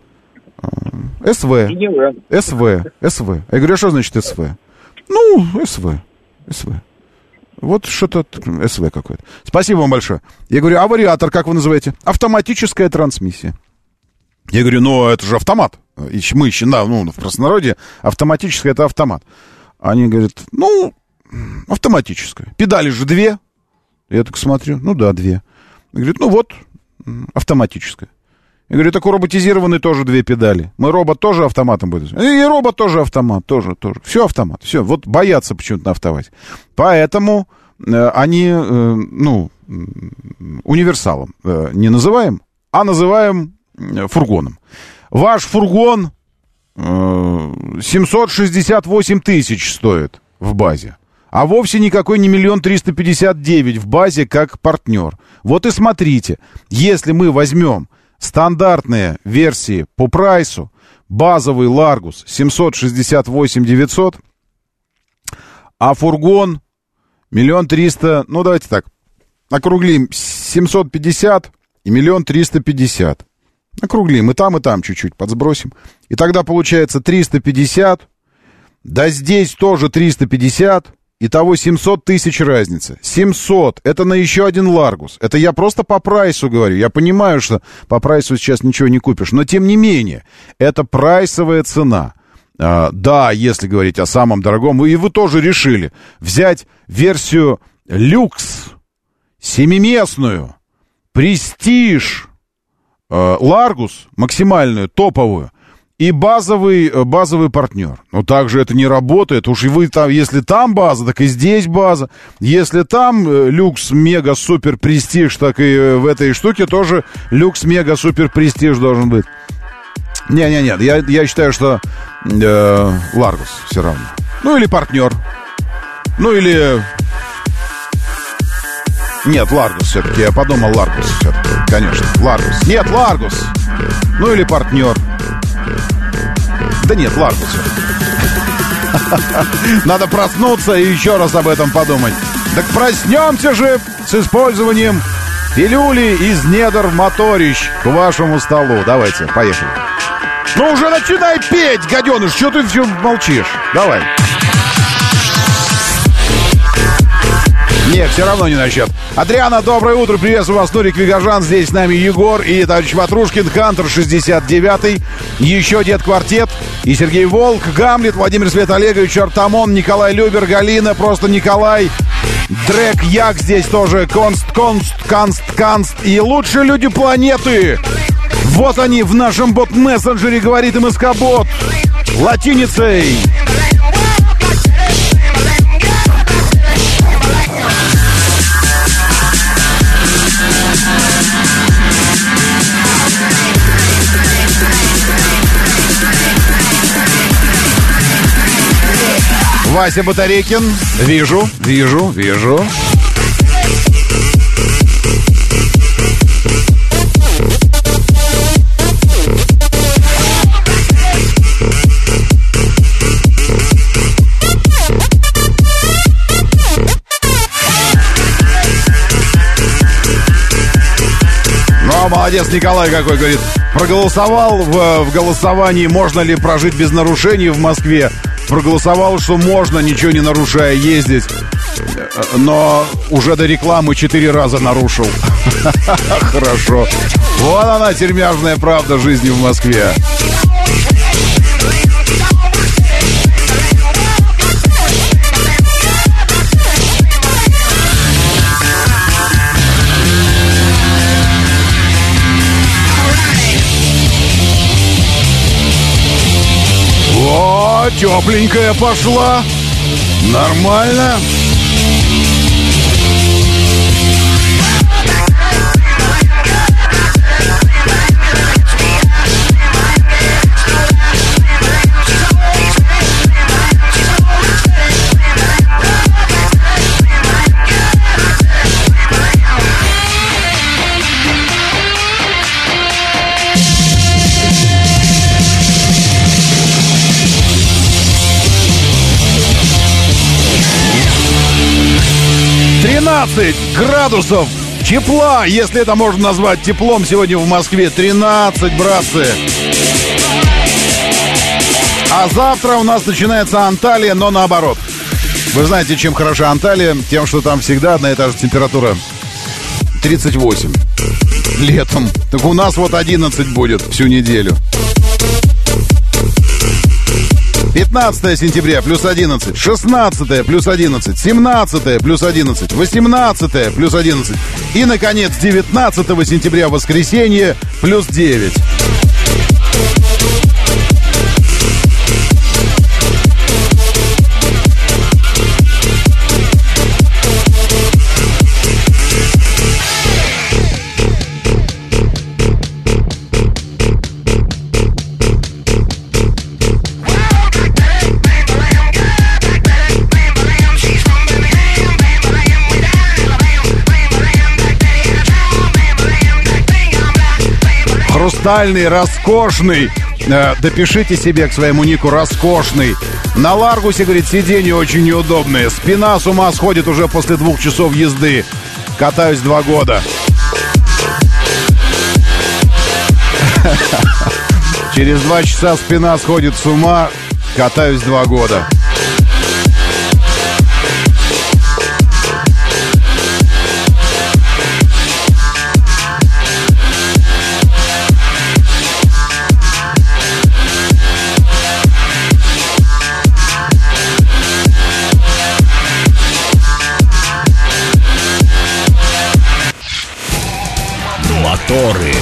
СВ. СВ. СВ. Я говорю, а что значит СВ? Ну, СВ. СВ. Вот что-то СВ какое-то. Спасибо вам большое. Я говорю, а вариатор как вы называете? Автоматическая трансмиссия. Я говорю, ну, это же автомат. Мы еще, да, ну, в простонародье автоматическое — это автомат. Они говорят, ну, автоматическое. Педали же две. Я так смотрю, ну да, две. Говорит, ну вот, автоматическое. Я говорю, так у роботизированной тоже две педали. Мы робот тоже автоматом будем. И робот тоже автомат, тоже, тоже. Все автомат, все. Вот боятся почему-то на автовазе. Поэтому э, они, э, ну, универсалом э, не называем, а называем фургоном. Ваш фургон семьсот шестьдесят восемь тысяч стоит в базе. А вовсе никакой не миллион триста пятьдесят девять в базе как партнер. Вот и смотрите, если мы возьмем стандартные версии по прайсу, базовый Ларгус семьсот шестьдесят восемь девятьсот, а фургон миллион триста, ну давайте так, округлим, семьсот пятьдесят и миллион триста пятьдесят. Округлим и там, и там чуть-чуть подсбросим. И тогда получается триста пятьдесят, да здесь тоже триста пятьдесят, итого семьсот тысяч разница. семьсот, это на еще один Ларгус. Это я просто по прайсу говорю. Я понимаю, что по прайсу сейчас ничего не купишь, но тем не менее, это прайсовая цена. А, да, если говорить о самом дорогом, и вы тоже решили взять версию люкс, семиместную, престиж, Ларгус, максимальную, топовую, и базовый, базовый партнер. Но также это не работает. Уж и вы там, если там база, так и здесь база. Если там люкс, мега, супер, престиж, так и в этой штуке тоже люкс, мега, супер, престиж должен быть. Не-не-не, я, я считаю, что э, Ларгус все равно. Ну или партнер. Ну или... Нет, Ларгус все-таки. Я подумал, Ларгус все-таки. Конечно, Ларгус. Нет, Ларгус. Ну или партнер. Да нет, Ларгус все-таки. Надо проснуться и еще раз об этом подумать. Так проснемся же с использованием пилюли из недр моторищ к вашему столу. Давайте, поехали. Ну уже начинай петь, гаденыш. Что ты все молчишь? Давай. Нет, все равно не насчет. Адриана, доброе утро, приветствую вас, Нурик Вигажан, здесь с нами Егор и товарищ Ватрушкин, Хантер шестьдесят девятый, еще Дед Квартет и Сергей Волк, Гамлет, Владимир Свет Олегович, Артамон, Николай Любер, Галина, просто Николай, Дрэк, Як здесь тоже, Конст, Конст, Канст, Канст и лучшие люди планеты. Вот они в нашем бот-мессенджере, говорит МСК-бот, латиницей. Вася Батарейкин. Вижу, вижу, вижу. Ну, молодец, Николай какой, говорит. Проголосовал в, в голосовании, можно ли прожить без нарушений в Москве. Проголосовал, что можно, ничего не нарушая, ездить. Но уже до рекламы четыре раза нарушил. Хорошо. Вот она, тюрьмяжная правда жизни в Москве. О, тепленькая пошла. Нормально. тринадцать градусов тепла, если это можно назвать теплом сегодня в Москве. тринадцать, братцы. А завтра у нас начинается Анталия, но наоборот. Вы знаете, чем хороша Анталия? Тем, что там всегда одна и та же температура. тридцать восемь. Летом. Так у нас вот одиннадцать будет всю неделю. пятнадцатое сентября плюс одиннадцать, шестнадцатое плюс одиннадцать, семнадцатое плюс одиннадцать, восемнадцатое плюс одиннадцать и, наконец, девятнадцатого сентября воскресенье плюс девять. хрустальный, роскошный. Э, допишите себе к своему нику роскошный. На Ларгусе, говорит, сиденье очень неудобное. Спина с ума сходит уже после двух часов езды. Катаюсь два года. Через два часа спина сходит с ума. Катаюсь два года. Моторы.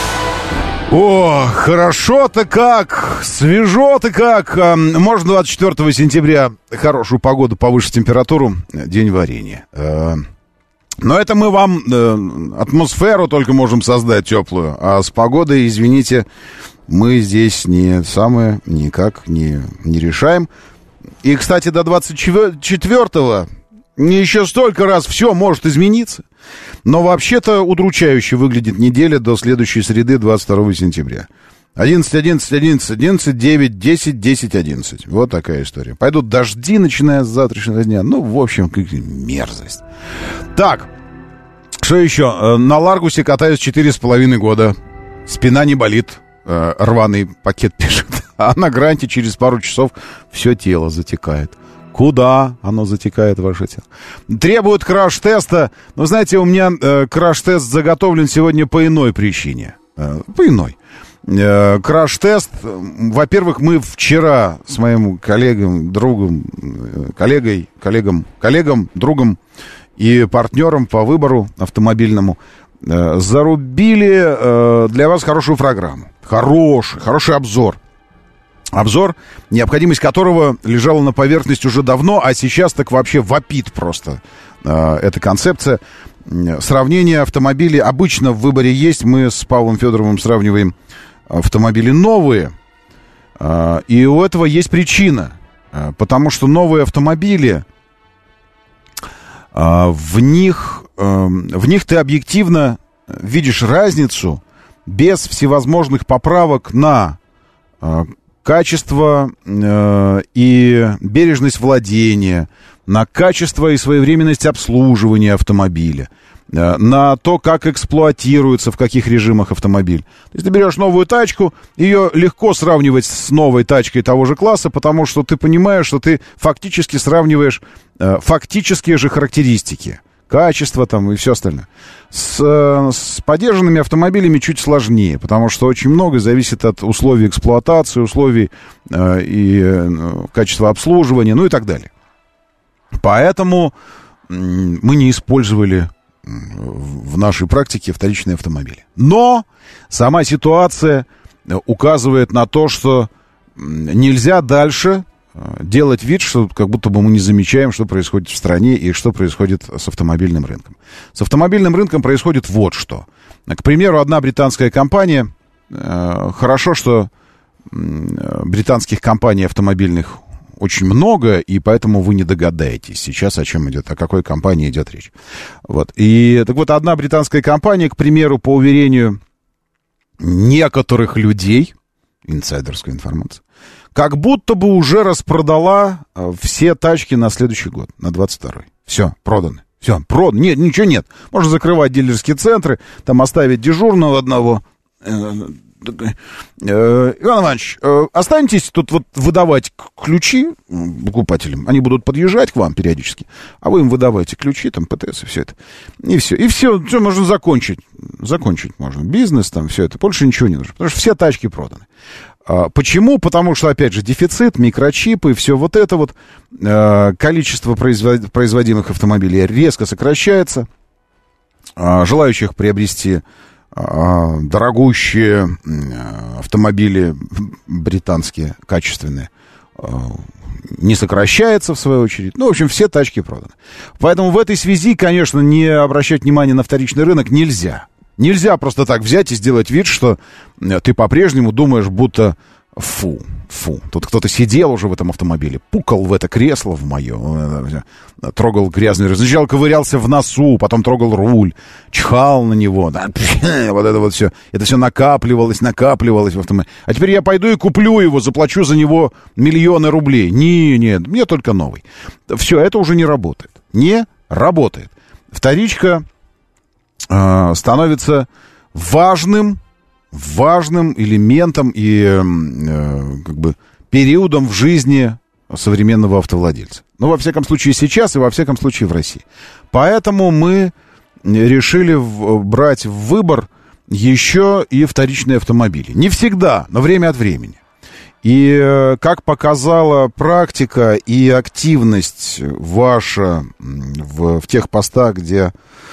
О, хорошо-то как, свежо-то как. Можно двадцать четвёртого сентября хорошую погоду, повыше температуру, день варенья. Но это мы вам атмосферу только можем создать теплую. А с погодой, извините, мы здесь не самое никак не, не решаем. И, кстати, до двадцать четвёртого еще столько раз все может измениться. Но вообще-то удручающе выглядит неделя до следующей среды, двадцать второго сентября. одиннадцать, одиннадцать, одиннадцать, одиннадцать, девять, десять, десять, одиннадцать. Вот такая история. Пойдут дожди, начиная с завтрашнего дня. Ну, в общем, какая мерзость. Так, что еще? На Ларгусе катаюсь четыре с половиной года. Спина не болит. Рваный пакет пишет. А на Гранте через пару часов все тело затекает. Куда оно затекает, ваше тело? Требуют краш-теста. Но, знаете, у меня э, краш-тест заготовлен сегодня по иной причине. Э, по иной. Э, краш-тест. Во-первых, мы вчера с моим коллегом, другом, э, коллегой, коллегом, коллегом, другом и партнером по выбору автомобильному э, зарубили э, для вас хорошую программу. Хороший, хороший обзор. Обзор, необходимость которого лежала на поверхности уже давно, а сейчас так вообще вопит просто э, эта концепция. Сравнение автомобилей обычно в выборе есть. Мы с Павлом Федоровым сравниваем автомобили новые. Э, и у этого есть причина. Э, потому что новые автомобили, э, в них, э, в них ты объективно видишь разницу без всевозможных поправок на э, качество э, и бережность владения, на качество и своевременность обслуживания автомобиля, э, на то, как эксплуатируется, в каких режимах автомобиль. То есть ты берешь новую тачку, ее легко сравнивать с новой тачкой того же класса, потому что ты понимаешь, что ты фактически сравниваешь э, фактические же характеристики. Качество там и все остальное. С, с подержанными автомобилями чуть сложнее, потому что очень многое зависит от условий эксплуатации, условий э, и э, качества обслуживания, ну и так далее. Поэтому э, мы не использовали э, в нашей практике вторичные автомобили. Но сама ситуация указывает на то, что нельзя дальше делать вид, что как будто бы мы не замечаем, что происходит в стране и что происходит с автомобильным рынком. С автомобильным рынком происходит вот что. К примеру, одна британская компания, э, хорошо, что э, британских компаний автомобильных очень много, и поэтому вы не догадаетесь сейчас, о чем идет, о какой компании идет речь. Вот. И так вот, одна британская компания, к примеру, по уверению некоторых людей, инсайдерская информация, как будто бы уже распродала все тачки на следующий год, на двадцать второй. Все, проданы. Все, продано. Нет, ничего нет. Можно закрывать дилерские центры, там оставить дежурного одного. Иван Иванович, останетесь тут вот выдавать ключи покупателям. Они будут подъезжать к вам периодически, а вы им выдавайте ключи, там, ПТС и все это. И все. И все, все можно закончить. Закончить можно. Бизнес там, все это. Больше ничего не нужно. Потому что все тачки проданы. Почему? Потому что, опять же, дефицит, микрочипы, все вот это вот, количество производимых автомобилей резко сокращается, желающих приобрести дорогущие автомобили британские, качественные, не сокращается, в свою очередь. Ну, в общем, все тачки проданы. Поэтому в этой связи, конечно, не обращать внимания на вторичный рынок нельзя. Нельзя просто так взять и сделать вид, что ты по-прежнему думаешь, будто фу. Фу, тут кто-то сидел уже в этом автомобиле, пукал в это кресло в мое, трогал грязный, сначала ковырялся в носу, потом трогал руль, чихал на него, да, вот это вот все, это все накапливалось, накапливалось в автомобиле. А теперь я пойду и куплю его, заплачу за него миллионы рублей. Не, нет, мне только новый. Все, это уже не работает, не работает. Вторичка э, становится важным, важным элементом и э, как бы периодом в жизни современного автовладельца. Ну, во всяком случае, сейчас и во всяком случае в России. Поэтому мы решили в, брать в выбор еще и вторичные автомобили. Не всегда, но время от времени. И э, как показала практика и активность ваша в, в тех постах, где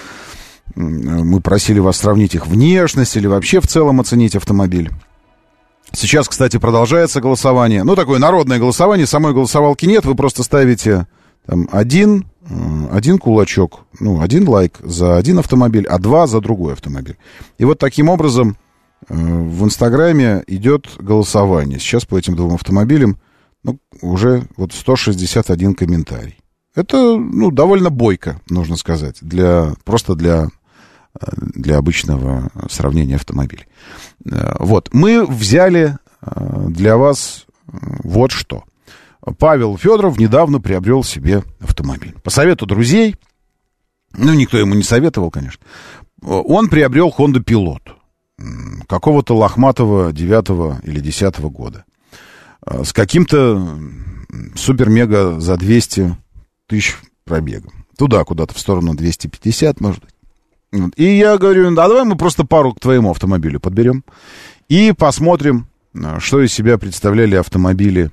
мы просили вас сравнить их внешность или вообще в целом оценить автомобиль. Сейчас, кстати, продолжается голосование. Ну, такое народное голосование. Самой голосовалки нет. Вы просто ставите там один, один кулачок, ну, один лайк за один автомобиль, а два за другой автомобиль. И вот таким образом в Инстаграме идет голосование. Сейчас по этим двум автомобилям ну, уже вот сто шестьдесят один комментарий. Это, ну, довольно бойко, нужно сказать, для, просто для, для обычного сравнения автомобилей. Вот, мы взяли для вас вот что. Павел Федоров недавно приобрел себе автомобиль. По совету друзей, ну, никто ему не советовал, конечно, он приобрел Honda Pilot какого-то лохматого девятого или десятого года с каким-то супер-мега за двести тысяч пробегом. Туда, куда-то в сторону двести пятьдесят, может быть. И я говорю, а давай мы просто пару к твоему автомобилю подберем и посмотрим, что из себя представляли автомобили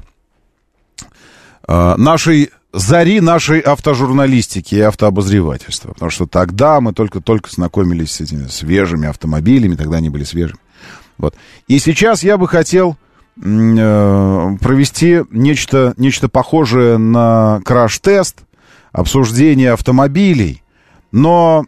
э, нашей зари, нашей автожурналистики и автообозревательства. Потому что тогда мы только-только знакомились с этими свежими автомобилями, тогда они были свежими. Вот. И сейчас я бы хотел э, провести нечто, нечто похожее на краш-тест, обсуждение автомобилей, но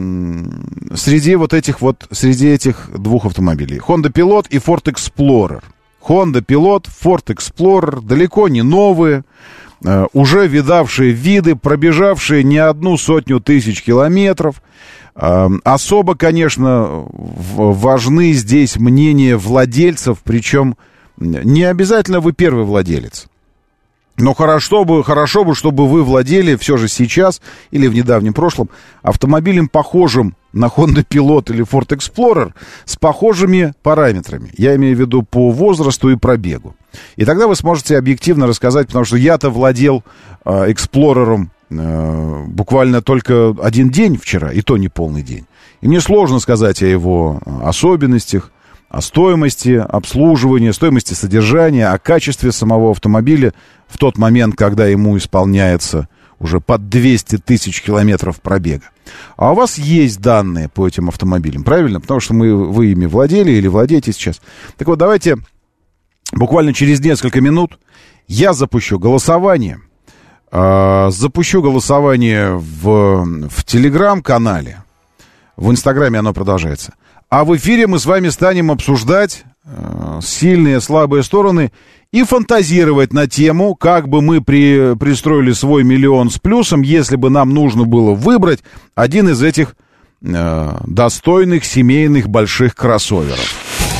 среди вот этих вот, среди этих двух автомобилей. Honda Pilot и Ford Explorer. Honda Pilot, Ford Explorer далеко не новые, э, уже видавшие виды, пробежавшие не одну сотню тысяч километров. Э, особо, конечно, в, важны здесь мнения владельцев, причем не обязательно вы первый владелец. Но хорошо бы, хорошо бы, чтобы вы владели все же сейчас или в недавнем прошлом автомобилем, похожим на Honda Pilot или Ford Explorer, с похожими параметрами. Я имею в виду по возрасту и пробегу. И тогда вы сможете объективно рассказать, потому что я-то владел э, Explorer э, буквально только один день вчера, и то не полный день. И мне сложно сказать о его особенностях, о стоимости обслуживания, стоимости содержания, о качестве самого автомобиля в тот момент, когда ему исполняется уже под двести тысяч километров пробега. А у вас есть данные по этим автомобилям, правильно? Потому что мы, вы ими владели или владеете сейчас. Так вот, давайте буквально через несколько минут я запущу голосование. Э, запущу голосование в, в Телеграм-канале. В Инстаграме оно продолжается. А в эфире мы с вами станем обсуждать э, сильные, слабые стороны и фантазировать на тему, как бы мы при, пристроили свой миллион с плюсом, если бы нам нужно было выбрать один из этих э, достойных семейных больших кроссоверов.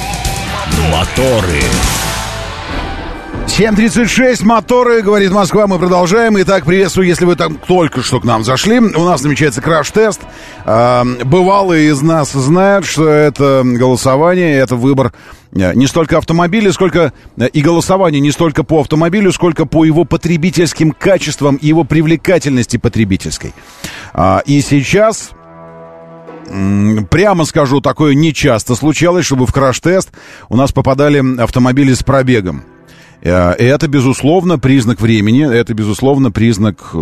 Моторы. семь тридцать шесть, моторы, говорит Москва, мы продолжаем. Итак, приветствую, если вы там только что к нам зашли. У нас намечается краш-тест. Бывалые из нас знают, что это голосование, это выбор не столько автомобиля, сколько и голосование не столько по автомобилю, сколько по его потребительским качествам и его привлекательности потребительской. И сейчас... Прямо скажу, такое нечасто случалось, чтобы в краш-тест у нас попадали автомобили с пробегом. Это, безусловно, признак времени, это, безусловно, признак,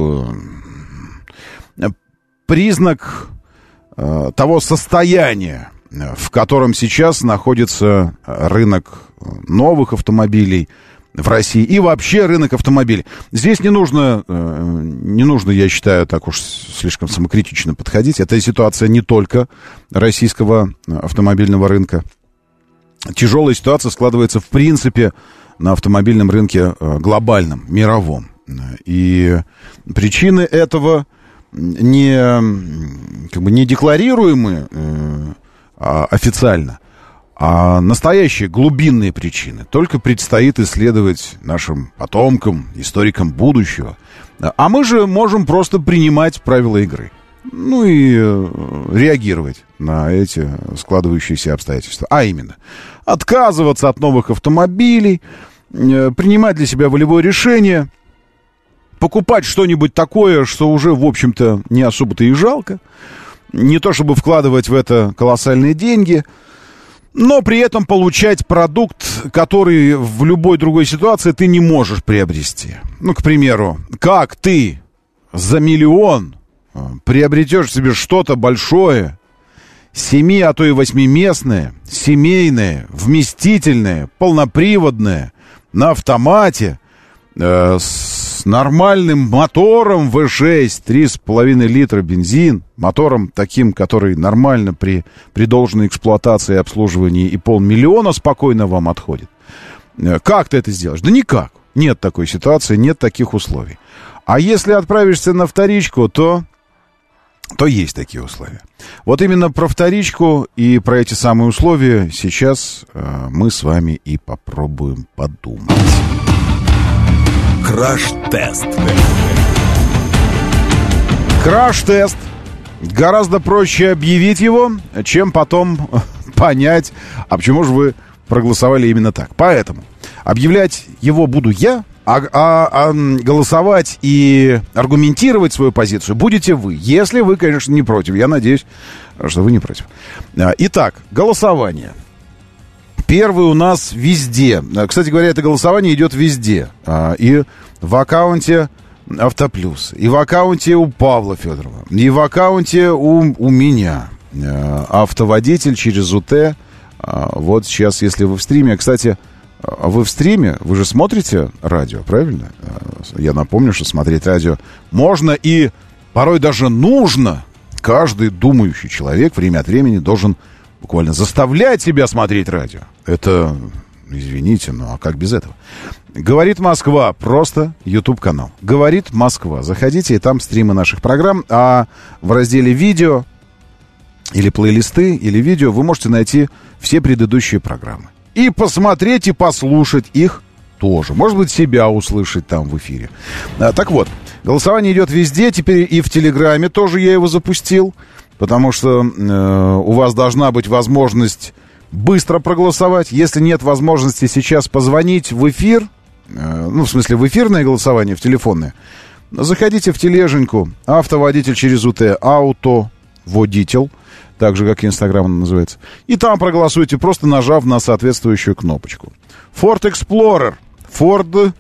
признак того состояния, в котором сейчас находится рынок новых автомобилей в России и вообще рынок автомобилей. Здесь не нужно, не нужно, я считаю, так уж слишком самокритично подходить. Это ситуация не только российского автомобильного рынка. Тяжелая ситуация складывается, в принципе, на автомобильном рынке глобальном, мировом. И причины этого не, как бы не декларируемы э, официально, а настоящие глубинные причины только предстоит исследовать нашим потомкам, историкам будущего. А мы же можем просто принимать правила игры. Ну и реагировать на эти складывающиеся обстоятельства. А именно, отказываться от новых автомобилей, принимать для себя волевое решение, покупать что-нибудь такое, что уже, в общем-то, не особо-то и жалко. Не то чтобы вкладывать в это колоссальные деньги, но при этом получать продукт, который в любой другой ситуации ты не можешь приобрести. Ну, к примеру, как ты за миллион приобретешь себе что-то большое, семи, а то и восьмиместное, семейное, вместительное, полноприводное, на автомате, э, с нормальным мотором вэ шесть, три с половиной литра бензин, мотором таким, который нормально при, при должной эксплуатации и обслуживании и полмиллиона спокойно вам отходит. Э, как ты это сделаешь? Да никак. Нет такой ситуации, нет таких условий. А если отправишься на вторичку, то... то есть такие условия. Вот именно про вторичку и про эти самые условия сейчас э, мы с вами и попробуем подумать. Краш-тест. Краш-тест. Гораздо проще объявить его, чем потом понять, а почему же вы проголосовали именно так. Поэтому объявлять его буду я, А, а, а голосовать и аргументировать свою позицию будете вы, если вы, конечно, не против. Я надеюсь, что вы не против. Итак, голосование. Первый у нас везде. Кстати говоря, это голосование идет везде. И в аккаунте Автоплюс, и в аккаунте у Павла Федорова, и в аккаунте у, у меня. Автоводитель через УТ. Вот сейчас, если вы в стриме. Кстати, вы в стриме, вы же смотрите радио, правильно? Я напомню, что смотреть радио можно и порой даже нужно. Каждый думающий человек время от времени должен буквально заставлять себя смотреть радио. Это, извините, ну а как без этого? «Говорит Москва», просто YouTube-канал. «Говорит Москва». Заходите, и там стримы наших программ. А в разделе «Видео» или плейлисты, или «Видео» вы можете найти все предыдущие программы. И посмотреть, и послушать их тоже. Может быть, себя услышать там в эфире. А, так вот, голосование идет везде. Теперь и в Телеграме тоже я его запустил. Потому что э, у вас должна быть возможность быстро проголосовать. Если нет возможности сейчас позвонить в эфир, э, ну, в смысле, в эфирное голосование, в телефонное, заходите в тележеньку. Автоводитель через УТ, автоводитель. Так же, как и Инстаграм называется. И там проголосуйте, просто нажав на соответствующую кнопочку. Ford Explorer. Ford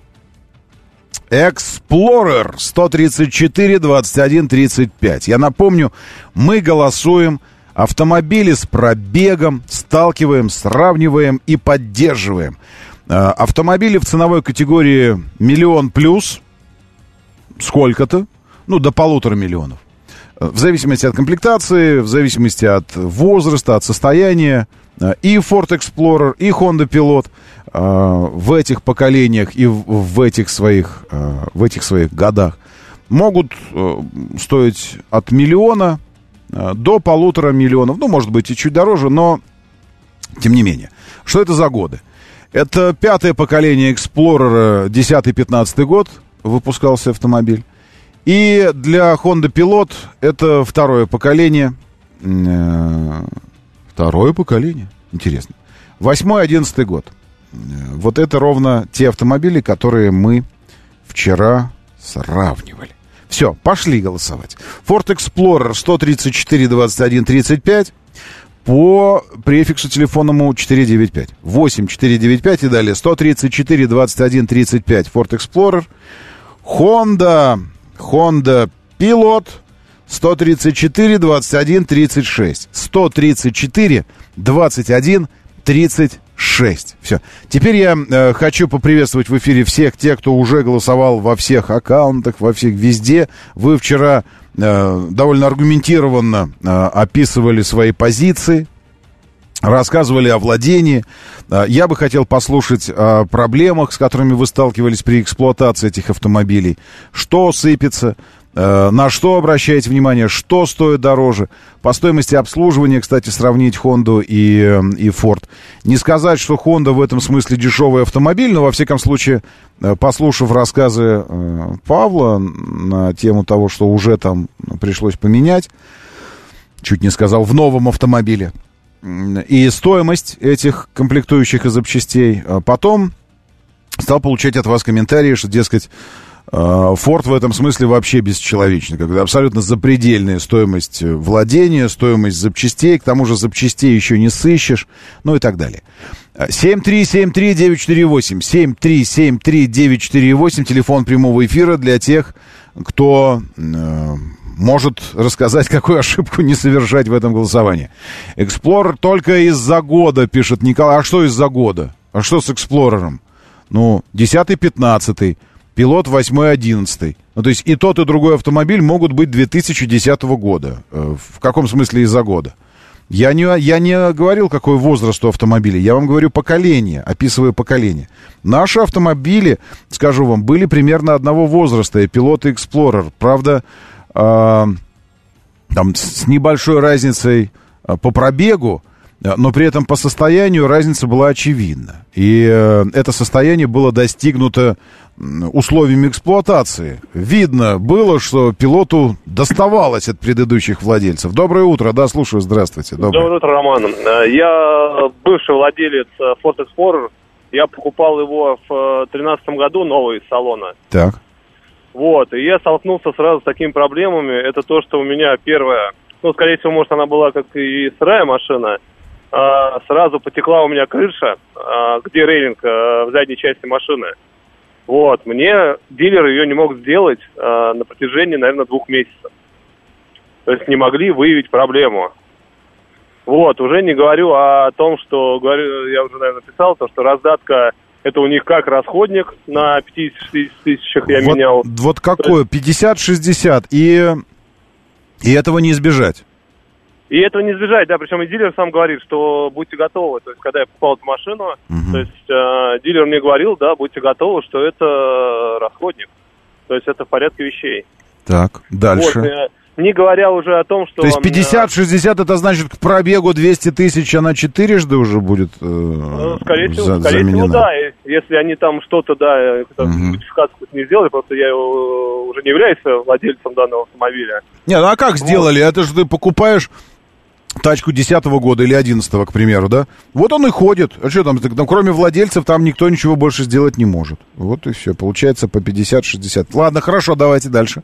Explorer сто тридцать четыре двадцать один тридцать пять. Я напомню, мы голосуем автомобили с пробегом, сталкиваем, сравниваем и поддерживаем. Автомобили в ценовой категории миллион плюс. Сколько-то? Ну, до полутора миллионов. В зависимости от комплектации, в зависимости от возраста, от состояния. И Ford Explorer, и Honda Pilot в этих поколениях и в этих своих, в этих своих годах могут стоить от миллиона до полутора миллионов. Ну, может быть, и чуть дороже, но тем не менее. Что это за годы? Это пятое поколение Explorer, десятый-пятнадцатый год выпускался автомобиль. И для Honda Pilot это второе поколение. Второе поколение? Интересно. Восьмой-одиннадцатый год. Вот это ровно те автомобили, которые мы вчера сравнивали. Все, пошли голосовать. Ford Explorer сто тридцать четыре двадцать один тридцать пять по префиксу телефонному четыре девять пять. восемь четыре девять пять и далее сто тридцать четыре двадцать один тридцать пять Ford Explorer. Honda... Honda Pilot сто тридцать четыре двадцать один тридцать шесть. сто тридцать четыре двадцать один тридцать шесть. Все. Теперь я э, хочу поприветствовать в эфире всех тех, кто уже голосовал во всех аккаунтах, во всех везде. Вы вчера э, довольно аргументированно э, описывали свои позиции. рассказывали о владении. Я бы хотел послушать о проблемах, с которыми вы сталкивались при эксплуатации этих автомобилей. Что сыпется, на что обращаете внимание, что стоит дороже. По стоимости обслуживания, кстати, сравнить Honda и, и Ford. Не сказать, что Honda в этом смысле дешевый автомобиль, но, во всяком случае, послушав рассказы Павла на тему того, что уже там пришлось поменять, чуть не сказал, в новом автомобиле, и стоимость этих комплектующих и запчастей. Потом стал получать от вас комментарии, что, дескать, Ford в этом смысле вообще бесчеловечный, когда абсолютно запредельная стоимость владения, стоимость запчастей, к тому же запчастей еще не сыщешь, ну и так далее. семь три семь три девять четыре восемь, семь три семь три девять четыре восемь, телефон прямого эфира для тех, кто э, может рассказать, какую ошибку не совершать в этом голосовании. Explorer только из-за года, пишет Николай. А что из-за года? А что с Эксплорером? Ну, десятый-пятнадцатый, пилот восьмой-одиннадцатый. Ну, то есть и тот, и другой автомобиль могут быть две тысячи десятого года. В каком смысле из-за года? Я не, я не говорил, какой возраст у автомобиля. Я вам говорю поколение, описываю поколение. Наши автомобили, скажу вам, были примерно одного возраста, и пилот, и Explorer. Правда, э, там с небольшой разницей э, по пробегу, но при этом по состоянию разница была очевидна. И э, это состояние было достигнуто условиями эксплуатации. Видно было, что пилоту доставалось от предыдущих владельцев. Доброе утро, да, слушаю, здравствуйте. Доброе, Доброе утро, Роман. Я бывший владелец Ford Explorer. Я покупал его в тринадцатом году, новый из салона. Так. Вот, и я столкнулся сразу с такими проблемами. Это то, что у меня первое, ну, скорее всего, может, она была как и сырая машина, а, сразу потекла у меня крыша, а, где рейлинг а, в задней части машины. Вот, мне дилер ее не мог сделать а, на протяжении, наверное, двух месяцев. То есть не могли выявить проблему. Вот, уже не говорю о том, что, говорю, я уже, наверное, писал, то, что раздатка, это у них как расходник на пятьдесят тысячах я вот, менял. Вот какое? пятьдесят-шестьдесят, и, и этого не избежать. И этого не избежать, да, причем и дилер сам говорит, что будьте готовы, то есть, когда я покупал эту машину, uh-huh. то есть, э, дилер мне говорил, да, будьте готовы, что это расходник, то есть, это в порядке вещей. Так, дальше. Вот, э, не говоря уже о том, что... То есть пятьдесят-шестьдесят, это значит, к пробегу двести тысяч она четырежды уже будет э, ну, скорее всего, за, скорее заменена. всего, да, если они там что-то, да, модификацию uh-huh. не сделали, просто я уже не являюсь владельцем данного автомобиля. Не, ну а как сделали? Вот. Это же ты покупаешь... тачку десятого года или одиннадцатого, к примеру, да? Вот он и ходит. А что там, там, кроме владельцев, там никто ничего больше сделать не может. Вот и все. Получается по пятьдесят-шестьдесят. Ладно, хорошо, давайте дальше.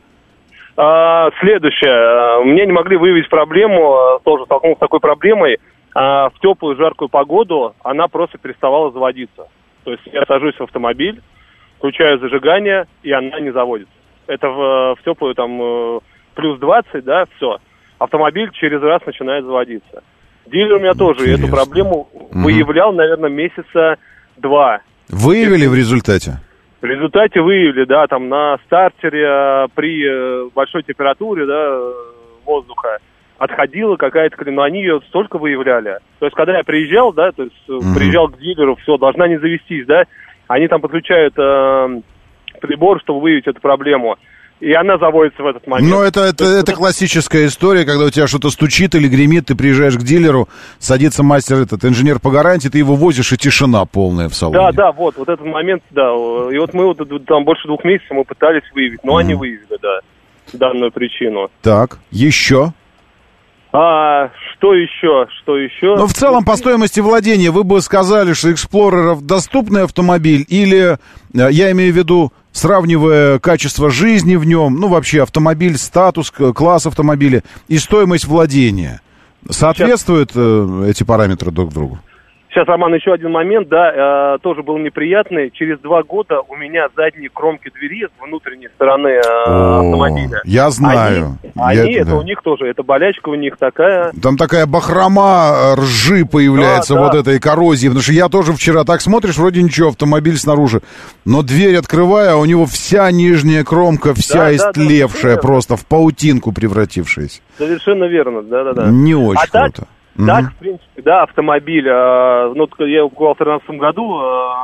А, следующее. Мне не могли выявить проблему, тоже столкнулся с такой проблемой. А, в теплую, жаркую погоду она просто переставала заводиться. То есть я сажусь в автомобиль, включаю зажигание, и она не заводится. Это в, в теплую, там, плюс двадцать, да, все. Автомобиль через раз начинает заводиться. Дилер у меня тоже Интересно. Эту проблему угу. выявлял, наверное, месяца два. Выявили в результате? В результате выявили, да, там на стартере при большой температуре, да, воздуха отходила какая-то, ну, они ее столько выявляли. То есть, когда я приезжал, да, то есть, угу. приезжал к дилеру, все, должна не завестись, да, они там подключают э, прибор, чтобы выявить эту проблему. И она заводится в этот момент. Ну, это, это, это классическая история, когда у тебя что-то стучит или гремит, ты приезжаешь к дилеру, садится мастер, этот инженер по гарантии, ты его возишь, и тишина полная в салоне. Да, да, вот, вот этот момент, да. И вот мы вот там больше двух месяцев мы пытались выявить, но mm. они выявили, да, данную причину. Так, еще? А, что еще, что еще? Ну, в целом, по стоимости владения вы бы сказали, что Explorer доступный автомобиль, или, я имею в виду, сравнивая качество жизни в нем, ну, вообще автомобиль, статус, класс автомобиля и стоимость владения, соответствуют Сейчас... эти параметры друг другу? Сейчас, Роман, еще один момент, да, э, тоже был неприятный. Через два года у меня задние кромки двери с внутренней стороны э, О, автомобиля. Я знаю. Они, я, они это да. у них тоже, это болячка у них такая. Там такая бахрома ржи появляется, да, вот да. этой коррозии. Потому что я тоже вчера так смотришь, вроде ничего, автомобиль снаружи. Но дверь открывая, у него вся нижняя кромка, вся да, да, истлевшая, да, просто в паутинку превратившаяся. Совершенно верно, да-да-да. Не очень а круто. Так, Mm-hmm. Так, в принципе, да, автомобиль, э, ну, я его покупал в две тысячи тринадцатом году,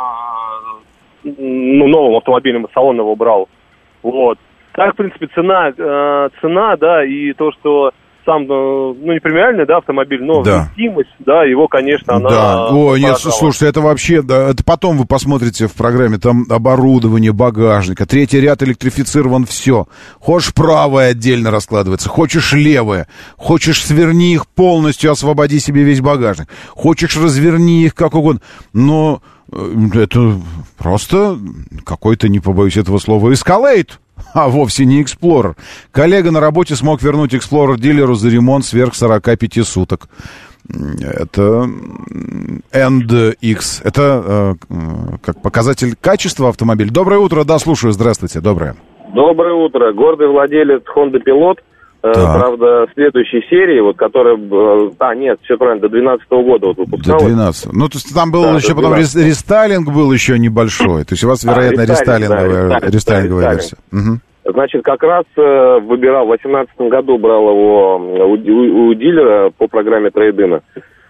э, ну, новым автомобилем, салон его брал, вот. Так, в принципе, цена, э, цена, да, и то, что сам, ну, не премиальный, да, автомобиль, но да. вместимость, да, его, конечно, она... Да, о, нет, поражала. слушайте, это вообще, да, это потом вы посмотрите в программе, там оборудование багажника, третий ряд электрифицирован, все. Хочешь правое отдельно раскладывается, хочешь левое, хочешь сверни их полностью, освободи себе весь багажник, хочешь разверни их как угодно, но это просто какой-то, не побоюсь этого слова, эскалейт. А вовсе не Explorer. Коллега на работе смог вернуть Explorer дилеру за ремонт сверх сорок пять суток. Это энд икс. Это э, как показатель качества автомобиля. Доброе утро, да, слушаю. Здравствуйте, доброе. Доброе утро. Гордый владелец Honda Pilot. Э, правда, следующей серии, вот которая... Э, а, нет, все правильно, до двенадцатого года вот выпускалась. До двенадцатого. Ну, то есть там был да, еще потом рестайлинг был еще небольшой. То есть у вас, вероятно, а, рестайлинговая, да, рестайлинговая версия. Угу. Значит, как раз э, выбирал, в восемнадцатом году брал его у, у, у дилера по программе трейд-ина.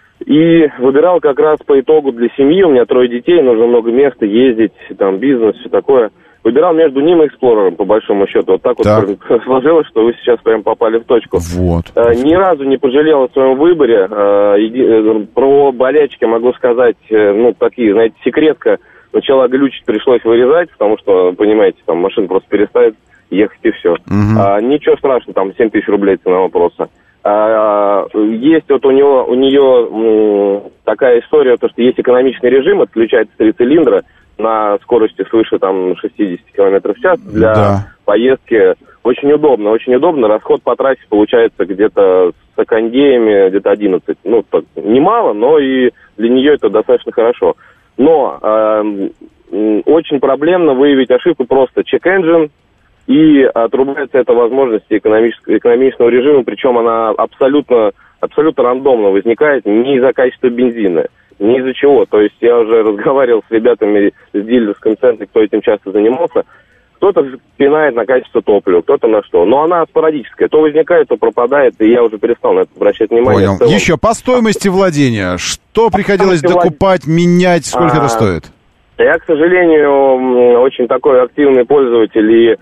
И выбирал как раз по итогу для семьи, у меня трое детей, нужно много места, ездить, там, бизнес, все такое. Выбирал между ним и Эксплорером, по большому счету. Вот так, так. вот сложилось, что вы сейчас прям попали в точку. Вот. Э, ни разу не пожалел о своем выборе. Э, еди... Про болячки могу сказать, э, ну, такие, знаете, секретка. Сначала глючить пришлось вырезать, потому что, понимаете, там машина просто перестает ехать и все. Угу. А, ничего страшного, там семь тысяч рублей цена вопроса. А, есть вот у него, у нее м, такая история, то, что есть экономичный режим, отключается три цилиндра на скорости свыше там шестьдесят километров в час для да. поездки. Очень удобно, очень удобно. Расход по трассе получается где-то с окандеями где-то одиннадцать. Ну, так, немало, но и для нее это достаточно хорошо. Но э, очень проблемно выявить ошибку просто check-engine, и отрубается эта возможность экономического, экономичного режима, причем она абсолютно, абсолютно рандомно возникает не из-за качества бензина, не из-за чего. То есть я уже разговаривал с ребятами с дилерском центра, кто этим часто занимался. Кто-то пинает на качество топлива, кто-то на что. Но она спорадическая. То возникает, то пропадает, и я уже перестал на это обращать внимание. Понял. Еще по стоимости владения. Что приходилось докупать, менять, сколько а, это стоит? Я, к сожалению, очень такой активный пользователь и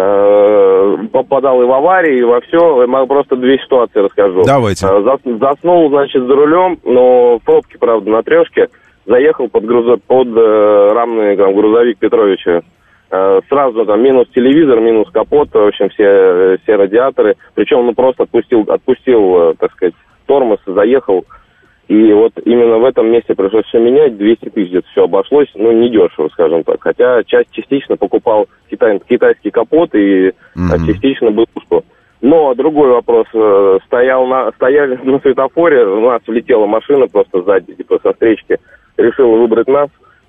э, попадал и в аварии, и во все. Я просто две ситуации расскажу. Давайте. Зас, заснул, значит, за рулем, но в пробке, правда, на трешке. Заехал под, грузо, под э, рамный там, грузовик Петровича. Сразу там минус телевизор, минус капот, в общем, все, все радиаторы. Причем, ну, просто отпустил, отпустил, так сказать, тормоз, заехал. И вот именно в этом месте пришлось все менять. двести тысяч где-то все обошлось. Ну, недешево, скажем так. Хотя часть частично покупал китай, китайский капот и mm-hmm. частично был пустой. Но другой вопрос. Стоял на, стояли на светофоре, у нас влетела машина просто сзади, типа со встречки. Решил выбрать нас.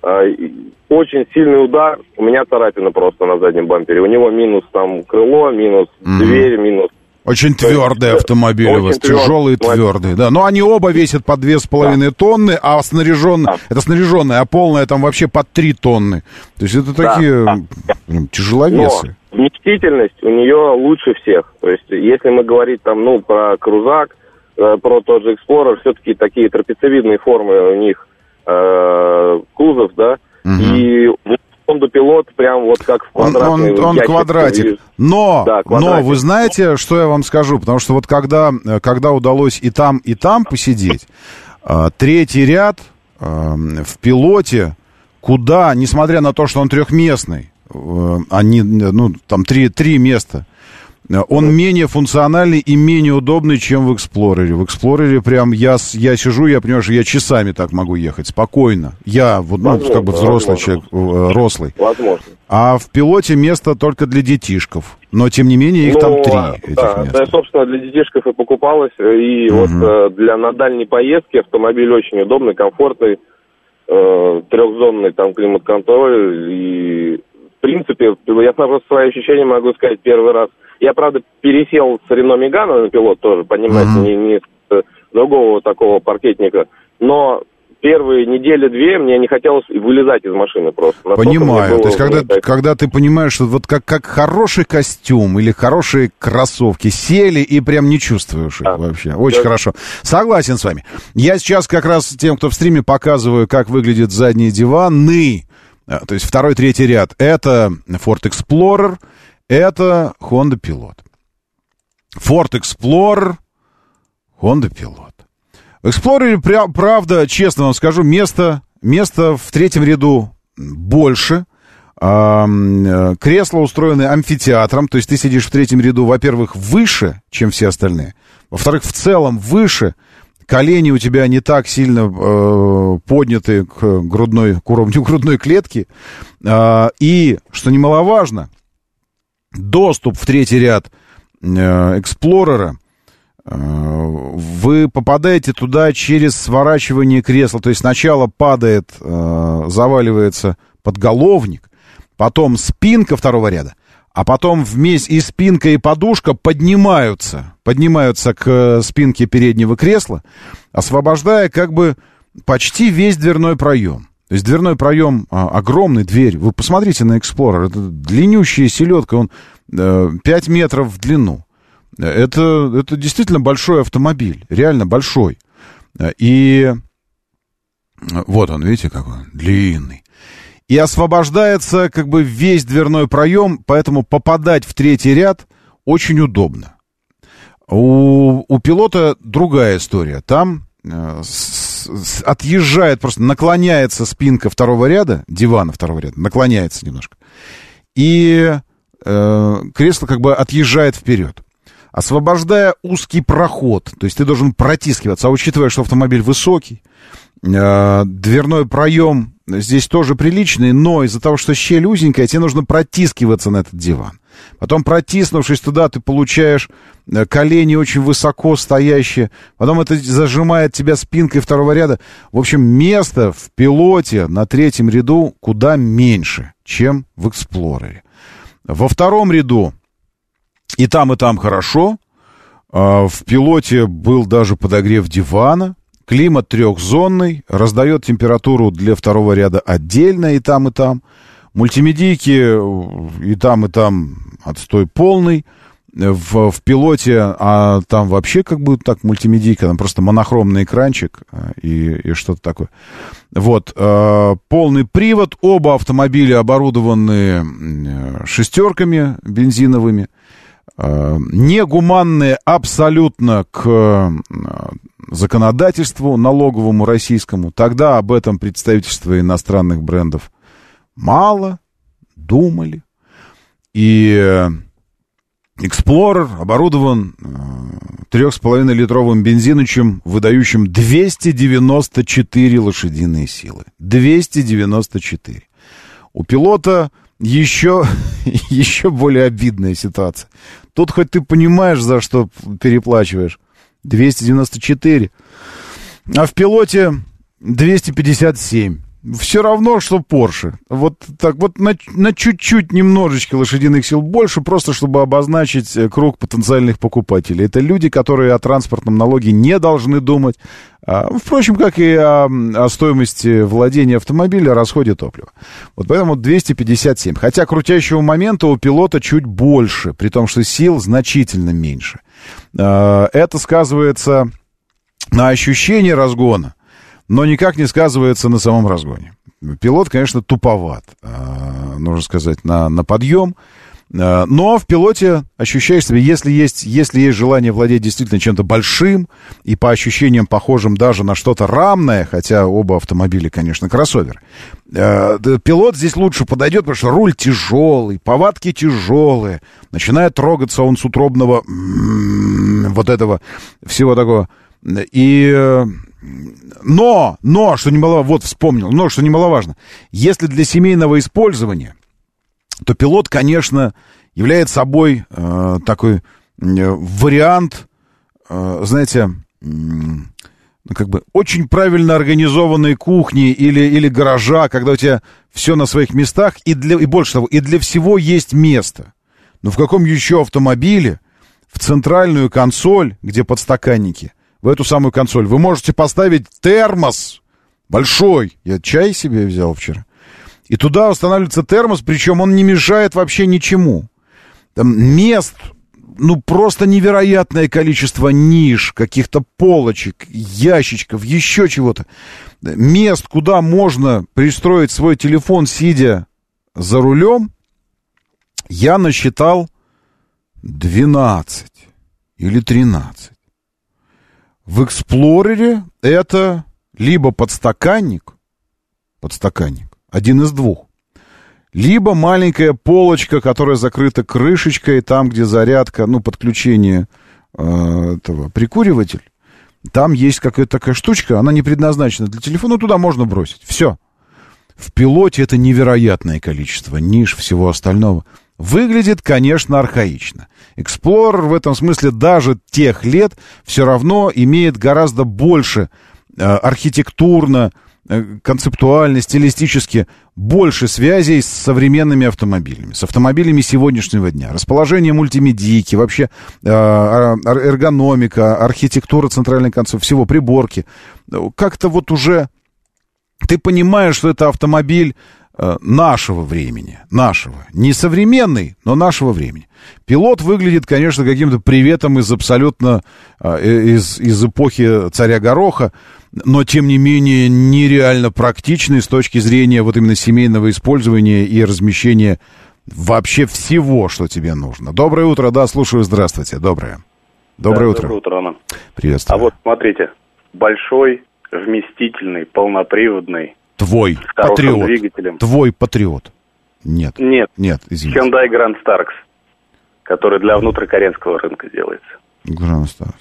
Очень сильный удар, у меня царапина просто на заднем бампере. У него минус там крыло, минус mm-hmm. дверь, минус... Очень твердый автомобиль у вас, тяжелый и твердый. Да, но они оба весят по две с половиной да. тонны, а снаряжен... да. это снаряженное, а полное там вообще по три тонны. То есть это да, такие да. тяжеловесы. Но вместительность у нее лучше всех. То есть если мы говорить там, ну, про крузак, про тот же Explorer, все-таки такие трапециевидные формы у них э, кузов, да, угу. и Honda Pilot прям вот как в квадратный. Он, он, он квадратик. Но, да, квадратик. Но вы знаете, что я вам скажу? Потому что вот когда, когда удалось и там, и там посидеть, третий ряд в пилоте, куда, несмотря на то, что он трехместный, они, ну, там три, три места, он mm. менее функциональный и менее удобный, чем в Эксплорере. В Эксплорере прям я, я сижу, я понимаю, что я часами так могу ехать, спокойно. Я, вот, ну, возможно, как бы взрослый возможно. человек, рослый. Возможно. А в пилоте место только для детишков. Но, тем не менее, их ну, там три, этих да, мест. Да, собственно, для детишков и покупалось. И mm-hmm. вот для на дальней поездки автомобиль очень удобный, комфортный, э, трехзонный там климат-контроль. И, в принципе, я просто свои ощущения могу сказать первый раз. Я, правда, пересел с Рено Мегана на Пилот тоже, понимаете, mm-hmm. не, не с другого такого паркетника. Но первые недели-две мне не хотелось вылезать из машины просто. Настолько понимаю. было, То есть, когда, ну, так... когда ты понимаешь, что вот как, как хороший костюм или хорошие кроссовки сели и прям не чувствуешь их а. вообще. Очень да. хорошо. Согласен с вами. Я сейчас как раз тем, кто в стриме, показываю, как выглядят задние диваны. То есть второй, третий ряд. Это Ford Explorer, это Honda Pilot. Ford Explorer, Honda Pilot. В Explorer, правда, честно вам скажу, место, место в третьем ряду больше. Кресла устроены амфитеатром, то есть ты сидишь в третьем ряду, во-первых, выше, чем все остальные. Во-вторых, в целом выше. Колени у тебя не так сильно э, подняты к грудной, к уровню грудной клетки. Э, и, что немаловажно, доступ в третий ряд э, Эксплорера, э, вы попадаете туда через сворачивание кресла. То есть сначала падает, э, заваливается подголовник, потом спинка второго ряда, а потом вместе и спинка, и подушка поднимаются, поднимаются к спинке переднего кресла, освобождая как бы почти весь дверной проем. То есть дверной проем а, огромный, дверь. Вы посмотрите на Explorer, это длиннющая селедка, он э, пять метров в длину. Это, это действительно большой автомобиль, реально большой. И вот он, видите, какой он длинный. И освобождается как бы весь дверной проем, поэтому попадать в третий ряд очень удобно. У, у пилота другая история. Там э, с, с, отъезжает, просто наклоняется спинка второго ряда, дивана второго ряда, наклоняется немножко. И э, кресло как бы отъезжает вперед, освобождая узкий проход. То есть ты должен протискиваться. А учитывая, что автомобиль высокий, э, дверной проем здесь тоже приличный, но из-за того, что щель узенькая, тебе нужно протискиваться на этот диван. Потом, протиснувшись туда, ты получаешь колени очень высоко стоящие. Потом это зажимает тебя спинкой второго ряда. В общем, места в пилоте на третьем ряду куда меньше, чем в Эксплорере. Во втором ряду и там, и там хорошо. В пилоте был даже подогрев дивана. Климат трехзонный, раздает температуру для второго ряда отдельно и там, и там. Мультимедийки и там, и там отстой полный. В, в пилоте, а там вообще как бы так мультимедийка, там просто монохромный экранчик и, и что-то такое. Вот, э, полный привод, оба автомобиля оборудованы шестерками бензиновыми. Э, негуманные абсолютно к законодательству налоговому российскому. Тогда об этом представительства иностранных брендов мало думали. И Explorer оборудован трех с половиной литровым бензинычем, выдающим двести девяносто четыре лошадиные силы. двести девяносто четыре. У пилота еще, еще более обидная ситуация. Тут хоть ты понимаешь, за что переплачиваешь. двести девяносто четыре. А в пилоте двести пятьдесят семь. Все равно, что Porsche. Вот так вот на, на чуть-чуть немножечко лошадиных сил больше, просто чтобы обозначить круг потенциальных покупателей. Это люди, которые о транспортном налоге не должны думать. А, впрочем, как и о, о стоимости владения автомобиля, расходе топлива. Вот поэтому двести пятьдесят семь. Хотя крутящего момента у пилота чуть больше, при том, что сил значительно меньше. А, это сказывается на ощущении разгона, но никак не сказывается на самом разгоне. Пилот, конечно, туповат, нужно сказать, на, на подъем. Но в пилоте ощущаешь себя, если есть, если есть желание владеть действительно чем-то большим и по ощущениям похожим даже на что-то рамное, хотя оба автомобиля, конечно, кроссоверы, пилот здесь лучше подойдет, потому что руль тяжелый, повадки тяжелые, начинает трогаться он с утробного вот этого всего такого. И... Но, но, что немаловажно, вот вспомнил, но, что немаловажно, если для семейного использования, то пилот, конечно, является собой э, такой э, вариант, э, знаете, э, как бы очень правильно организованной кухни или, или гаража, когда у тебя все на своих местах, и, для, и больше того, и для всего есть место. Но в каком еще автомобиле в центральную консоль, где подстаканники, в эту самую консоль вы можете поставить термос, большой. Я чай себе взял вчера. И туда устанавливается термос, причем он не мешает вообще ничему. Там мест, ну, просто невероятное количество ниш, каких-то полочек, ящичков, еще чего-то. Мест, куда можно пристроить свой телефон, сидя за рулем, я насчитал двенадцать или тринадцать. В Эксплорере это либо подстаканник, подстаканник, один из двух, либо маленькая полочка, которая закрыта крышечкой, там, где зарядка, ну, подключение э, этого, прикуриватель. Там есть какая-то такая штучка, она не предназначена для телефона, туда можно бросить. Все. В пилоте это невероятное количество ниш, всего остального. Выглядит, конечно, архаично. Explorer в этом смысле даже тех лет все равно имеет гораздо больше э, архитектурно, э, концептуально, стилистически больше связей с современными автомобилями, с автомобилями сегодняшнего дня. Расположение мультимедийки, вообще э, эргономика, архитектура центральной консоли, всего, приборки. Как-то вот уже ты понимаешь, что это автомобиль э, нашего времени, нашего. Не современный, но нашего времени. Пилот выглядит, конечно, каким-то приветом из абсолютно, э, из, из эпохи царя Гороха, но, тем не менее, нереально практичный с точки зрения вот именно семейного использования и размещения вообще всего, что тебе нужно. Доброе утро, да, слушаю, здравствуйте, доброе. Доброе да, утро. Доброе утро, Роман. Приветствую. А вот, смотрите, большой, вместительный, полноприводный, Твой с хорошим патриот. двигателем. Твой патриот. Нет. Нет. Нет, извините. Hyundai Grand Starex, который для внутрикорейского рынка делается. Grand Starex.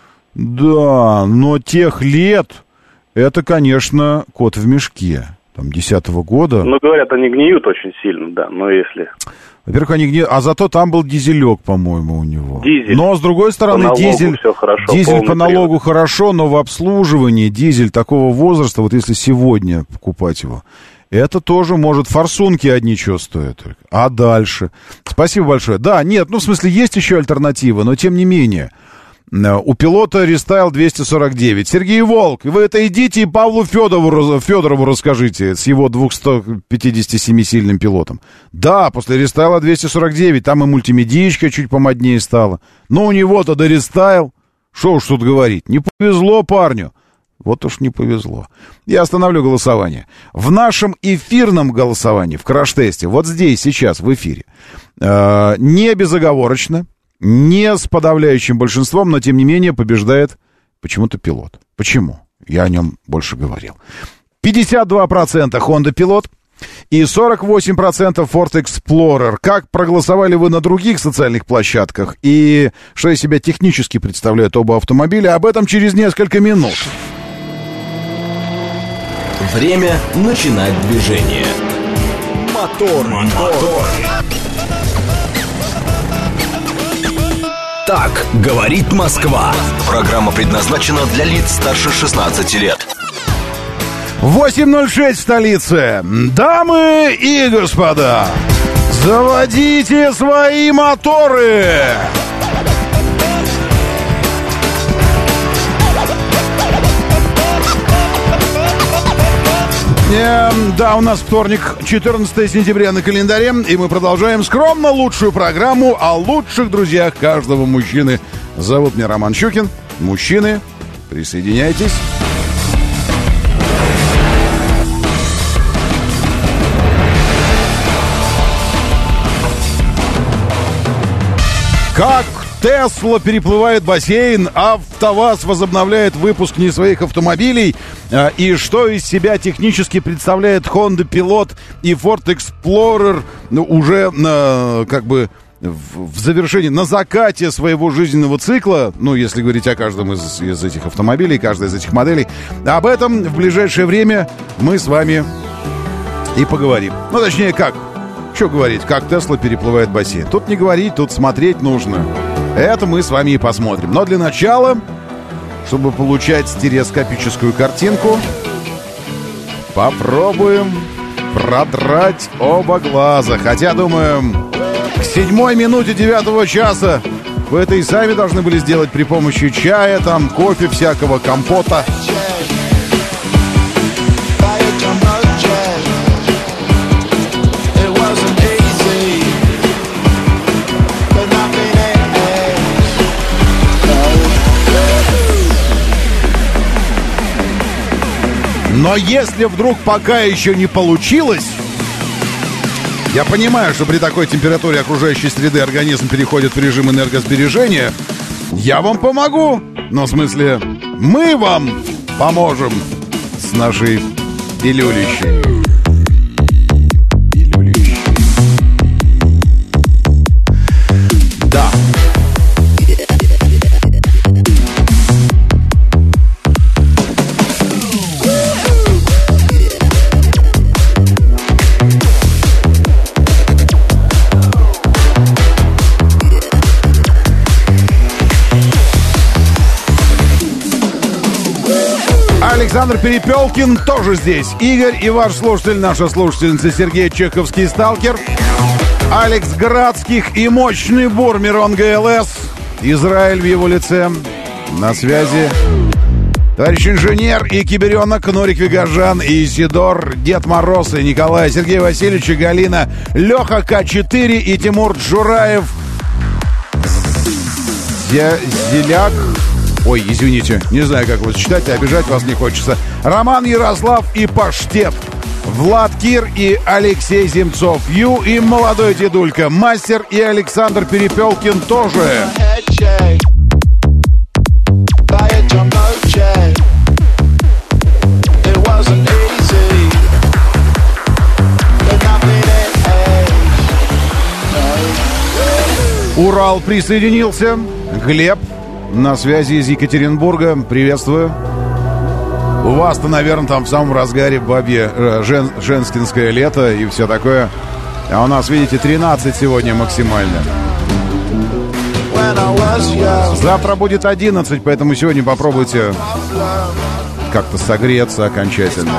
Да, но тех лет это, конечно, кот в мешке. Там, десятого года. Ну, говорят, они гниют очень сильно, да, но если... Во-первых, они гниют, а зато там был дизелек, по-моему, у него. Дизель. Но, с другой стороны, по дизель... Все хорошо, дизель по налогу привод. хорошо, но в обслуживании дизель такого возраста, вот если сегодня покупать его, это тоже может... Форсунки одни что стоят только. А дальше? Спасибо большое. Да, нет, ну, в смысле, есть еще альтернатива, но тем не менее... У пилота рестайл двести сорок девять. Сергей Волк, вы это идите и Павлу Федорову, Федорову расскажите с его двухсот пятидесяти семи сильным пилотом. Да, после рестайла двести сорок девять, там и мультимедиечка чуть помоднее стала. Но у него-то до рестайл, что уж тут говорить, не повезло парню. Вот уж не повезло. Я остановлю голосование. В нашем эфирном голосовании, в краш-тесте, вот здесь, сейчас, в эфире, э, не безоговорочно, не с подавляющим большинством, но, тем не менее, побеждает почему-то пилот. Почему? Я о нем больше говорил. пятьдесят два процента Honda Pilot и сорок восемь процентов Ford Explorer. Как проголосовали вы на других социальных площадках? И что из себя технически представляют оба автомобиля? Об этом через несколько минут. Время начинать движение. Мотор, мотор. Так говорит Москва. Программа предназначена для лиц старше шестнадцати лет. восемь ноль шесть в столице. Дамы и господа, заводите свои моторы. Э, да, у нас вторник, четырнадцатое сентября на календаре, и мы продолжаем скромно лучшую программу о лучших друзьях каждого мужчины. Зовут меня Роман Щукин. Мужчины, присоединяйтесь. Как Тесла переплывает бассейн, АвтоВАЗ возобновляет выпуск не своих автомобилей, и что из себя технически представляет Honda Pilot и Ford Explorer, ну, уже на, как бы в, в завершении, на закате своего жизненного цикла, ну, если говорить о каждом из, из этих автомобилей, каждой из этих моделей. Об этом в ближайшее время мы с вами и поговорим. Ну, точнее, как? Что говорить, как Тесла переплывает бассейн? Тут не говорить, тут смотреть нужно. Это мы с вами и посмотрим. Но для начала, чтобы получать стереоскопическую картинку, попробуем продрать оба глаза. Хотя, думаю, к седьмой минуте девятого часа вы это и сами должны были сделать при помощи чая, там, кофе всякого, компота. Но если вдруг пока еще не получилось, я понимаю, что при такой температуре окружающей среды организм переходит в режим энергосбережения, я вам помогу. Но в смысле, мы вам поможем с нашей пилюлищей. Пилюлищей. Да. Александр Перепелкин тоже здесь. Игорь и ваш слушатель, наша слушательница Сергей Чеховский, сталкер. Алекс Градских и мощный бур Мирон ГЛС. Израиль в его лице. На связи. Товарищ инженер и киберенок Нурик Вигажан и Исидор, Дед Мороз и Николай, Сергей Васильевич и Галина, Леха К четыре и Тимур Джураев. Зеляк. Ой, извините, не знаю, как вы читать, обижать вас не хочется. Роман Ярослав и Паштет. Влад Кир и Алексей Земцов. Ю и молодой дедулька. Мастер и Александр Перепелкин тоже. Урал присоединился. Глеб на связи из Екатеринбурга. Приветствую. У вас-то, наверное, там в самом разгаре бабье жен, женскинское лето и все такое. А у нас, видите, тринадцать сегодня максимально. Завтра будет одиннадцать, поэтому сегодня попробуйте как-то согреться окончательно.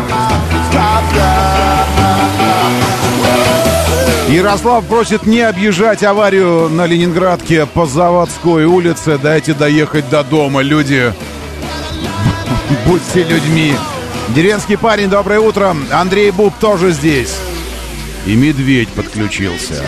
Ярослав просит не объезжать аварию на Ленинградке по Заводской улице. Дайте доехать до дома, люди. Будьте людьми. Деревенский парень, доброе утро. Андрей Буб тоже здесь. И медведь подключился.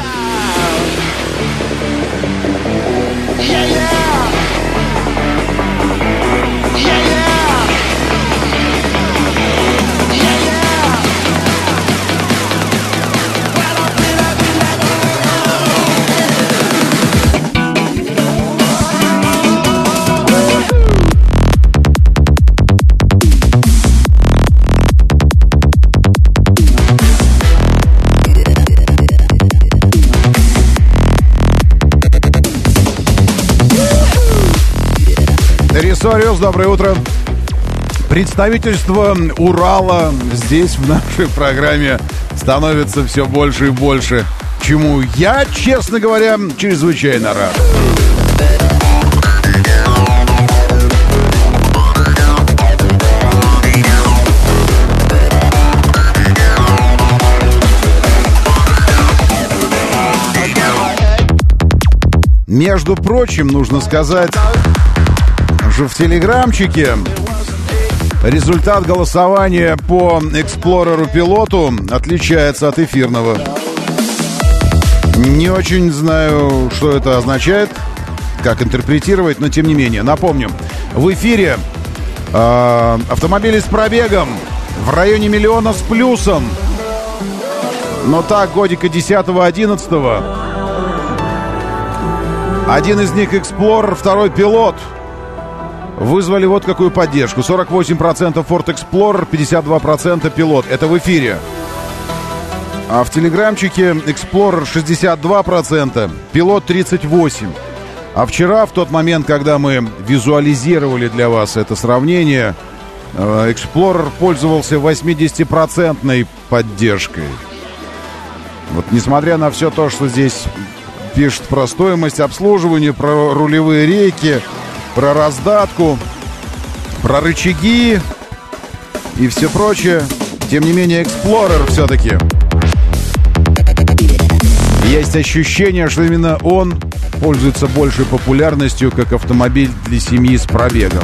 Сориус, доброе утро. Представительство Урала здесь в нашей программе становится все больше и больше, чему я, честно говоря, чрезвычайно рад. Между прочим, нужно сказать, что в телеграмчике результат голосования по Эксплореру пилоту отличается от эфирного. Не очень знаю, что это означает, как интерпретировать, но тем не менее. Напомню, в эфире э, автомобили с пробегом в районе миллиона с плюсом. Но так, годика десятого-одиннадцатого. Один из них Explorer, второй пилот. Вызвали вот какую поддержку. сорок восемь процентов Ford Explorer, пятьдесят два процента пилот. Это в эфире. А в телеграмчике Explorer шестьдесят два процента, пилот тридцать восемь процентов. А вчера, в тот момент, когда мы визуализировали для вас это сравнение, Explorer пользовался восьмидесятипроцентной поддержкой. Вот несмотря на все то, что здесь пишет про стоимость обслуживания, про рулевые рейки, про раздатку, про рычаги и все прочее, тем не менее, Explorer все-таки. Есть ощущение, что именно он пользуется большей популярностью как автомобиль для семьи с пробегом.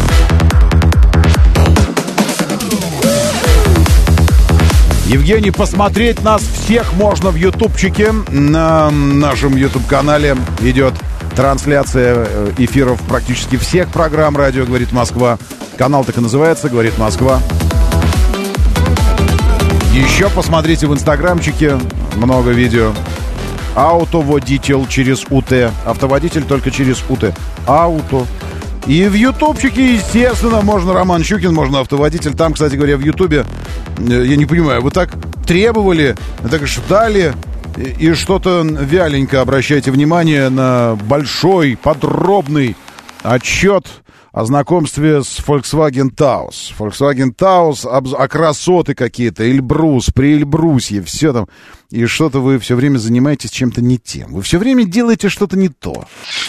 Евгений, посмотреть нас всех можно в ютубчике. На нашем ютуб-канале идет трансляция эфиров практически всех программ «Радио говорит Москва». Канал так и называется «Говорит Москва». Еще посмотрите в инстаграмчике много видео. Автоводитель через УТ. Автоводитель только через УТ. Ауто. И в ютубчике, естественно, можно Роман Щукин, можно автоводитель. Там, кстати говоря, в ютубе, я не понимаю, вы так требовали, так ждали и, и что-то вяленько обращайте внимание на большой, подробный отчет о знакомстве с Volkswagen Taos. Volkswagen Taos, а, а красоты какие-то, Эльбрус, при Эльбрусе, все там. И что-то вы все время занимаетесь чем-то не тем. Вы все время делаете что-то не то.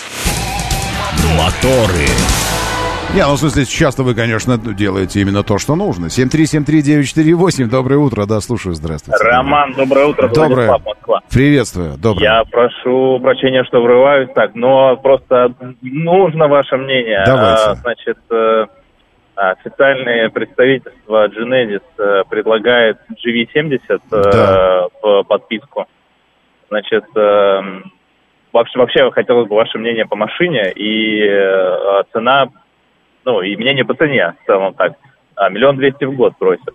Моторы. Не, ну в смысле, часто вы, конечно, делаете именно то, что нужно. семь три семь три девять четыре восемь. Доброе утро, да, слушаю, здравствуйте. Роман, доброе утро, доброе. Владислав, Москва. Приветствую, доброе. Я прошу прощения, что врываюсь так, но просто нужно ваше мнение. Давайте. А, значит, официальное представительство Genesis предлагает джи ви семьдесят да. в подписку. Значит, вообще, вообще хотелось бы ваше мнение по машине и цена. Ну, и мнение по цене, в целом так. Миллион двести в год просят.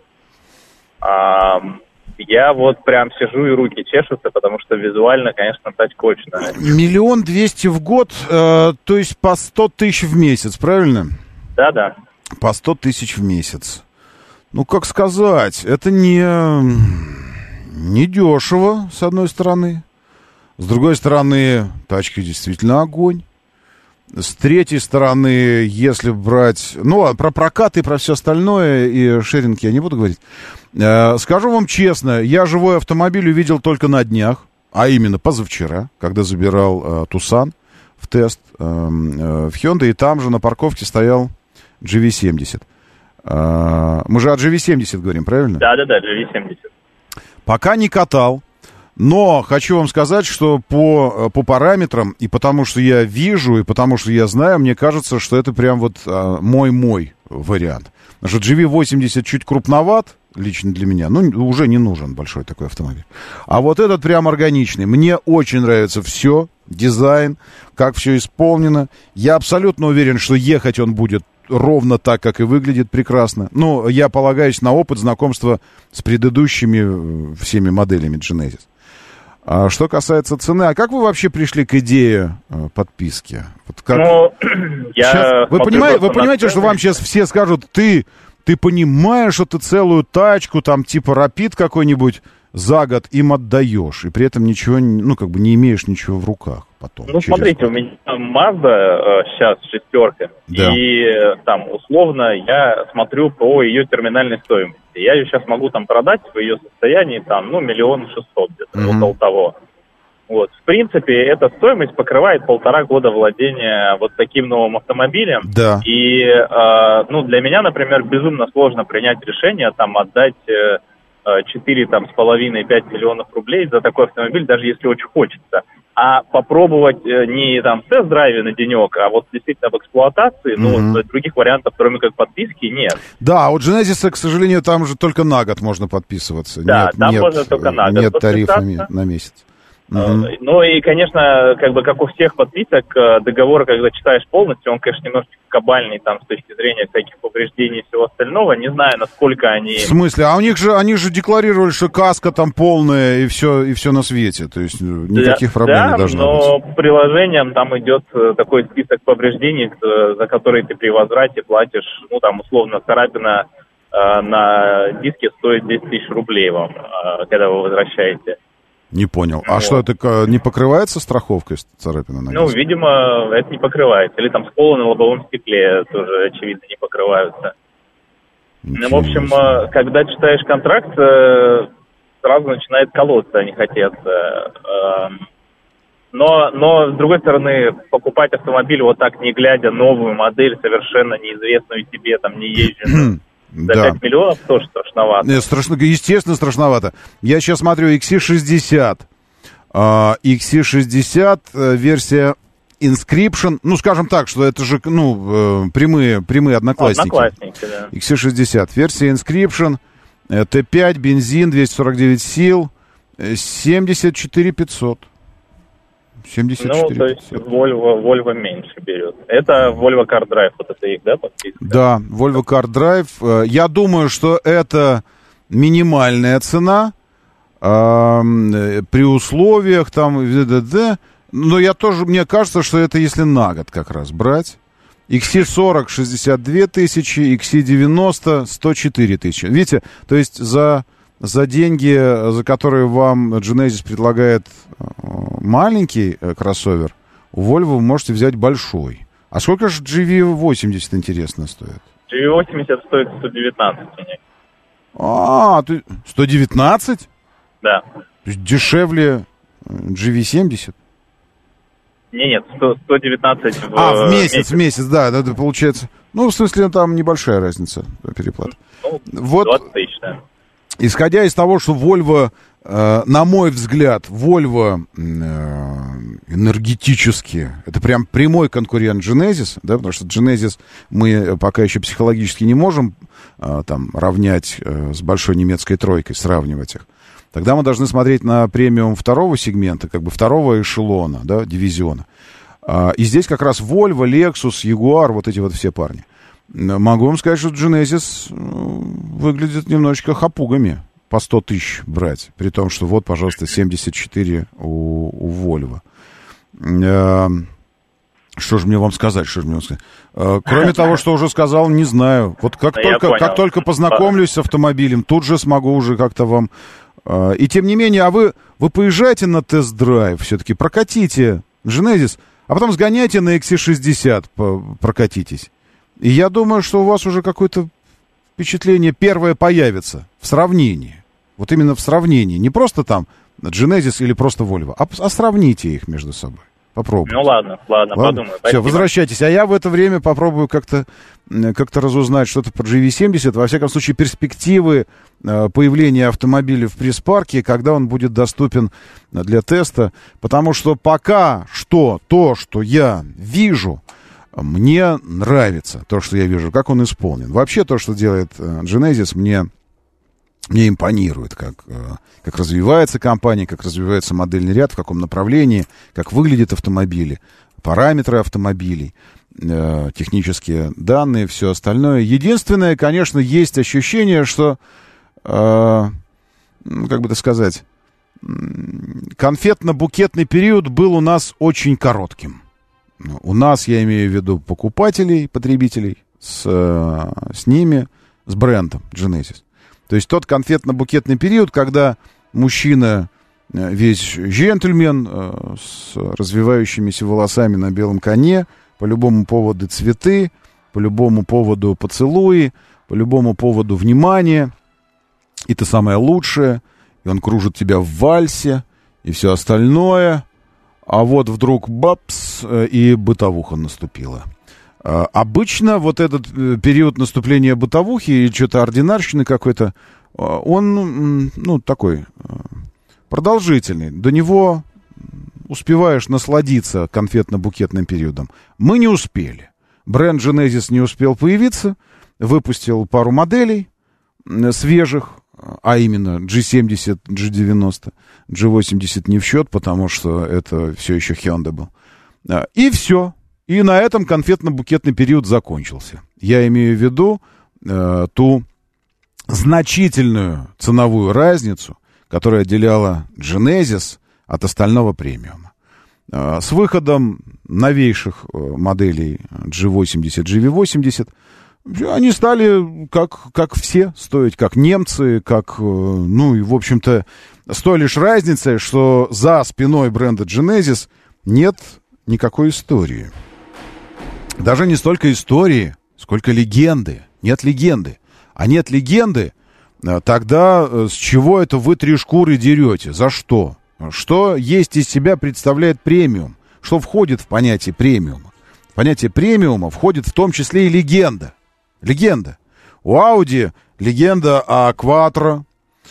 А, я вот прям сижу и руки чешутся, потому что визуально, конечно, тачка очень нравится. Миллион двести в год, э, то есть по сто тысяч в месяц, правильно? Да-да. По сто тысяч в месяц. Ну, как сказать, это не, не дешево, с одной стороны. С другой стороны, тачка действительно огонь. С третьей стороны, если брать... Ну, а про прокат и про все остальное, и шеринг я не буду говорить. Э, скажу вам честно, я живой автомобиль увидел только на днях, а именно позавчера, когда забирал э, Тусан в тест э, э, в Hyundai, и там же на парковке стоял джи ви семьдесят. Э, мы же о джи ви семьдесят говорим, правильно? Да-да-да, джи ви семьдесят. Пока не катал. Но хочу вам сказать, что по, по параметрам, и потому что я вижу, и потому что я знаю, мне кажется, что это прям вот а, мой-мой вариант. Потому что джи ви восемьдесят чуть крупноват, лично для меня, ну, уже не нужен большой такой автомобиль. А вот этот прям органичный. Мне очень нравится все, дизайн, как все исполнено. Я абсолютно уверен, что ехать он будет ровно так, как и выглядит прекрасно. Ну, я полагаюсь на опыт знакомства с предыдущими всеми моделями Genesis. А что касается цены, а как вы вообще пришли к идее э, подписки? Вот как... Ну, я сейчас... Вы, понимаете, вы понимаете, что вам сейчас все скажут, ты, ты понимаешь, что ты целую тачку, там, типа Rapid какой-нибудь за год им отдаешь, и при этом ничего, ну, как бы не имеешь ничего в руках потом. Ну, смотрите, год. У меня Mazda э, сейчас шестерка, да. И э, там, условно, я смотрю по ее терминальной стоимости. Я ее сейчас могу там продать в ее состоянии, там, ну, миллион шестьсот где-то, mm-hmm. около того. Вот, в принципе, эта стоимость покрывает полтора года владения вот таким новым автомобилем. Да. И, э, ну, для меня, например, безумно сложно принять решение, там, отдать... Э, четыре там с половиной пять миллионов рублей за такой автомобиль, даже если очень хочется. А попробовать не там в тест-драйве на денек, а вот действительно в эксплуатации, ну, mm-hmm. других вариантов, кроме как подписки, нет. Да, у Genesis, к сожалению, там же только на год можно подписываться. Да, нет, там нет, можно только на год нет тарифа на месяц. Uh-huh. Ну и, конечно, как бы как у всех подписок, договор, когда читаешь полностью, он, конечно, немножечко кабальный там с точки зрения всяких повреждений и всего остального. Не знаю, насколько они... В смысле? А у них же, они же декларировали, что каска там полная и все, и все на свете. То есть никаких да, проблем да, не должно но быть. Но приложением там идет такой список повреждений, за которые ты при возврате платишь, ну там условно царапина э, на диске стоит десять тысяч рублей вам, э, когда вы возвращаете. Не понял. А вот. Что, это не покрывается страховкой царапина на диске? Ну, видимо, это не покрывается. Или там сколы на лобовом стекле тоже, очевидно, не покрываются. Ну, в общем, когда читаешь контракт, сразу начинает колоться, а не хотеться. Но, но, с другой стороны, покупать автомобиль вот так, не глядя, новую модель, совершенно неизвестную тебе, там, не езженную, за да. пять миллионов тоже страшновато. Нет, страшно, естественно, страшновато. Я сейчас смотрю икс си шестьдесят. Uh, икс си шестьдесят, uh, версия Inscription. Ну, скажем так, что это же, ну, uh, прямые, прямые одноклассники. Одноклассники, да. икс си шестьдесят. Версия Inscription, uh, Т пять, бензин, двести сорок девять сил, семьдесят четыре пятьсот. семьдесят четыре ну, то есть Volvo, Volvo меньше берет. Это Volvo Car Drive, вот это их, да, подписка? Да, Volvo Car Drive. Я думаю, что это минимальная цена э, при условиях там, д-д-д. Но я тоже, мне кажется, что это если на год как раз брать. икс си сорок шестьдесят две тысячи, икс си девяносто сто четыре тысячи. Видите, то есть за, за деньги, за которые вам Genesis предлагает маленький кроссовер, у Volvo вы можете взять большой. А сколько же джи ви восемьдесят, интересно, стоит? джи ви восемьдесят стоит сто девятнадцать. А, ты сто девятнадцать? Да. То есть дешевле джи ви семьдесят? Не, нет, сто, сто девятнадцать в, а, в месяц, месяц. в месяц, да, это получается. Ну, в смысле, там небольшая разница переплата. Ну, вот, двадцать тысяч, да. Исходя из того, что Volvo, э, на мой взгляд, Volvo э, энергетически, это прям прямой конкурент Genesis, да, потому что Genesis мы пока еще психологически не можем э, там равнять э, с большой немецкой тройкой, сравнивать их. Тогда мы должны смотреть на премиум второго сегмента, как бы второго эшелона, да, дивизиона. А, и здесь как раз Volvo, Lexus, Jaguar, вот эти вот все парни. Могу вам сказать, что Genesis выглядит немножечко хапугами по сто тысяч брать. При том, что вот, пожалуйста, семьдесят четыре у, у Volvo. А, что же мне вам сказать? Что же мне вам сказать? А, кроме того, что уже сказал, не знаю. Вот как, только, как только познакомлюсь с автомобилем, тут же смогу уже как-то вам... И тем не менее, а вы, вы поезжайте на тест-драйв, все-таки прокатите Genesis, а потом сгоняйте на икс си шестьдесят, прокатитесь. И я думаю, что у вас уже какое-то впечатление первое появится в сравнении. Вот именно в сравнении. Не просто там Genesis или просто Volvo, а, а сравните их между собой. Попробуйте. Ну ладно, ладно, ладно? подумаю. Все, спасибо. Возвращайтесь. А я в это время попробую как-то, как-то разузнать что-то про джи ви семьдесят. Во всяком случае, перспективы э, появления автомобиля в пресс-парке, когда он будет доступен для теста. Потому что пока что то, что я вижу, мне нравится. То, что я вижу, как он исполнен. Вообще то, что делает э, Genesis, мне... Мне импонирует, как, как развивается компания, как развивается модельный ряд, в каком направлении, как выглядят автомобили, параметры автомобилей, э, технические данные, все остальное. Единственное, конечно, есть ощущение, что, э, ну, как бы это сказать, конфетно-букетный период был у нас очень коротким. У нас, я имею в виду покупателей, потребителей, с, с ними, с брендом Genesis. То есть тот конфетно-букетный период, когда мужчина, весь джентльмен, с развивающимися волосами на белом коне, по любому поводу цветы, по любому поводу поцелуи, по любому поводу внимания, и ты самое лучшее, и он кружит тебя в вальсе, и все остальное, а вот вдруг бапс, и бытовуха наступила. Обычно вот этот период наступления бытовухи и что-то ординарщины какой-то, он, ну, такой продолжительный. До него успеваешь насладиться конфетно-букетным периодом. Мы не успели. Бренд Genesis не успел появиться, выпустил пару моделей свежих, а именно джи семьдесят, джи девяносто, джи восемьдесят не в счет, потому что это все еще Hyundai был. И все. И на этом конфетно-букетный период закончился. Я имею в виду э, ту значительную ценовую разницу, которая отделяла Genesis от остального премиума. Э, с выходом новейших э, моделей джи восемьдесят, джи ви восемьдесят, они стали, как, как все, стоить как немцы, как, э, ну и, в общем-то, с той лишь разницей, что за спиной бренда Genesis нет никакой истории. Даже не столько истории, сколько легенды. Нет легенды. А нет легенды, тогда с чего это вы три шкуры дерете? За что? Что есть из себя представляет премиум? Что входит в понятие премиума? В понятие премиума входит в том числе и легенда. Легенда. У Audi легенда о Quattro,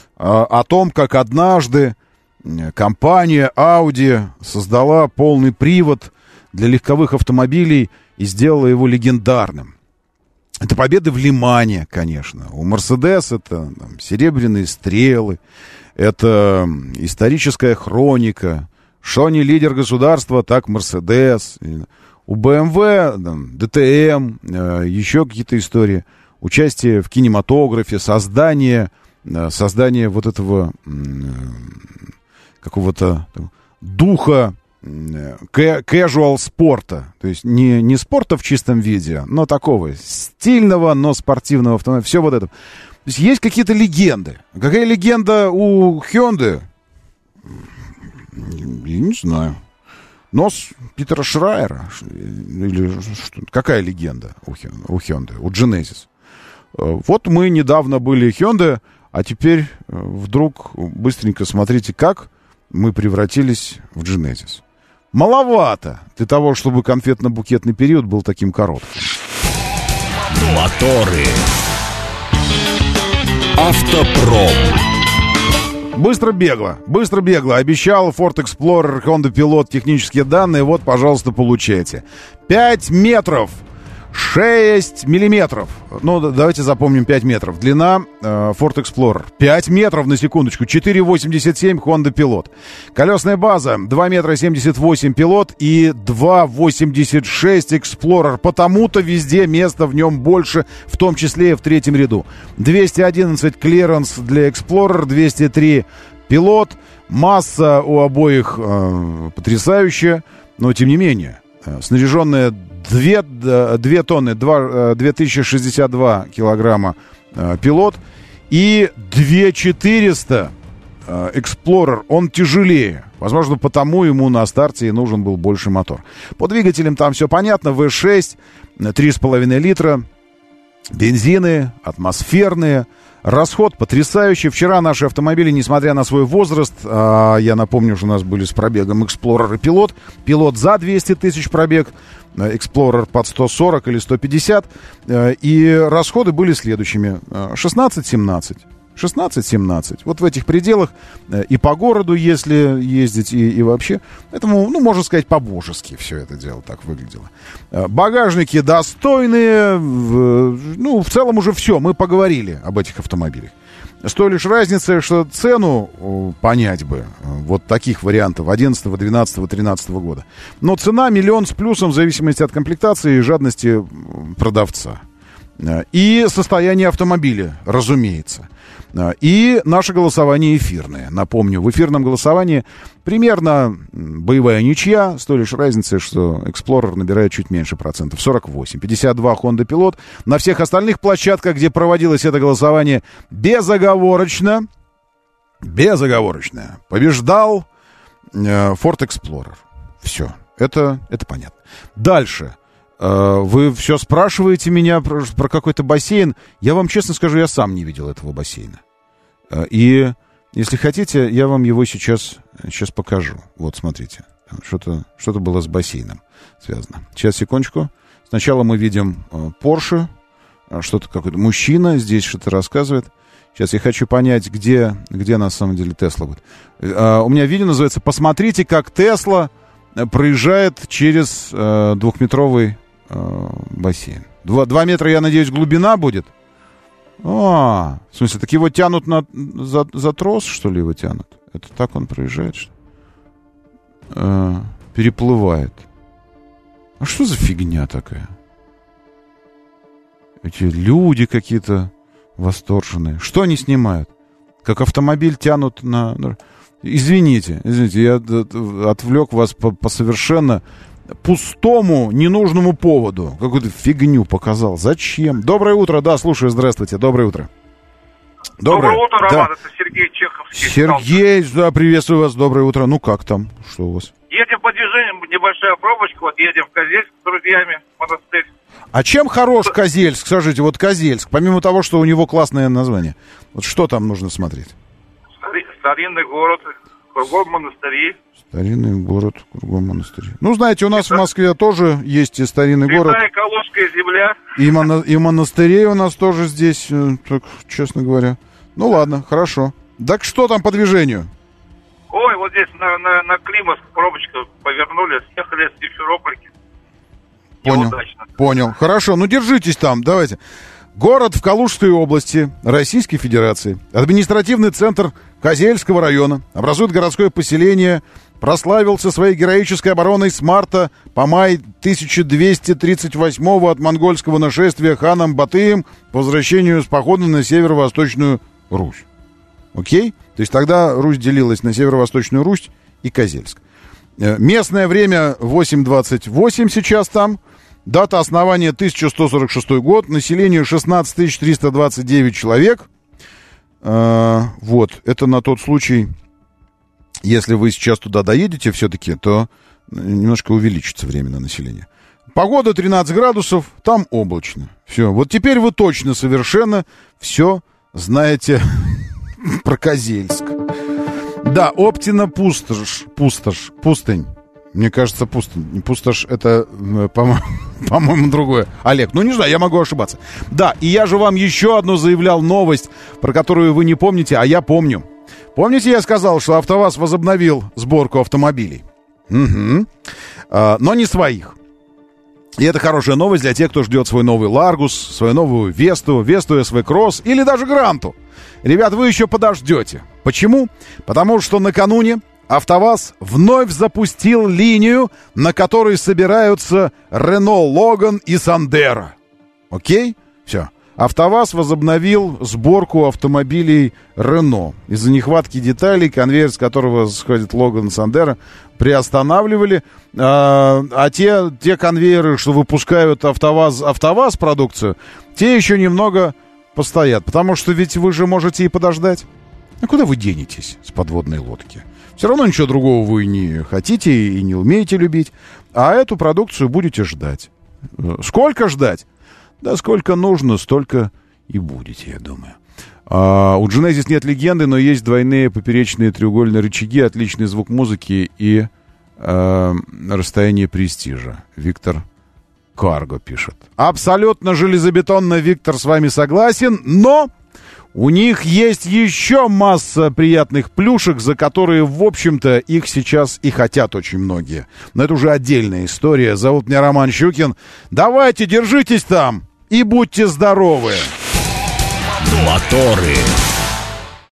о том, как однажды компания Audi создала полный привод для легковых автомобилей и сделала его легендарным. Это победы в Лимане, конечно. У Mercedes это там, серебряные стрелы, это историческая хроника. Что не лидер государства, так Mercedes. У бэ эм вэ там, дэ тэ эм, еще какие-то истории. Участие в кинематографе, создание создание вот этого какого-то духа casual спорта, то есть не, не спорта в чистом виде, но такого стильного, но спортивного автомобиля, все вот это. То есть есть какие-то легенды. Какая легенда у Hyundai? Я не знаю. Нос Питера Шрайера? Или что? Какая легенда у Hyundai, у Genesis? Вот мы недавно были Hyundai, а теперь вдруг быстренько смотрите, как мы превратились в Genesis. Маловато для того, чтобы конфетно-букетный период был таким коротким. Моторы. Автопром. Быстро бегло, быстро бегло. Обещал Ford Explorer, Honda Pilot технические данные. Вот, пожалуйста, получайте. пять метров. шесть миллиметров. Ну, давайте запомним пять метров. Длина э, Ford Explorer. пять метров, на секундочку. четыре восемьдесят семь Honda Pilot. Колесная база два метра семьдесят восемь Pilot и два восемьдесят шесть Explorer. Потому-то везде места в нем больше, в том числе и в третьем ряду. двести одиннадцать клиренс для Explorer, двести три Pilot. Масса у обоих э, потрясающая, но тем не менее. Э, снаряженная две тонны, две тысячи шестьдесят два килограмма э, Pilot и две тысячи четыреста э, Explorer. Он тяжелее. Возможно, потому ему на старте и нужен был больше мотор. По двигателям там все понятно. вэ шесть, три с половиной литра, бензины, атмосферные. Расход потрясающий. Вчера наши автомобили, несмотря на свой возраст, а, я напомню, что у нас были с пробегом Explorer и Pilot. Pilot за двести тысяч пробег, Explorer под сто сорок или сто пятьдесят. И расходы были следующими. шестнадцать-семнадцать. шестнадцать-семнадцать. Вот в этих пределах. И по городу, если ездить, и, и вообще. Поэтому, ну, можно сказать, по-божески все это дело так выглядело. Багажники достойные. Ну, в целом уже все. Мы поговорили об этих автомобилях. С той лишь разницей, что цену понять бы вот таких вариантов одиннадцатого, двенадцатого, тринадцатого года. Но цена миллион с плюсом в зависимости от комплектации и жадности продавца. И состояние автомобиля, разумеется. И наше голосование эфирное. Напомню, в эфирном голосовании примерно боевая ничья, с той лишь разницей, что Explorer набирает чуть меньше процентов, сорок восемь. пятьдесят два Honda Pilot. На всех остальных площадках, где проводилось это голосование, безоговорочно, безоговорочно побеждал э, Ford Explorer. Все, это, это понятно. Дальше. Вы все спрашиваете меня про, про какой-то бассейн. Я вам честно скажу, я сам не видел этого бассейна. И если хотите, я вам его сейчас, сейчас покажу. Вот, смотрите. Что-то, что-то было с бассейном связано. Сейчас, секундочку. Сначала мы видим Porsche. Что-то какой-то мужчина здесь что-то рассказывает. Сейчас я хочу понять, где, где на самом деле Тесла будет. У меня видео называется «Посмотрите, как Тесла проезжает через двухметровый бассейн». Два, два метра, я надеюсь, глубина будет. А, в смысле, так его тянут на, за, за трос, что ли, его тянут? Это так он проезжает, что ли? А, переплывает. А что за фигня такая? Эти люди какие-то восторженные. Что они снимают? Как автомобиль тянут на... Извините, извините, я отвлек вас по, по совершенно пустому, ненужному поводу. Какую-то фигню показал. Зачем? Доброе утро, да, слушаю, здравствуйте, доброе утро. Доброе, доброе утро, Роман, да. Это Сергей Чехов. Сергей, да, приветствую вас, доброе утро. Ну, как там? Что у вас? Едем по движению, небольшая пробочка, вот едем в Козельск с друзьями, в монастырь. А чем хорош Козельск, скажите, вот Козельск, помимо того, что у него классное название, вот что там нужно смотреть? Стари, старинный город, кругом монастыри. Старинный город, кругом монастыри. Ну, знаете, у нас это... в Москве тоже есть и старинный Святая город. Калужская земля. И, моно... и монастырей у нас тоже здесь, так, честно говоря. Ну, ладно, хорошо. Так что там по движению? Ой, вот здесь на, на, на Климовск пробочка повернули, съехали с Симферопольки. Понял, Неудачно. понял. Хорошо, ну держитесь там, давайте. Город в Калужской области Российской Федерации. Административный центр Козельского района. Образует городское поселение. Прославился своей героической обороной с марта по май тысяча двести тридцать восьмого от монгольского нашествия ханом Батыем по возвращению с похода на северо-восточную Русь. Окей? То есть тогда Русь делилась на Северо-Восточную Русь и Козельск. Местное время восемь двадцать восемь сейчас там. Дата основания тысяча сто сорок шестой год. Население шестнадцать тысяч триста двадцать девять человек. Вот, это на тот случай, если вы сейчас туда доедете все-таки, то немножко увеличится время на население. Погода тринадцать градусов, там облачно. Все, вот теперь вы точно совершенно все знаете про Козельск. Да, Оптина пустошь, пустошь, пустынь. Мне кажется, пустынь. Не пустошь, это, по-моему, по-моему, другое. Олег, ну не знаю, я могу ошибаться. Да, и я же вам еще одну заявлял новость, про которую вы не помните, а я помню. Помните, я сказал, что АвтоВАЗ возобновил сборку автомобилей? Угу. А, но не своих. И это хорошая новость для тех, кто ждет свой новый Ларгус, свою новую Весту, Весту эс ви Кросс или даже Гранту. Ребят, вы еще подождете. Почему? Потому что накануне АвтоВАЗ вновь запустил линию, на которой собираются Рено Логан и Сандеро. Окей? Все. АвтоВАЗ возобновил сборку автомобилей Рено. Из-за нехватки деталей, конвейер, с которого сходит Логан и Сандеро, приостанавливали. А, а те, те конвейеры, что выпускают АвтоВАЗ, АвтоВАЗ продукцию, те еще немного постоят. Потому что ведь вы же можете и подождать. А куда вы денетесь с подводной лодки? Все равно ничего другого вы не хотите и не умеете любить. А эту продукцию будете ждать. Сколько ждать? Да сколько нужно, столько и будете, я думаю. А, у Genesis нет легенды, но есть двойные поперечные треугольные рычаги, отличный звук музыки и а, расстояние престижа. Виктор Карго пишет. Абсолютно железобетонно, Виктор, с вами согласен, но у них есть еще масса приятных плюшек, за которые, в общем-то, их сейчас и хотят очень многие. Но это уже отдельная история. Зовут меня Роман Щукин. Давайте, держитесь там и будьте здоровы. Моторы.